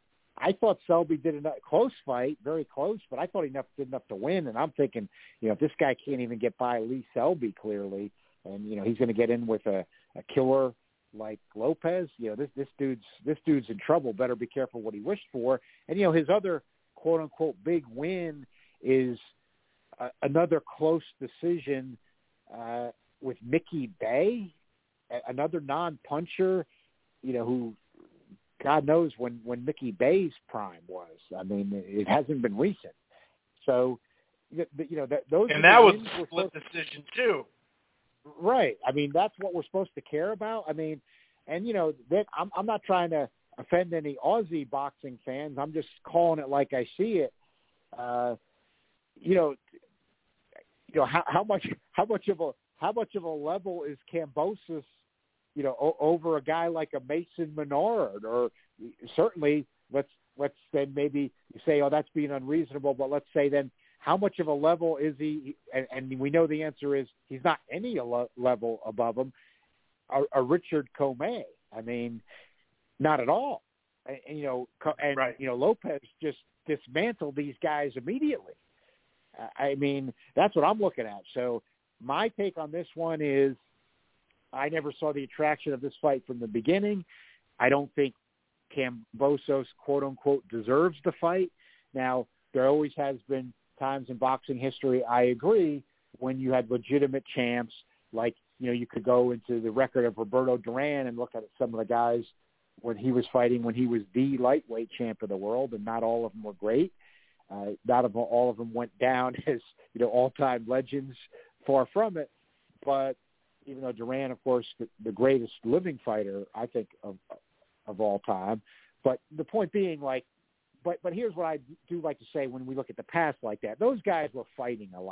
I thought Selby did a close fight, very close, but I thought he enough, did enough to win. And I'm thinking, you know, if this guy can't even get by Lee Selby clearly, and you know he's going to get in with a, a killer like Lopez, you know, this this dude's this dude's in trouble. Better be careful what he wished for. And you know, his other quote unquote big win is uh, another close decision uh, with Mickey Bay, another non-puncher, you know, who. God knows when, when Mickey Bay's prime was. I mean, it hasn't been recent. So, you know, that, those and are that the was wins a we're split supposed, decision too. Right. I mean, that's what we're supposed to care about. I mean, and you know, that I'm I'm not trying to offend any Aussie boxing fans. I'm just calling it like I see it. Uh, you know, you know how, how much how much of a how much of a level is Kambosos, you know, o- over a guy like a Mason Menard, or certainly let's let's then maybe say, oh, that's being unreasonable, but let's say then how much of a level is he? And, and we know the answer is he's not any le- level above him. A, a Richard Comey, I mean, not at all. And, and you know, and right. you know, Lopez just dismantled these guys immediately. I mean, that's what I'm looking at. So my take on this one is, I never saw the attraction of this fight from the beginning. I don't think Kambosos, quote unquote, deserves the fight. Now, there always has been times in boxing history, I agree, when you had legitimate champs, like, you know, you could go into the record of Roberto Duran and look at some of the guys when he was fighting, when he was the lightweight champ of the world, and not all of them were great. Uh, not of, all of them went down as, you know, all-time legends, far from it. But even though Duran, of course, the, the greatest living fighter, I think, of of all time. But the point being, like, but but here's what I do like to say when we look at the past like that. Those guys were fighting a lot.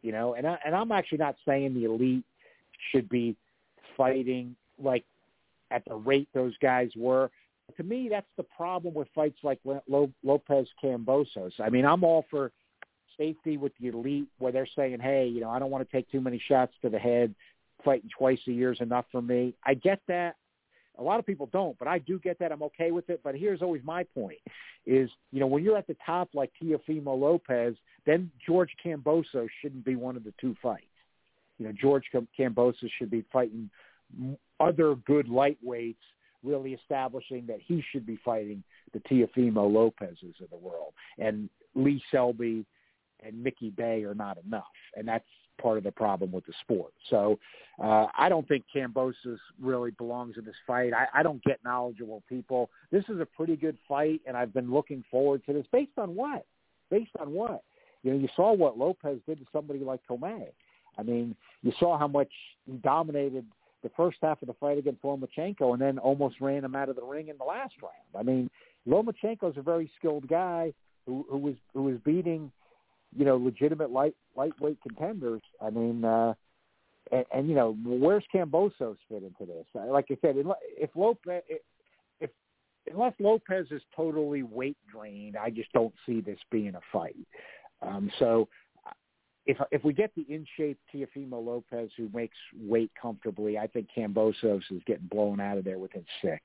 you know, and I, and I'm actually not saying the elite should be fighting like at the rate those guys were. To me, that's the problem with fights like Lopez Kambosos. I mean, I'm all for safety with the elite where they're saying, hey, you know, I don't want to take too many shots to the head. Fighting twice a year is enough for me. I get that. A lot of people don't, but I do get that. I'm okay with it. But here's always my point is, you know, when you're at the top like Teofimo Lopez, then George Kambosos shouldn't be one of the two fights. You know, George Kambosos should be fighting other good lightweights, really establishing that he should be fighting the Teofimo Lopezes of the world. And Lee Selby and Mickey Bay are not enough. And that's part of the problem with the sport. So uh, I don't think Kambosos really belongs in this fight. I, I don't get knowledgeable people. This is a pretty good fight, and I've been looking forward to this. Based on what? Based on what? You know, you saw what Lopez did to somebody like Tomei. I mean, you saw how much he dominated the first half of the fight against Lomachenko and then almost ran him out of the ring in the last round. I mean, Lomachenko's a very skilled guy who, who was who was beating, you know, legitimate light lightweight contenders. I mean, uh, and, and you know, where's Kambosos fit into this? Like I said, if Lopez, if unless Lopez is totally weight drained, I just don't see this being a fight. Um, so, if if we get the in shape Teofimo Lopez who makes weight comfortably, I think Kambosos is getting blown out of there within six.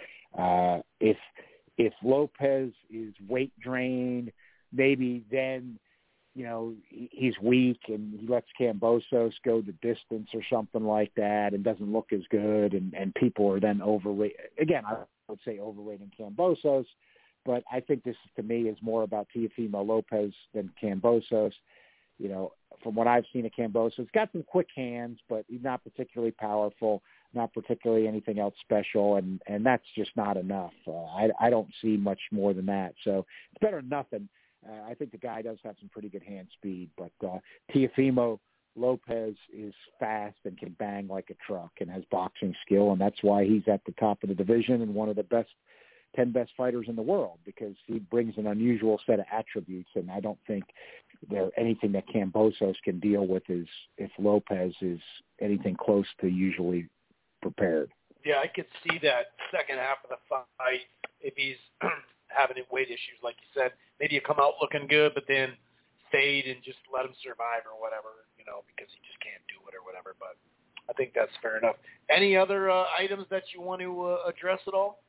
Uh, if if Lopez is weight drained, maybe then, you know, he's weak and he lets Kambosos go the distance or something like that and doesn't look as good, and, and people are then overrating. Again, I would say overrating Kambosos, but I think this, to me, is more about Teofimo Lopez than Kambosos. You know, from what I've seen of Kambosos, he's got some quick hands, but he's not particularly powerful, not particularly anything else special, and, and that's just not enough. Uh, I, I don't see much more than that. So it's better than nothing. Uh, I think the guy does have some pretty good hand speed, but uh, Teofimo Lopez is fast and can bang like a truck and has boxing skill, and that's why he's at the top of the division and one of the best ten best fighters in the world, because he brings an unusual set of attributes, and I don't think there anything that Kambosos can deal with is if Lopez is anything close to usually prepared. Yeah, I could see that second half of the fight if he's having weight issues, like you said. Maybe you come out looking good, but then fade and just let him survive or whatever, you know, because he just can't do it or whatever. But I think that's fair enough. Any other uh, items that you want to uh, address at all?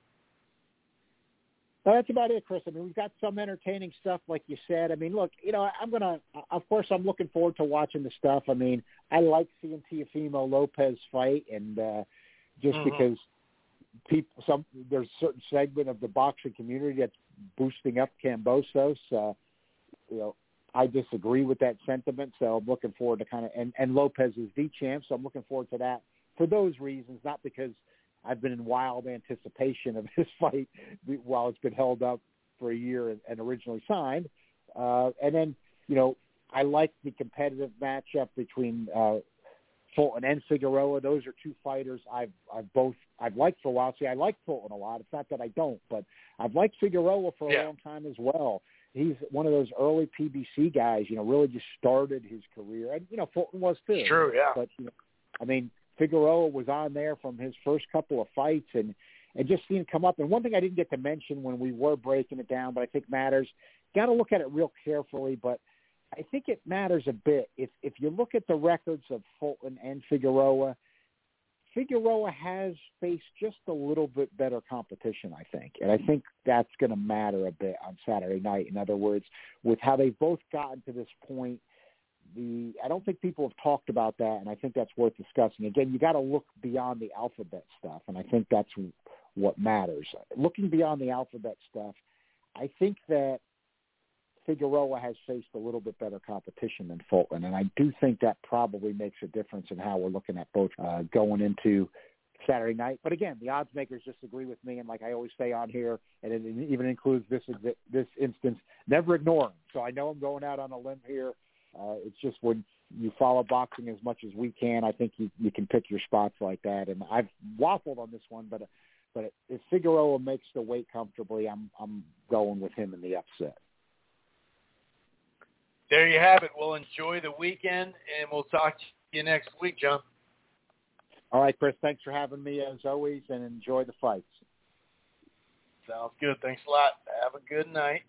Well, that's about it, Chris. I mean, we've got some entertaining stuff, like you said. I mean, look, you know, I'm going to, of course, I'm looking forward to watching the stuff. I mean, I like seeing Teofimo Lopez fight, and uh, just mm-hmm. because people, some there's a certain segment of the boxing community that's boosting up Kambosos. Uh, you know, I disagree with that sentiment, so I'm looking forward to kind of, and, and Lopez is the champ, so I'm looking forward to that for those reasons, not because I've been in wild anticipation of this fight while it's been held up for a year and, and originally signed. Uh, and then, you know, I like the competitive matchup between uh, Fulton and Figueroa. Those are two fighters I've I've both I've liked for a while. See, I like Fulton a lot. It's not that I don't, but I've liked Figueroa for a yeah. long time as well. He's one of those early P B C guys, you know, really just started his career. And, you know, Fulton was too. True, yeah. But, you know, I mean, Figueroa was on there from his first couple of fights, and, and just seeing him come up. And one thing I didn't get to mention when we were breaking it down, but I think matters, got to look at it real carefully, but I think it matters a bit. If if you look at the records of Fulton and Figueroa, Figueroa has faced just a little bit better competition, I think. And I think that's going to matter a bit on Saturday night. In other words, with how they've both gotten to this point, The I don't think people have talked about that, and I think that's worth discussing. Again, you got to look beyond the alphabet stuff, and I think that's what matters. Looking beyond the alphabet stuff, I think that Figueroa has faced a little bit better competition than Fulton, and I do think that probably makes a difference in how we're looking at both uh, going into Saturday night. But again, the odds makers disagree with me, and like I always say on here, and it even includes this this instance, never ignore them. So I know I'm going out on a limb here. Uh, it's just when you follow boxing as much as we can, I think you, you can pick your spots like that. And I've waffled on this one, but but if Figueroa makes the weight comfortably, I'm I'm going with him in the upset. there you have it. We'll enjoy the weekend, and we'll talk to you next week, John. All right, Chris. Thanks for having me as always, and enjoy the fights. Sounds good. Thanks a lot. Have a good night.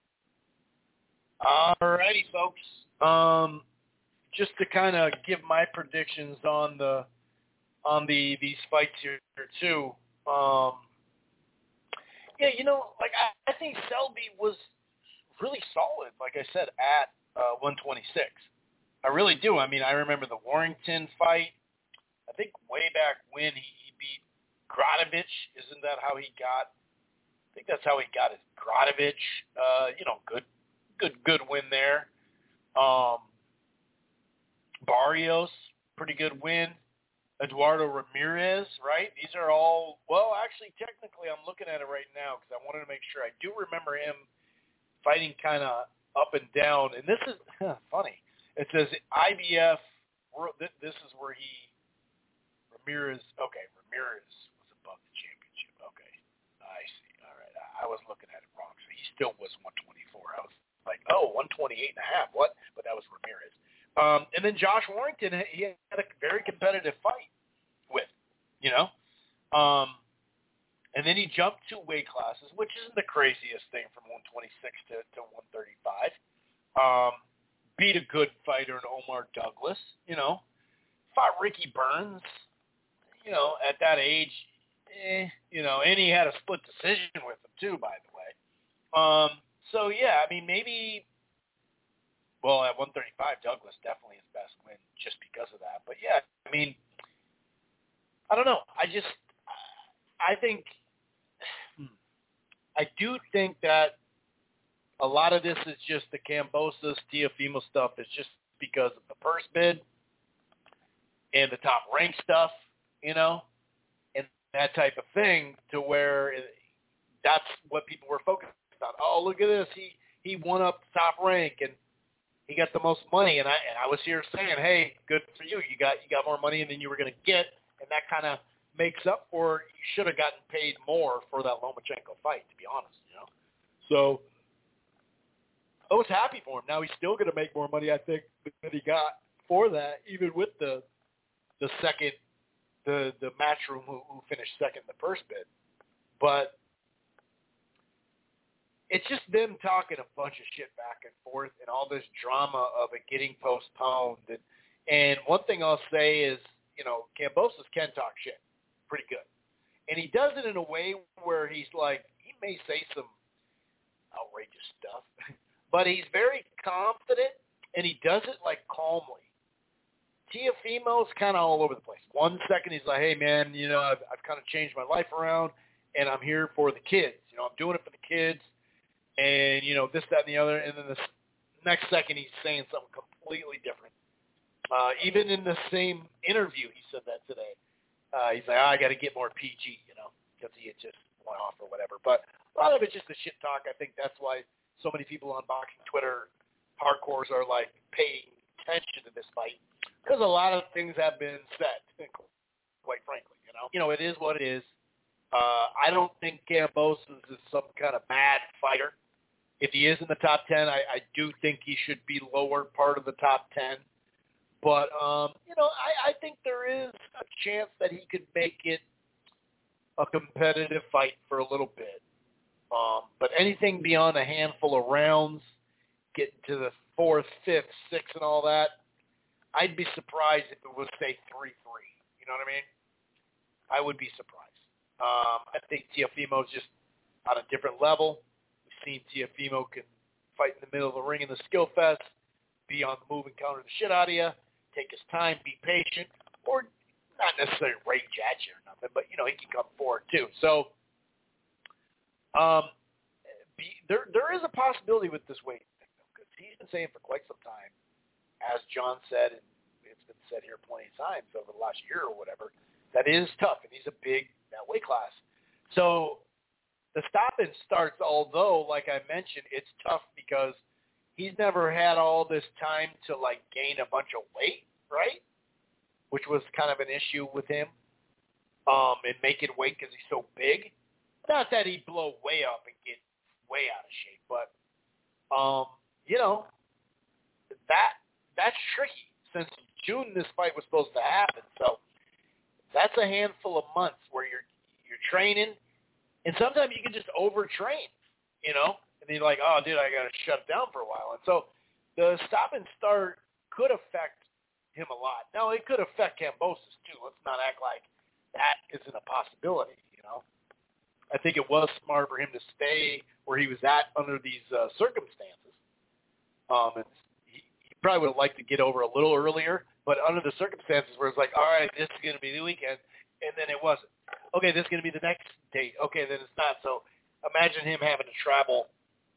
All righty, folks. Um, just to kind of give my predictions on the on the these fights here too. Um, yeah, you know, like I, I think Selby was really solid. Like I said, at uh, one twenty-six, I really do. I mean, I remember the Warrington fight. I think way back when he, he beat Gradovich. Isn't that how he got? I think that's how he got his Gradovich. Uh, you know, good, good, good win there. Um, Barrios, pretty good win. Eduardo Ramirez, right? These are all, well, actually, technically, I'm looking at it right now because I wanted to make sure. I do remember him fighting kind of up and down. And this is huh, funny. It says I B F, this is where he, Ramirez, okay, Ramirez was above the championship. Okay, I see. All right. I was looking at it wrong. So he still was one twenty-four. I was like, oh, one twenty-eight and a half. What? But that was Ramirez. Um, and then Josh Warrington, he had a very competitive fight with, you know. Um, and then he jumped two weight classes, which isn't the craziest thing from one twenty-six to, to one thirty-five. Um, beat a good fighter in Omar Douglas, you know. Fought Ricky Burns, you know, at that age, eh, you know, and he had a split decision with him too, by the way. Um, so, yeah, I mean, maybe... Well, at one thirty-five, Douglas definitely his best win just because of that. But, yeah, I mean, I don't know. I just, I think, I do think that a lot of this is just the Kambosos, Teofimo stuff is just because of the purse bid and the top rank stuff, you know, and that type of thing to where that's what people were focused on. Oh, look at this. He, he won up top rank and he got the most money, and I and I was here saying, hey, good for you. You got you got more money than you were going to get, and that kind of makes up for you should have gotten paid more for that Lomachenko fight, to be honest, you know. So I was happy for him. Now he's still going to make more money, I think, than he got for that, even with the the second, the the Matchroom who, who finished second in the first bid. But it's just them talking a bunch of shit back and forth and all this drama of it getting postponed. And, and one thing I'll say is, you know, Kambosos can talk shit pretty good. And he does it in a way where he's like, he may say some outrageous stuff, but he's very confident and he does it like calmly. Teofimo's kind of all over the place. One second he's like, hey, man, you know, I've, I've kind of changed my life around and I'm here for the kids. You know, I'm doing it for the kids. And, you know, this, that, and the other. And then the next second he's saying something completely different. Uh, even in the same interview, he said that today. Uh, he's like, oh, I got to get more P G, you know, because he had just went off or whatever. But a lot of it's just the shit talk. I think that's why so many people on boxing Twitter, hardcores, are, like, paying attention to this fight. Because a lot of things have been said, quite frankly, you know. You know, it is what it is. Uh, I don't think Kambosos is some kind of bad fighter. If he is in the top ten, I, I do think he should be lower part of the top ten. But, um, you know, I, I think there is a chance that he could make it a competitive fight for a little bit. Um, but anything beyond a handful of rounds, getting to the fourth, fifth, sixth, and all that, I'd be surprised if it was, say, three three. You know what I mean? I would be surprised. Um, I think Teofimo's just on a different level. We've seen Teofimo can fight in the middle of the ring in the skill fest, be on the move and counter the shit out of you, take his time, be patient, or not necessarily rage at you or nothing, but, you know, he can come forward too. So um, be, there there is a possibility with this weight thing, because he's been saying for quite some time, as John said, and it's been said here plenty of times over the last year or whatever, that is tough, and he's a big that weight class. So the stop and starts, although, like I mentioned, it's tough because he's never had all this time to, like, gain a bunch of weight, right? Which was kind of an issue with him, um, and making weight because he's so big. Not that he'd blow way up and get way out of shape, but, um, you know, that's tricky since June this fight was supposed to happen. So that's a handful of months where you're you're training, and sometimes you can just overtrain, you know, and you're like, oh, dude, I got to shut it down for a while. And so the stop and start could affect him a lot. Now, it could affect Kambosos, too. Let's not act like that isn't a possibility, you know. I think it was smart for him to stay where he was at under these uh, circumstances. Um, and he, he probably would have liked to get over a little earlier, but under the circumstances where it's like, all right, this is going to be the weekend, and then it wasn't. Okay, this is going to be the next date. Okay, then it's not. So imagine him having to travel,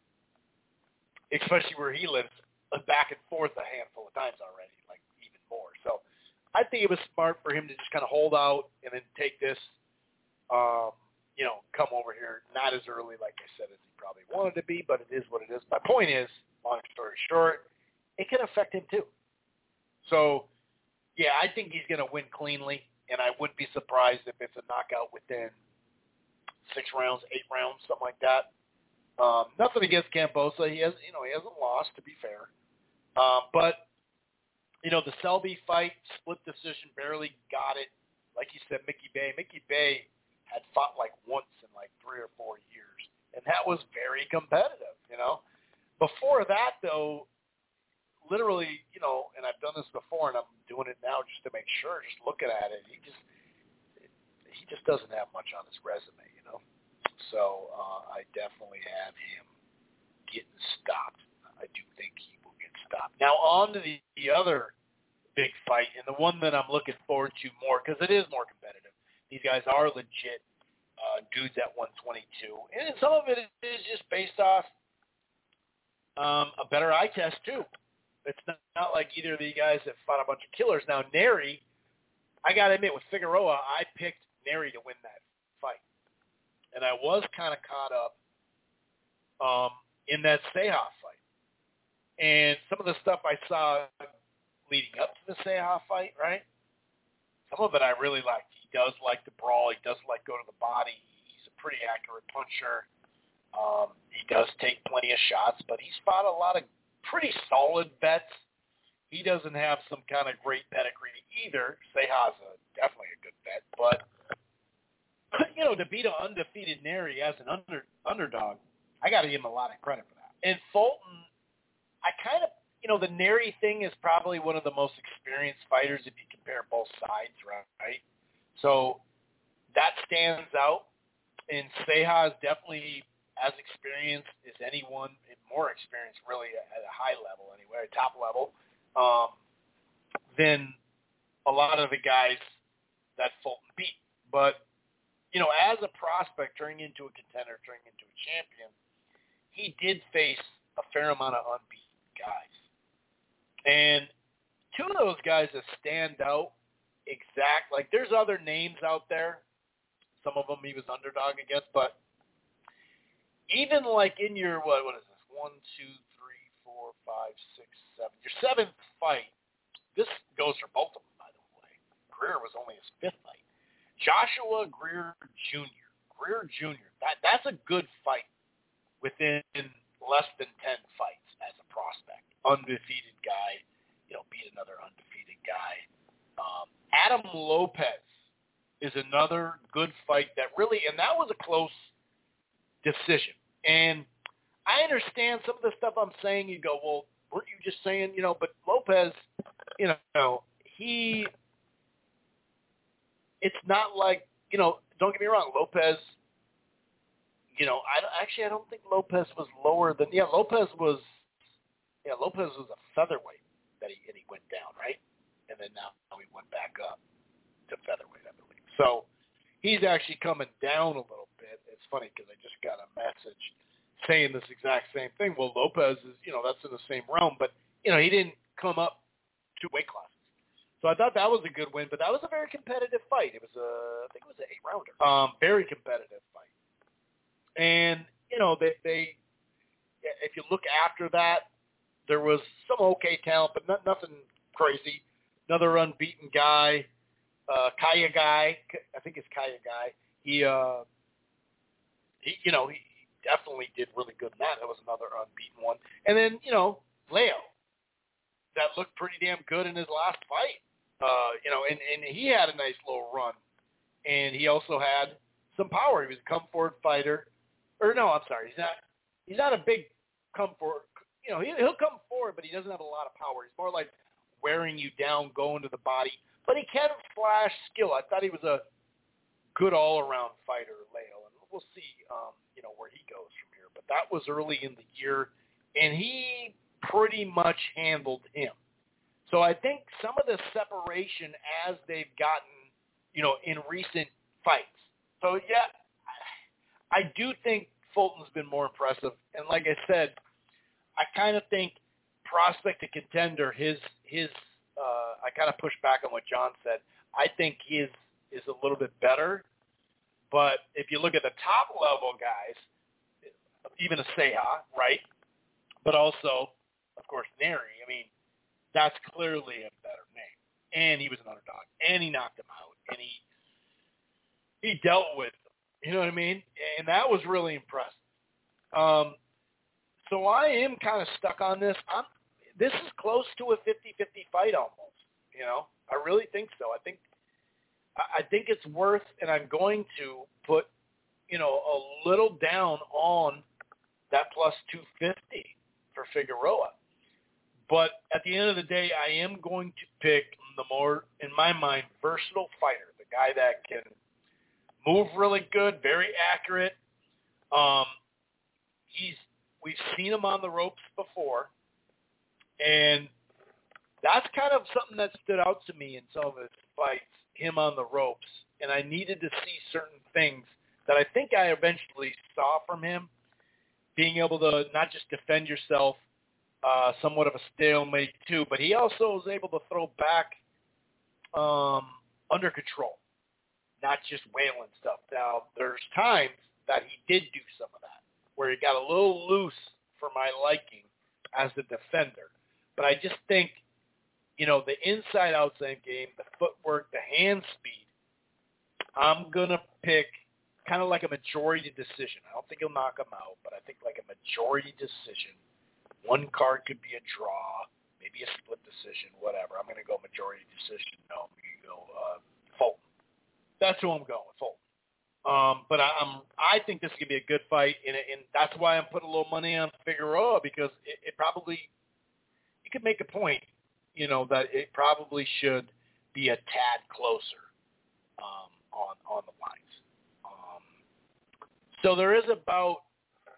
especially where he lives, back and forth a handful of times already, like even more. So I think it was smart for him to just kind of hold out and then take this, um, you know, come over here, not as early, like I said, as he probably wanted to be, but it is what it is. My point is, long story short, it can affect him too. So, yeah, I think he's going to win cleanly, and I wouldn't be surprised if it's a knockout within six rounds, eight rounds, something like that. Um, nothing against Kambosos. He has, you know, he hasn't lost, to be fair. Um, but, you know, the Selby fight, split decision, barely got it. Like you said, Mickey Bey. Mickey Bey had fought like once in like three or four years, and that was very competitive, you know. Before that, though, literally, you know, and I've done this before, and I'm doing it now just to make sure, just looking at it, he just he just doesn't have much on his resume, you know. So uh, I definitely have him getting stopped. I do think he will get stopped. Now on to the, the other big fight, and the one that I'm looking forward to more because it is more competitive. These guys are legit uh, dudes at one twenty-two, and some of it is just based off um, a better eye test too. It's not, not like either of the guys that fought a bunch of killers. Now Nery, I got to admit, with Figueroa, I picked Nery to win that fight. And I was kind of caught up um, in that Seha fight. And some of the stuff I saw leading up to the Seha fight, right? Some of it I really liked. He does like to brawl. He does like go to the body. He's a pretty accurate puncher. Um, he does take plenty of shots, but he's fought a lot of pretty solid bets. He doesn't have some kind of great pedigree either. Seha's a, definitely a good bet, but you know, to beat an undefeated Nery as an under, underdog, I got to give him a lot of credit for that. And Fulton, I kind of, you know, the Nery thing is probably one of the most experienced fighters if you compare both sides, right? So that stands out. And Seha is definitely as experienced as anyone, and more experienced really at a high level anyway, at top level, um, than a lot of the guys that Fulton beat. But you know, as a prospect turning into a contender, turning into a champion, he did face a fair amount of unbeaten guys. And two of those guys that stand out exact, like there's other names out there. Some of them he was underdog against, but even like in your, what, what is this, one, two, three, four, five, six, seven, your seventh fight, this goes for both of them, by the way. Greer was only his fifth fight. Joshua Greer Junior Greer Junior That that's a good fight within less than ten fights as a prospect. Undefeated guy, you know, beat another undefeated guy. Um, Adam Lopez is another good fight that really, and that was a close decision. And I understand some of the stuff I'm saying. You go, well, weren't you just saying, you know? But Lopez, you know, he. It's not like, you know, don't get me wrong, Lopez, you know, I actually I don't think Lopez was lower than, yeah, Lopez was, yeah, Lopez was a featherweight that he, and he went down, right? And then now he went back up to featherweight, I believe. So he's actually coming down a little bit. It's funny because I just got a message saying this exact same thing. Well, Lopez is, you know, that's in the same realm, but, you know, he didn't come up two weight classes. So I thought that was a good win, but that was a very competitive fight. It was a, I think it was an eight-rounder. Um, very competitive fight. And, you know, they, they, if you look after that, there was some okay talent, but not, nothing crazy. Another unbeaten guy, uh, Kaya guy, I think it's Kaya guy. He, uh, he, you know, he definitely did really good in that. That was another unbeaten one. And then, you know, Leo. That looked pretty damn good in his last fight. Uh, you know, and, and he had a nice little run. And he also had some power. He was a come-forward fighter. Or no, I'm sorry. He's not He's not a big come-forward. You know, he, he'll come forward, but he doesn't have a lot of power. He's more like wearing you down, going to the body. But he can flash skill. I thought he was a good all-around fighter, Leo. And we'll see, um, you know, where he goes from here. But that was early in the year, and he pretty much handled him. So I think some of the separation as they've gotten, you know, in recent fights. So, yeah, I do think Fulton's been more impressive. And like I said, I kind of think prospect to contender, his, his uh, I kind of push back on what John said. I think his is a little bit better. But if you look at the top-level guys, even a Ceja, right, but also, of course, Neri, I mean, that's clearly a better name. And he was an underdog. And he knocked him out. And he he dealt with them. You know what I mean? And that was really impressive. Um, so I am kind of stuck on this. I'm, this is close to a fifty-fifty fight almost. You know? I really think so. I think I think it's worth, and I'm going to put, you know, a little down on that plus two fifty for Figueroa. But at the end of the day, I am going to pick the more, in my mind, versatile fighter, the guy that can move really good, very accurate. Um, he's we've seen him on the ropes before, and that's kind of something that stood out to me in some of his fights, him on the ropes. And I needed to see certain things that I think I eventually saw from him, being able to not just defend yourself, Uh, somewhat of a stalemate too, but he also was able to throw back um, under control, not just wailing stuff. Now, there's times that he did do some of that, where he got a little loose for my liking as a defender. But I just think, you know, the inside-outside game, the footwork, the hand speed, I'm going to pick kind of like a majority decision. I don't think he'll knock him out, but I think like a majority decision. One card could be a draw, maybe a split decision, whatever. I'm going to go majority decision. No, I'm going to go uh, Fulton. That's who I'm going with, Fulton. Um, but I, I'm, I think this could be a good fight, and, and that's why I'm putting a little money on Figueroa, because it, it probably, you could make a point, you know, that it probably should be a tad closer um, on, on the lines. Um, so there is about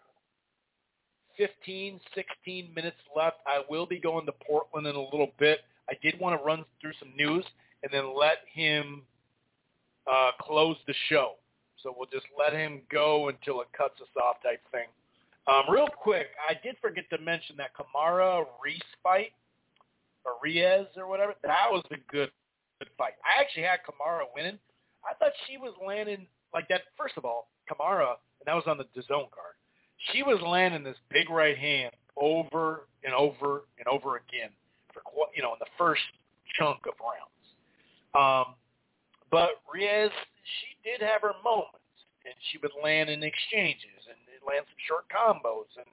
fifteen, sixteen minutes left. I will be going to Portland in a little bit. I did want to run through some news and then let him uh, close the show. So we'll just let him go until it cuts us off type thing. Um, real quick, I did forget to mention that Kamara Reese fight, or Reyes or whatever. That was a good, good fight. I actually had Kamara winning. I thought she was landing like that. First of all, Kamara, and that was on the DAZN card. She was landing this big right hand over and over and over again for, you know, in the first chunk of rounds. Um, but Reyes, she did have her moments, and she would land in exchanges and land some short combos. And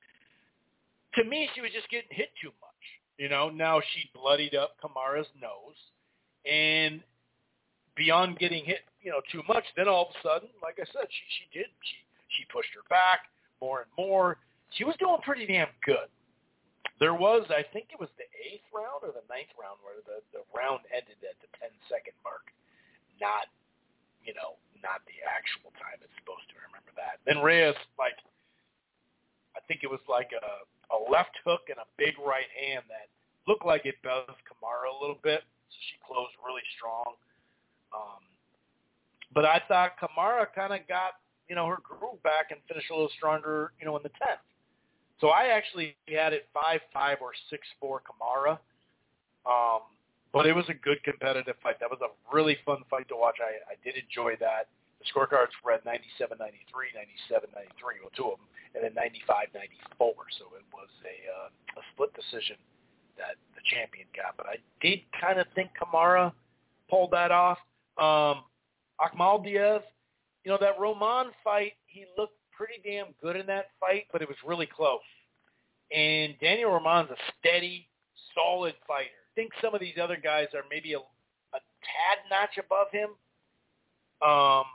to me, she was just getting hit too much. You know, now she bloodied up Kamara's nose, and beyond getting hit, you know, too much, then all of a sudden, like I said, she she did she she pushed her back more and more. She was doing pretty damn good. There was, I think it was the eighth round or the ninth round where the, the round ended at the ten-second mark, not, you know, not the actual time it's supposed to. Remember that. Then Reyes, like, I think it was like a, a left hook and a big right hand that looked like it buzzed Kamara a little bit, so she closed really strong. Um, but I thought Kamara kind of got, you know, her groove back and finished a little stronger, you know, in the tenth. So I actually had it five five or six four Kamara. Um, but it was a good competitive fight. That was a really fun fight to watch. I, I did enjoy that. The scorecards read ninety-seven ninety-three, ninety-seven ninety-three, well, two of them, and then ninety-five ninety-four. So it was a, uh, a split decision that the champion got. But I did kind of think Kamara pulled that off. Um, Akmal Diaz, you know, that Roman fight, he looked pretty damn good in that fight, but it was really close. And Daniel Roman's a steady, solid fighter. I think some of these other guys are maybe a, a tad notch above him. Um,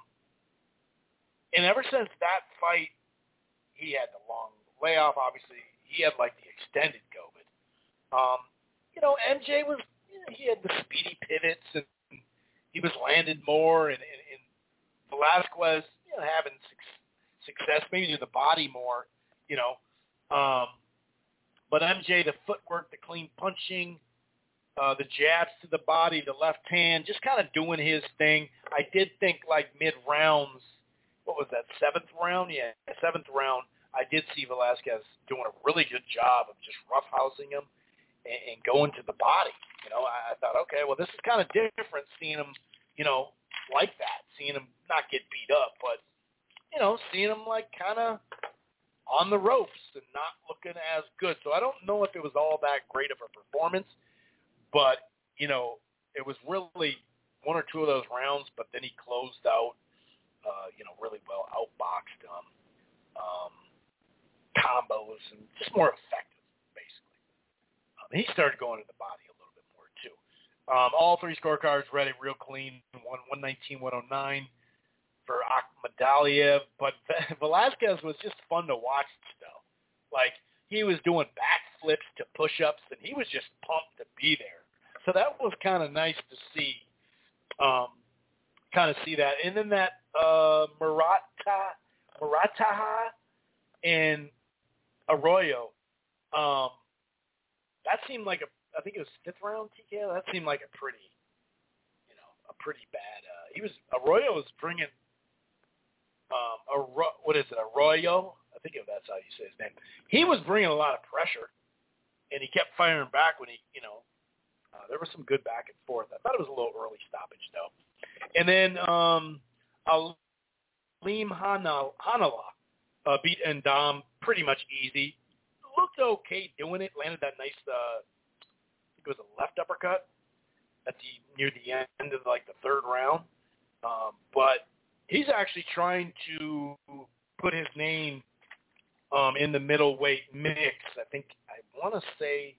and ever since that fight, he had the long layoff. Obviously, he had like the extended COVID. Um, you know, M J was, you know, he had the speedy pivots and he was landed more, and, and, and Velasquez, you know, having success, maybe to the body more, you know. Um, but M J, the footwork, the clean punching, uh, the jabs to the body, the left hand, just kind of doing his thing. I did think like mid-rounds, what was that, seventh round? Yeah, seventh round, I did see Velasquez doing a really good job of just roughhousing him and, and going to the body. You know, I, I thought, okay, well, this is kind of different seeing him, you know, like that, seeing him not get beat up, but, you know, seeing him like kind of on the ropes and not looking as good. So I don't know if it was all that great of a performance, but, you know, it was really one or two of those rounds, but then he closed out, uh, you know, really well, outboxed um, um, combos and just more effective, basically. Um, he started going to the body a little bit more, too. Um, all three scorecards ready, real clean, one nineteen one oh nine for Akhmadaliev, but Velasquez was just fun to watch, though. Like, he was doing backflips to push-ups, and he was just pumped to be there. So that was kind of nice to see, um, kind of see that. And then that uh, Murata, Murataha and Arroyo, um, that seemed like a, I think it was fifth round T K O. That seemed like a pretty, you know, a pretty bad. Uh, he was Arroyo was bringing, um, a what is it, Arroyo? I think that's how you say his name. He was bringing a lot of pressure, and he kept firing back when he, you know, uh, there was some good back and forth. I thought it was a little early stoppage though. And then um, Alim Hanala uh, beat Ndam pretty much easy. Looked okay doing it. Landed that nice. Uh, I think it was a left uppercut at the near the end of like the third round. Um, but he's actually trying to put his name um, in the middleweight mix. I think I want to say.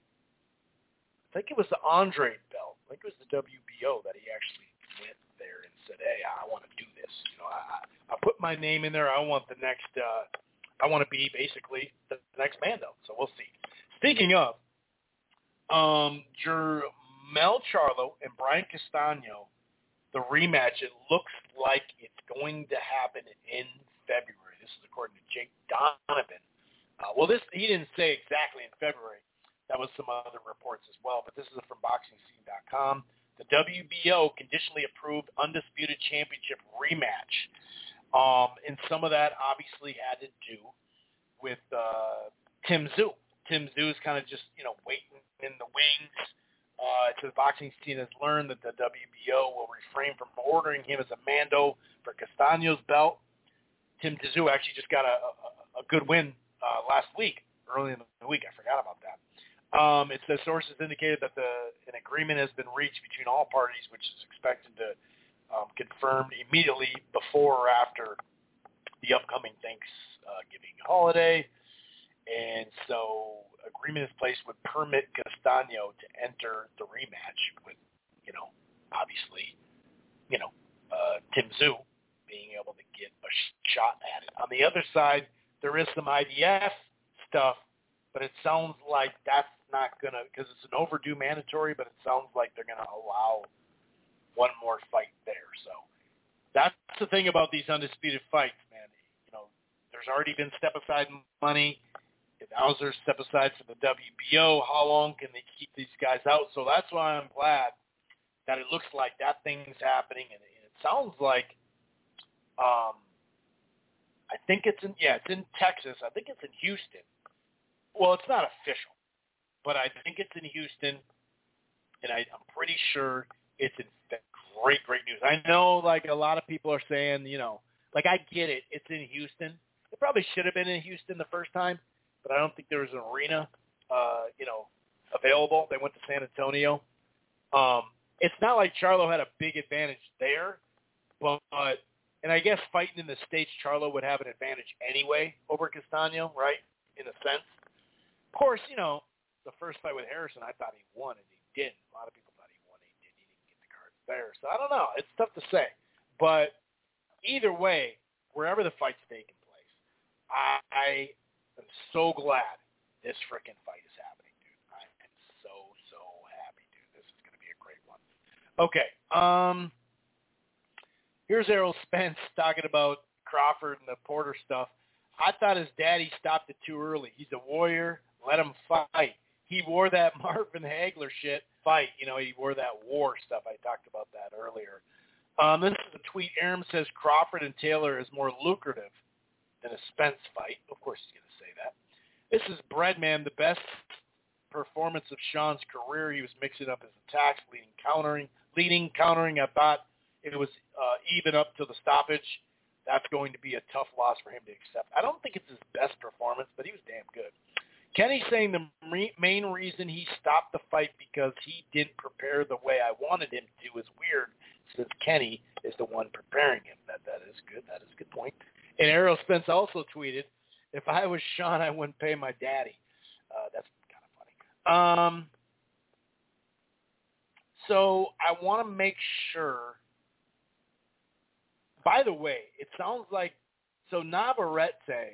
I think it was the Andre belt. I think it was the W B O that he actually went there and said, "Hey, I want to do this. You know, I, I put my name in there. I want the next. Uh, I want to be basically the next Mando." So we'll see. Speaking of, um, Jermell Charlo and Brian Castano, the rematch. It looks like it's going to happen in February. This is according to Jake Donovan. Uh, well, this he didn't say exactly in February. That was some other reports as well, but this is from boxing scene dot com. The W B O conditionally approved Undisputed Championship rematch. Um, and some of that obviously had to do with uh, Tim Tszyu. Tim Tszyu is kind of just, you know, waiting in the wings. Uh, the boxing scene has learned that the W B O will refrain from ordering him as a Mando for Castano's belt. Tim Tszyu actually just got a, a, a good win uh, last week, early in the week. I forgot about that. Um, it says sources indicated that the an agreement has been reached between all parties, which is expected to um, confirmed immediately before or after the upcoming Thanksgiving holiday. And so agreement in place would permit Castano to enter the rematch with, you know, obviously, you know, uh, Tim Tszyu being able to get a shot at it. On the other side, there is some I D F stuff, but it sounds like that's not going to, because it's an overdue mandatory, but it sounds like they're going to allow one more fight there. So that's the thing about these undisputed fights, man. You know, there's already been step-aside money. Now there's step-aside for the W B O. How long can they keep these guys out? So that's why I'm glad that it looks like that thing's happening, and it sounds like um, I think it's in, yeah, it's in Texas. I think it's in Houston. Well, it's not official, but I think it's in Houston, and I, I'm pretty sure it's in great, great news. I know, like, a lot of people are saying, you know, like, I get it. It's in Houston. It probably should have been in Houston the first time, but I don't think there was an arena, uh, you know, available. They went to San Antonio. Um, it's not like Charlo had a big advantage there, but, and I guess fighting in the States, Charlo would have an advantage anyway over Castano, right, in a sense. Of course, you know, the first fight with Harrison, I thought he won, and he didn't. A lot of people thought he won, and he didn't. He didn't get the cards there. So I don't know. It's tough to say. But either way, wherever the fight's taking place, I, I am so glad this frickin' fight is happening, dude. I am so, so happy, dude. This is going to be a great one. Okay. Um, here's Errol Spence talking about Crawford and the Porter stuff. I thought his daddy stopped it too early. He's a warrior. Let him fight. He wore that Marvin Hagler shit fight. You know, he wore that war stuff. I talked about that earlier. Um, this is a tweet. Aram says Crawford and Taylor is more lucrative than a Spence fight. Of course he's going to say that. This is Breadman, the best performance of Sean's career. He was mixing up his attacks, leading, countering. Leading, countering. I thought it was uh, even up to the stoppage. That's going to be a tough loss for him to accept. I don't think it's his best performance, but he was damn good. Kenny's saying the re- main reason he stopped the fight because he didn't prepare the way I wanted him to is weird, since Kenny is the one preparing him. That That is good. That is a good point. And Errol Spence also tweeted, if I was Sean, I wouldn't pay my daddy. Uh, that's kind of funny. Um, so I want to make sure. By the way, it sounds like, so Navarrete,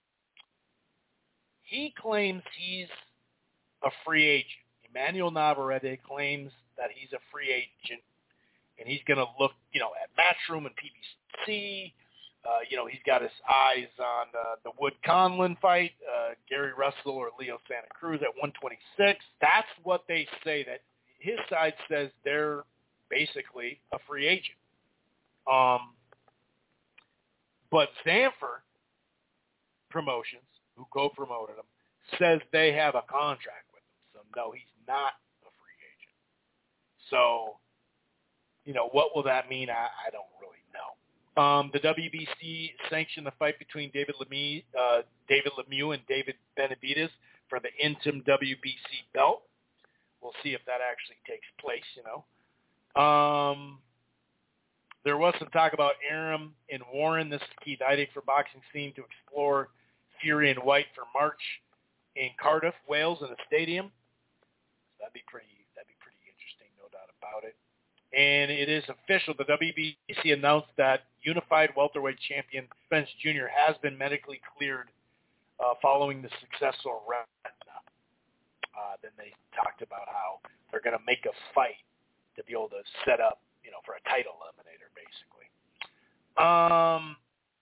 he claims he's a free agent. Emmanuel Navarrete claims that he's a free agent, and he's going to look, you know, at Matchroom and P B C. Uh, you know, he's got his eyes on uh, the Wood-Conlon fight, uh, Gary Russell or Leo Santa Cruz at one twenty-six. That's what they say. That his side says they're basically a free agent. Um, but Sanford Promotions, who co-promoted him, says they have a contract with him. So, no, he's not a free agent. So, you know, what will that mean? I, I don't really know. Um, the W B C sanctioned the fight between David Lemieux, uh, David Lemieux and David Benavidez for the Intim W B C belt. We'll see if that actually takes place, you know. Um, there was some talk about Arum and Warren. This is Keith Idec for Boxing Scene to explore Fury and White for March in Cardiff, Wales, in a stadium. So that'd be pretty. That'd be pretty interesting, no doubt about it. And it is official. The W B C announced that unified welterweight champion Spence Junior has been medically cleared uh, following the successful retina. Uh, then they talked about how they're going to make a fight to be able to set up, you know, for a title eliminator, basically. Um,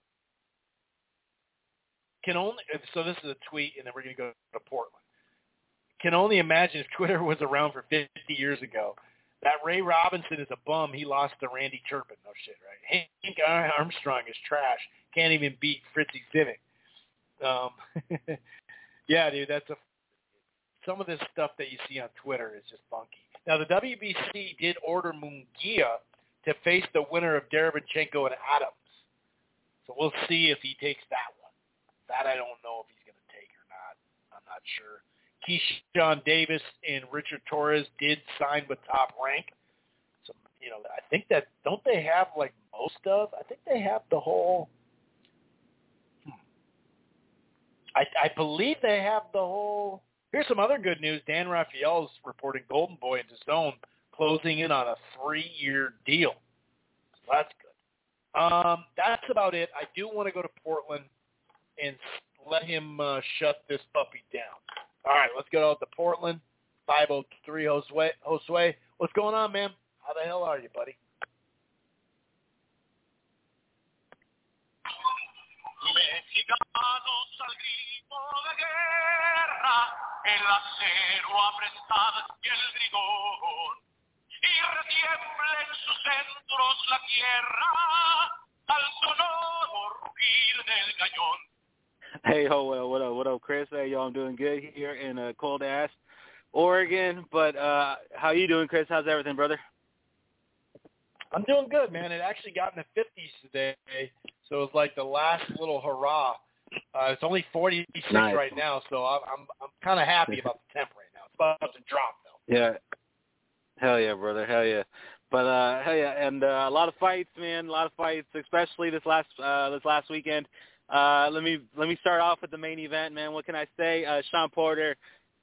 can only so this is a tweet, and then we're going to go to Portland. Can only imagine if Twitter was around for fifty years ago. That Ray Robinson is a bum. He lost to Randy Turpin. No shit, right? Hank Armstrong is trash. Can't even beat Fritzy Civic. Um, yeah, dude, that's a. Some of this stuff that you see on Twitter is just funky. Now, the W B C did order Munguia to face the winner of Derevyanchenko and Adams. So we'll see if he takes that one. That I don't know if he's going to take or not. I'm not sure. Keyshawn Davis and Richard Torres did sign with Top Rank. So, you know, I think that, don't they have, like, most of? I think they have the whole, hmm. I, I believe they have the whole, here's some other good news. Dan Raphael's reporting Golden Boy into Zone closing in on a three-year deal. So that's good. Um, that's about it. I do want to go to Portland and let him uh, shut this puppy down. All right, let's go to Portland, five oh three Josue. Josue, what's going on, man? How the hell are you, buddy? Mexicanos al grito de guerra, el acero apresado y el rigor, y retiembla en sus centros la tierra al sonoro rugir del cañón. Hey, ho, well, what up, what up, Chris? Hey, yo, I'm doing good here in uh, cold-ass Oregon. But uh, how you doing, Chris? How's everything, brother? I'm doing good, man. It actually got in the fifties today, so it was like the last little hurrah. Uh, it's only forty-six nice. Right now, so I'm I'm, I'm kind of happy about the temp right now. It's about to drop, though. Yeah. Hell yeah, brother. Hell yeah. But uh, hell yeah, and uh, a lot of fights, man. A lot of fights, especially this last uh, this last weekend. Uh, let me let me start off with the main event, man. What can I say? Uh, Sean Porter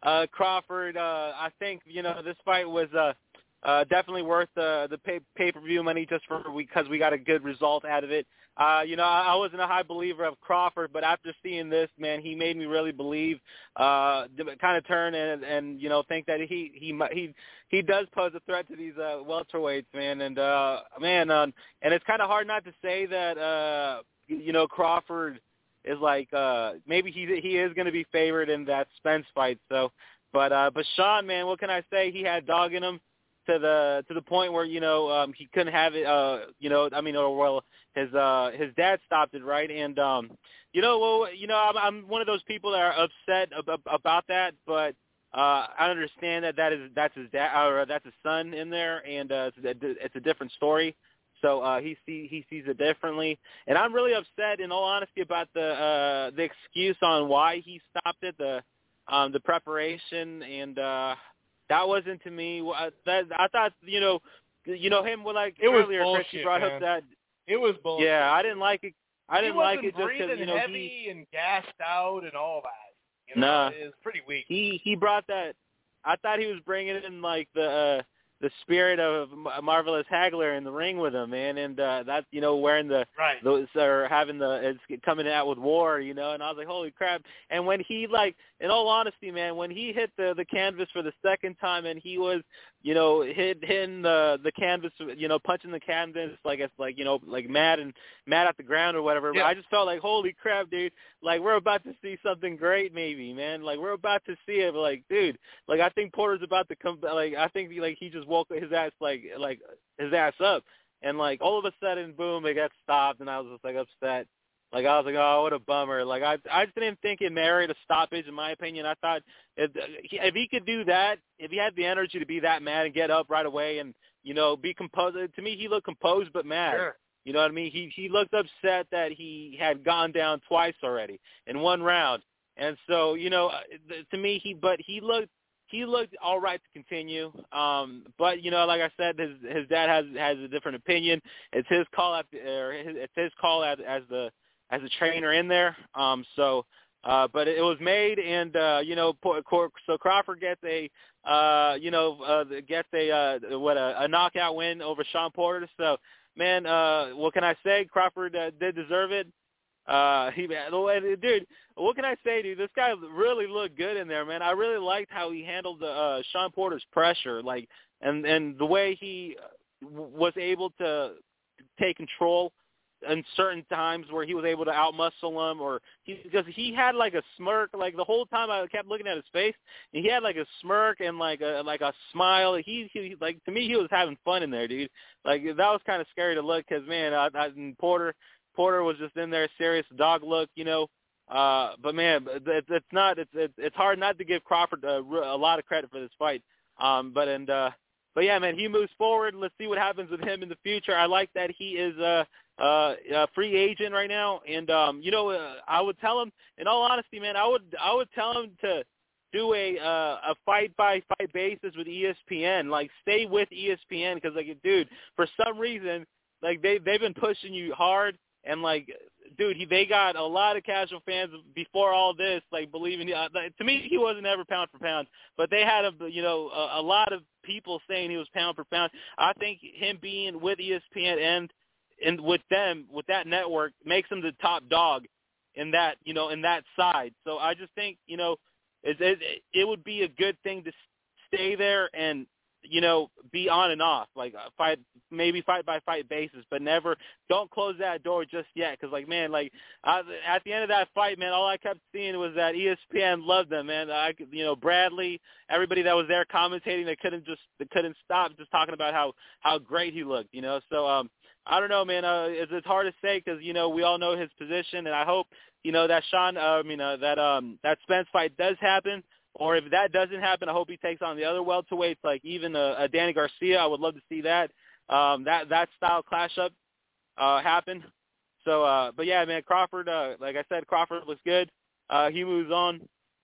uh, Crawford. Uh, I think you know this fight was uh, uh, definitely worth uh, the pay pay per view money just for because we got a good result out of it. Uh, you know, I, I wasn't a high believer of Crawford, but after seeing this, man, he made me really believe, uh, kind of turn and, and, you know, think that he, he, he, he does pose a threat to these, uh, welterweights, man. And, uh, man, um, and it's kind of hard not to say that, uh, you know, Crawford is like, uh, maybe he, he is going to be favored in that Spence fight. So, but, uh, but Sean, man, what can I say? He had dog in him to the, to the point where, you know, um, he couldn't have it, uh, you know, I mean, or well, his, uh, his dad stopped it. Right. And, um, you know, well, you know, I'm, I'm one of those people that are upset ab- about that, but, uh, I understand that that is, that's his dad or that's his son in there. And, uh, it's, it's a different story. So, uh, he see, he sees it differently. And I'm really upset in all honesty about the, uh, the excuse on why he stopped it, the, um, the preparation and, uh, that wasn't to me. That I thought, you know, you know him. Well, like it was earlier, bullshit, Chris brought man. up that. It was bullshit. Yeah, I didn't like it. I didn't he like it just because you know heavy he and gassed out and all that. You know, nah, it was pretty weak. He he brought that. I thought he was bringing in like the uh, the spirit of Marvelous Hagler in the ring with him, man, and uh, that's you know wearing the right. those or having the it's coming out with war, you know, and I was like, holy crap! And when he like, in all honesty, man, when he hit the the canvas for the second time and he was, you know, hit hitting the the canvas, you know, punching the canvas like it's like you know like mad and mad at the ground or whatever. Yeah. But I just felt like, holy crap, dude! Like we're about to see something great, maybe, man. Like we're about to see it. But like, dude, like I think Porter's about to come. Like I think like he just woke his ass like like his ass up, and like all of a sudden, boom, it got stopped, and I was just like upset. Like I was like, oh, what a bummer. Like I, I just didn't think it merited a stoppage. In my opinion, I thought if, if he could do that, if he had the energy to be that mad and get up right away and you know be composed. To me, he looked composed but mad. Sure. You know what I mean? He he looked upset that he had gone down twice already in one round, and so you know, to me, he but he looked. He looked all right to continue, um, but you know, like I said, his his dad has has a different opinion. It's his call at the, or his, it's his call as, as the as a trainer in there. Um, so, uh, but it was made, and uh, you know, so Crawford gets a uh, you know uh, gets a uh, what a, a knockout win over Sean Porter. So, man, uh, what can I say? Crawford uh, did deserve it. Uh, he, dude, what can I say, dude? This guy really looked good in there, man. I really liked how he handled the, uh, Sean Porter's pressure, like, and, and the way he was able to take control in certain times where he was able to outmuscle him, or he, because he had like a smirk, like the whole time I kept looking at his face, and he had like a smirk and like a, like a smile. He, he, like, to me, he was having fun in there, dude. Like, that was kind of scary to look, because, man, I, I, and Porter, Porter was just in there, serious dog look, you know. Uh, but man, it's, it's not. It's it's hard not to give Crawford a, a lot of credit for this fight. Um, but and uh, but yeah, man, he moves forward. Let's see what happens with him in the future. I like that he is a, a, a free agent right now, and um, you know, uh, I would tell him, in all honesty, man, I would I would tell him to do a uh, a fight by fight basis with E S P N. Like, stay with E S P N, because like, dude, for some reason, like they they've been pushing you hard. And, like, dude, he, they got a lot of casual fans before all this, like, believing. Uh, to me, he wasn't ever pound for pound. But they had, a, you know, a, a lot of people saying he was pound for pound. I think him being with E S P N and, and with them, with that network, makes him the top dog in that, you know, in that side. So I just think, you know, it, it, it would be a good thing to stay there and, you know, be on and off, like uh, fight, maybe fight by fight basis, but never, don't close that door just yet. Cause like, man, like I, at the end of that fight, man, all I kept seeing was that E S P N loved them, man. I, you know, Bradley, everybody that was there commentating, they couldn't just, they couldn't stop just talking about how, how great he looked, you know? So, um, I don't know, man, uh, it's, it's hard to say, cause, you know, we all know his position, and I hope, you know, that Sean, uh, I mean, uh, that, um, that Spence fight does happen. Or if that doesn't happen, I hope he takes on the other welterweights, like even a, a Danny Garcia. I would love to see that um, that that style clash up uh, happen. So, uh, but yeah, man, Crawford. Uh, like I said, Crawford looks good. Uh, he moves on.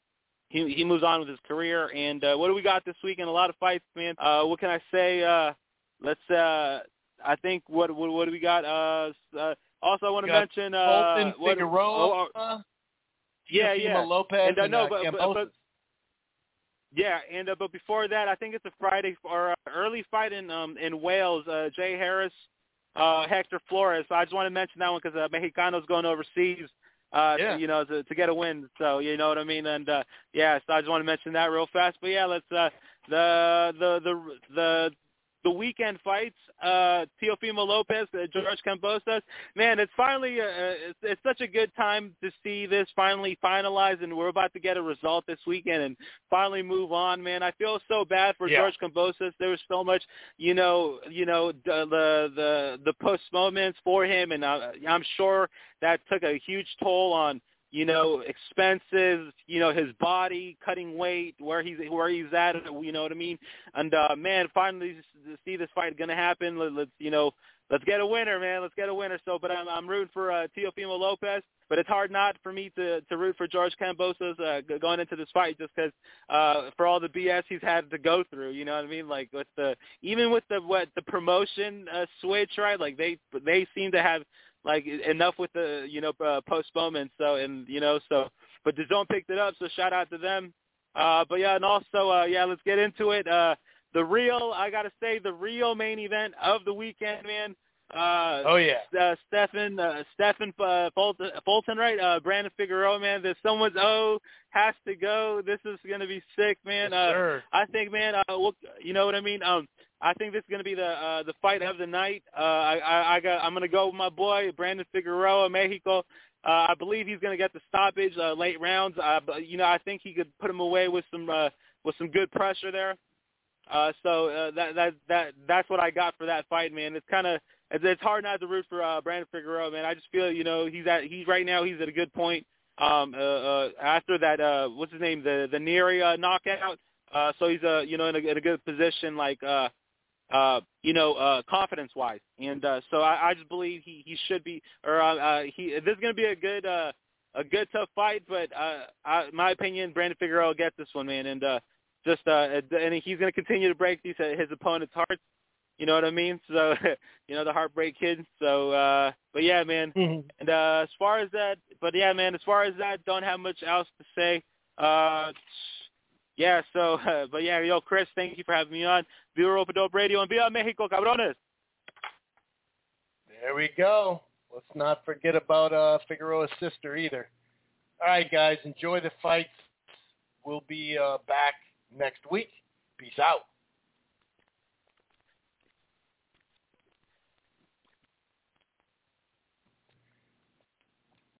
He he moves on with his career. And uh, what do we got this weekend? A lot of fights, man. Uh, what can I say? Uh, let's. Uh, I think what what, what do we got? Uh, uh, also, I want to mention. Uh, Fulton, what, Figueroa. oh, uh, yeah, yeah. Lopez, and, uh, no, and, uh, but, but, but Yeah, and uh, but before that, I think it's a Friday or uh, early fight in um in Wales. Uh, Jay Harris, uh, Hector Flores. So I just want to mention that one because uh, Mexicano's going overseas. Uh, yeah. to, you know, to, to get a win. So you know what I mean. And uh, yeah, so I just want to mention that real fast. But yeah, let's uh, the the the the the weekend fights. Uh, Teofimo Lopez, uh, George Kambosos. Man, it's finally uh, it's, it's such a good time to see this finally finalized, and we're about to get a result this weekend and finally move on. Man, I feel so bad for yeah. George Kambosos. There was so much, you know, you know, the the the, the postponements for him, and uh, I'm sure that took a huge toll on, you know, expenses, you know, his body, cutting weight, where he's where he's at, you know what I mean? And uh, man, finally to see this fight going to happen. Let's, you know, let's get a winner, man. Let's get a winner. So, but I'm I'm rooting for uh, Teofimo Lopez. But it's hard not for me to to root for George Kambosos uh, going into this fight, just because uh, for all the B S he's had to go through. You know what I mean? Like with the even with the what the promotion uh, switch, right? Like they they seem to have like enough with the, you know, uh, postponement. So, and, you know, so, but D A Z N picked it up. So shout out to them. Uh, but yeah, and also, uh, yeah, let's get into it. Uh, the real, I got to say the real main event of the weekend, man. Uh, oh yeah. Uh, Stephen, uh, Stephen uh, Fulton, Fulton, right? Uh, Brandon Figueroa, man. There's someone's O has to go. This is gonna be sick, man. Yes, uh, sir. I think, man. Uh, we'll, you know what I mean? Um, I think this is gonna be the uh, the fight of the night. Uh, I, I, I got. I'm gonna go with my boy Brandon Figueroa, Mexico. Uh, I believe he's gonna get the stoppage, uh, late rounds. Uh, but, you know, I think he could put him away with some uh, with some good pressure there. Uh, so uh, that that that that's what I got for that fight, man. It's kind of it's, it's hard not to root for uh, Brandon Figueroa, man. I just feel, you know, he's at he's right now he's at a good point. Um, uh, uh, after that, uh, what's his name, the the Neary uh, knockout. Uh, so he's uh, you know in a, in a good position, like uh, uh, you know, uh, confidence wise, and uh, so I, I just believe he he should be, or uh, uh, he this is gonna be a good uh, a good tough fight, but uh, I, in my opinion, Brandon Figueroa will get this one, man, and. Uh, Just uh, and he's going to continue to break these uh, his opponent's hearts. You know what I mean? So, you know, the Heartbreak Kid. So, uh, but yeah, man. Mm-hmm. And uh, as far as that, but yeah, man. As far as that, don't have much else to say. Uh, yeah. So, uh, but yeah, yo, Chris, thank you for having me on. Viva Ropa Dope Radio and Viva Mexico, cabrones. There we go. Let's not forget about uh, Figueroa's sister either. All right, guys, enjoy the fights. We'll be uh, back next week. Peace out.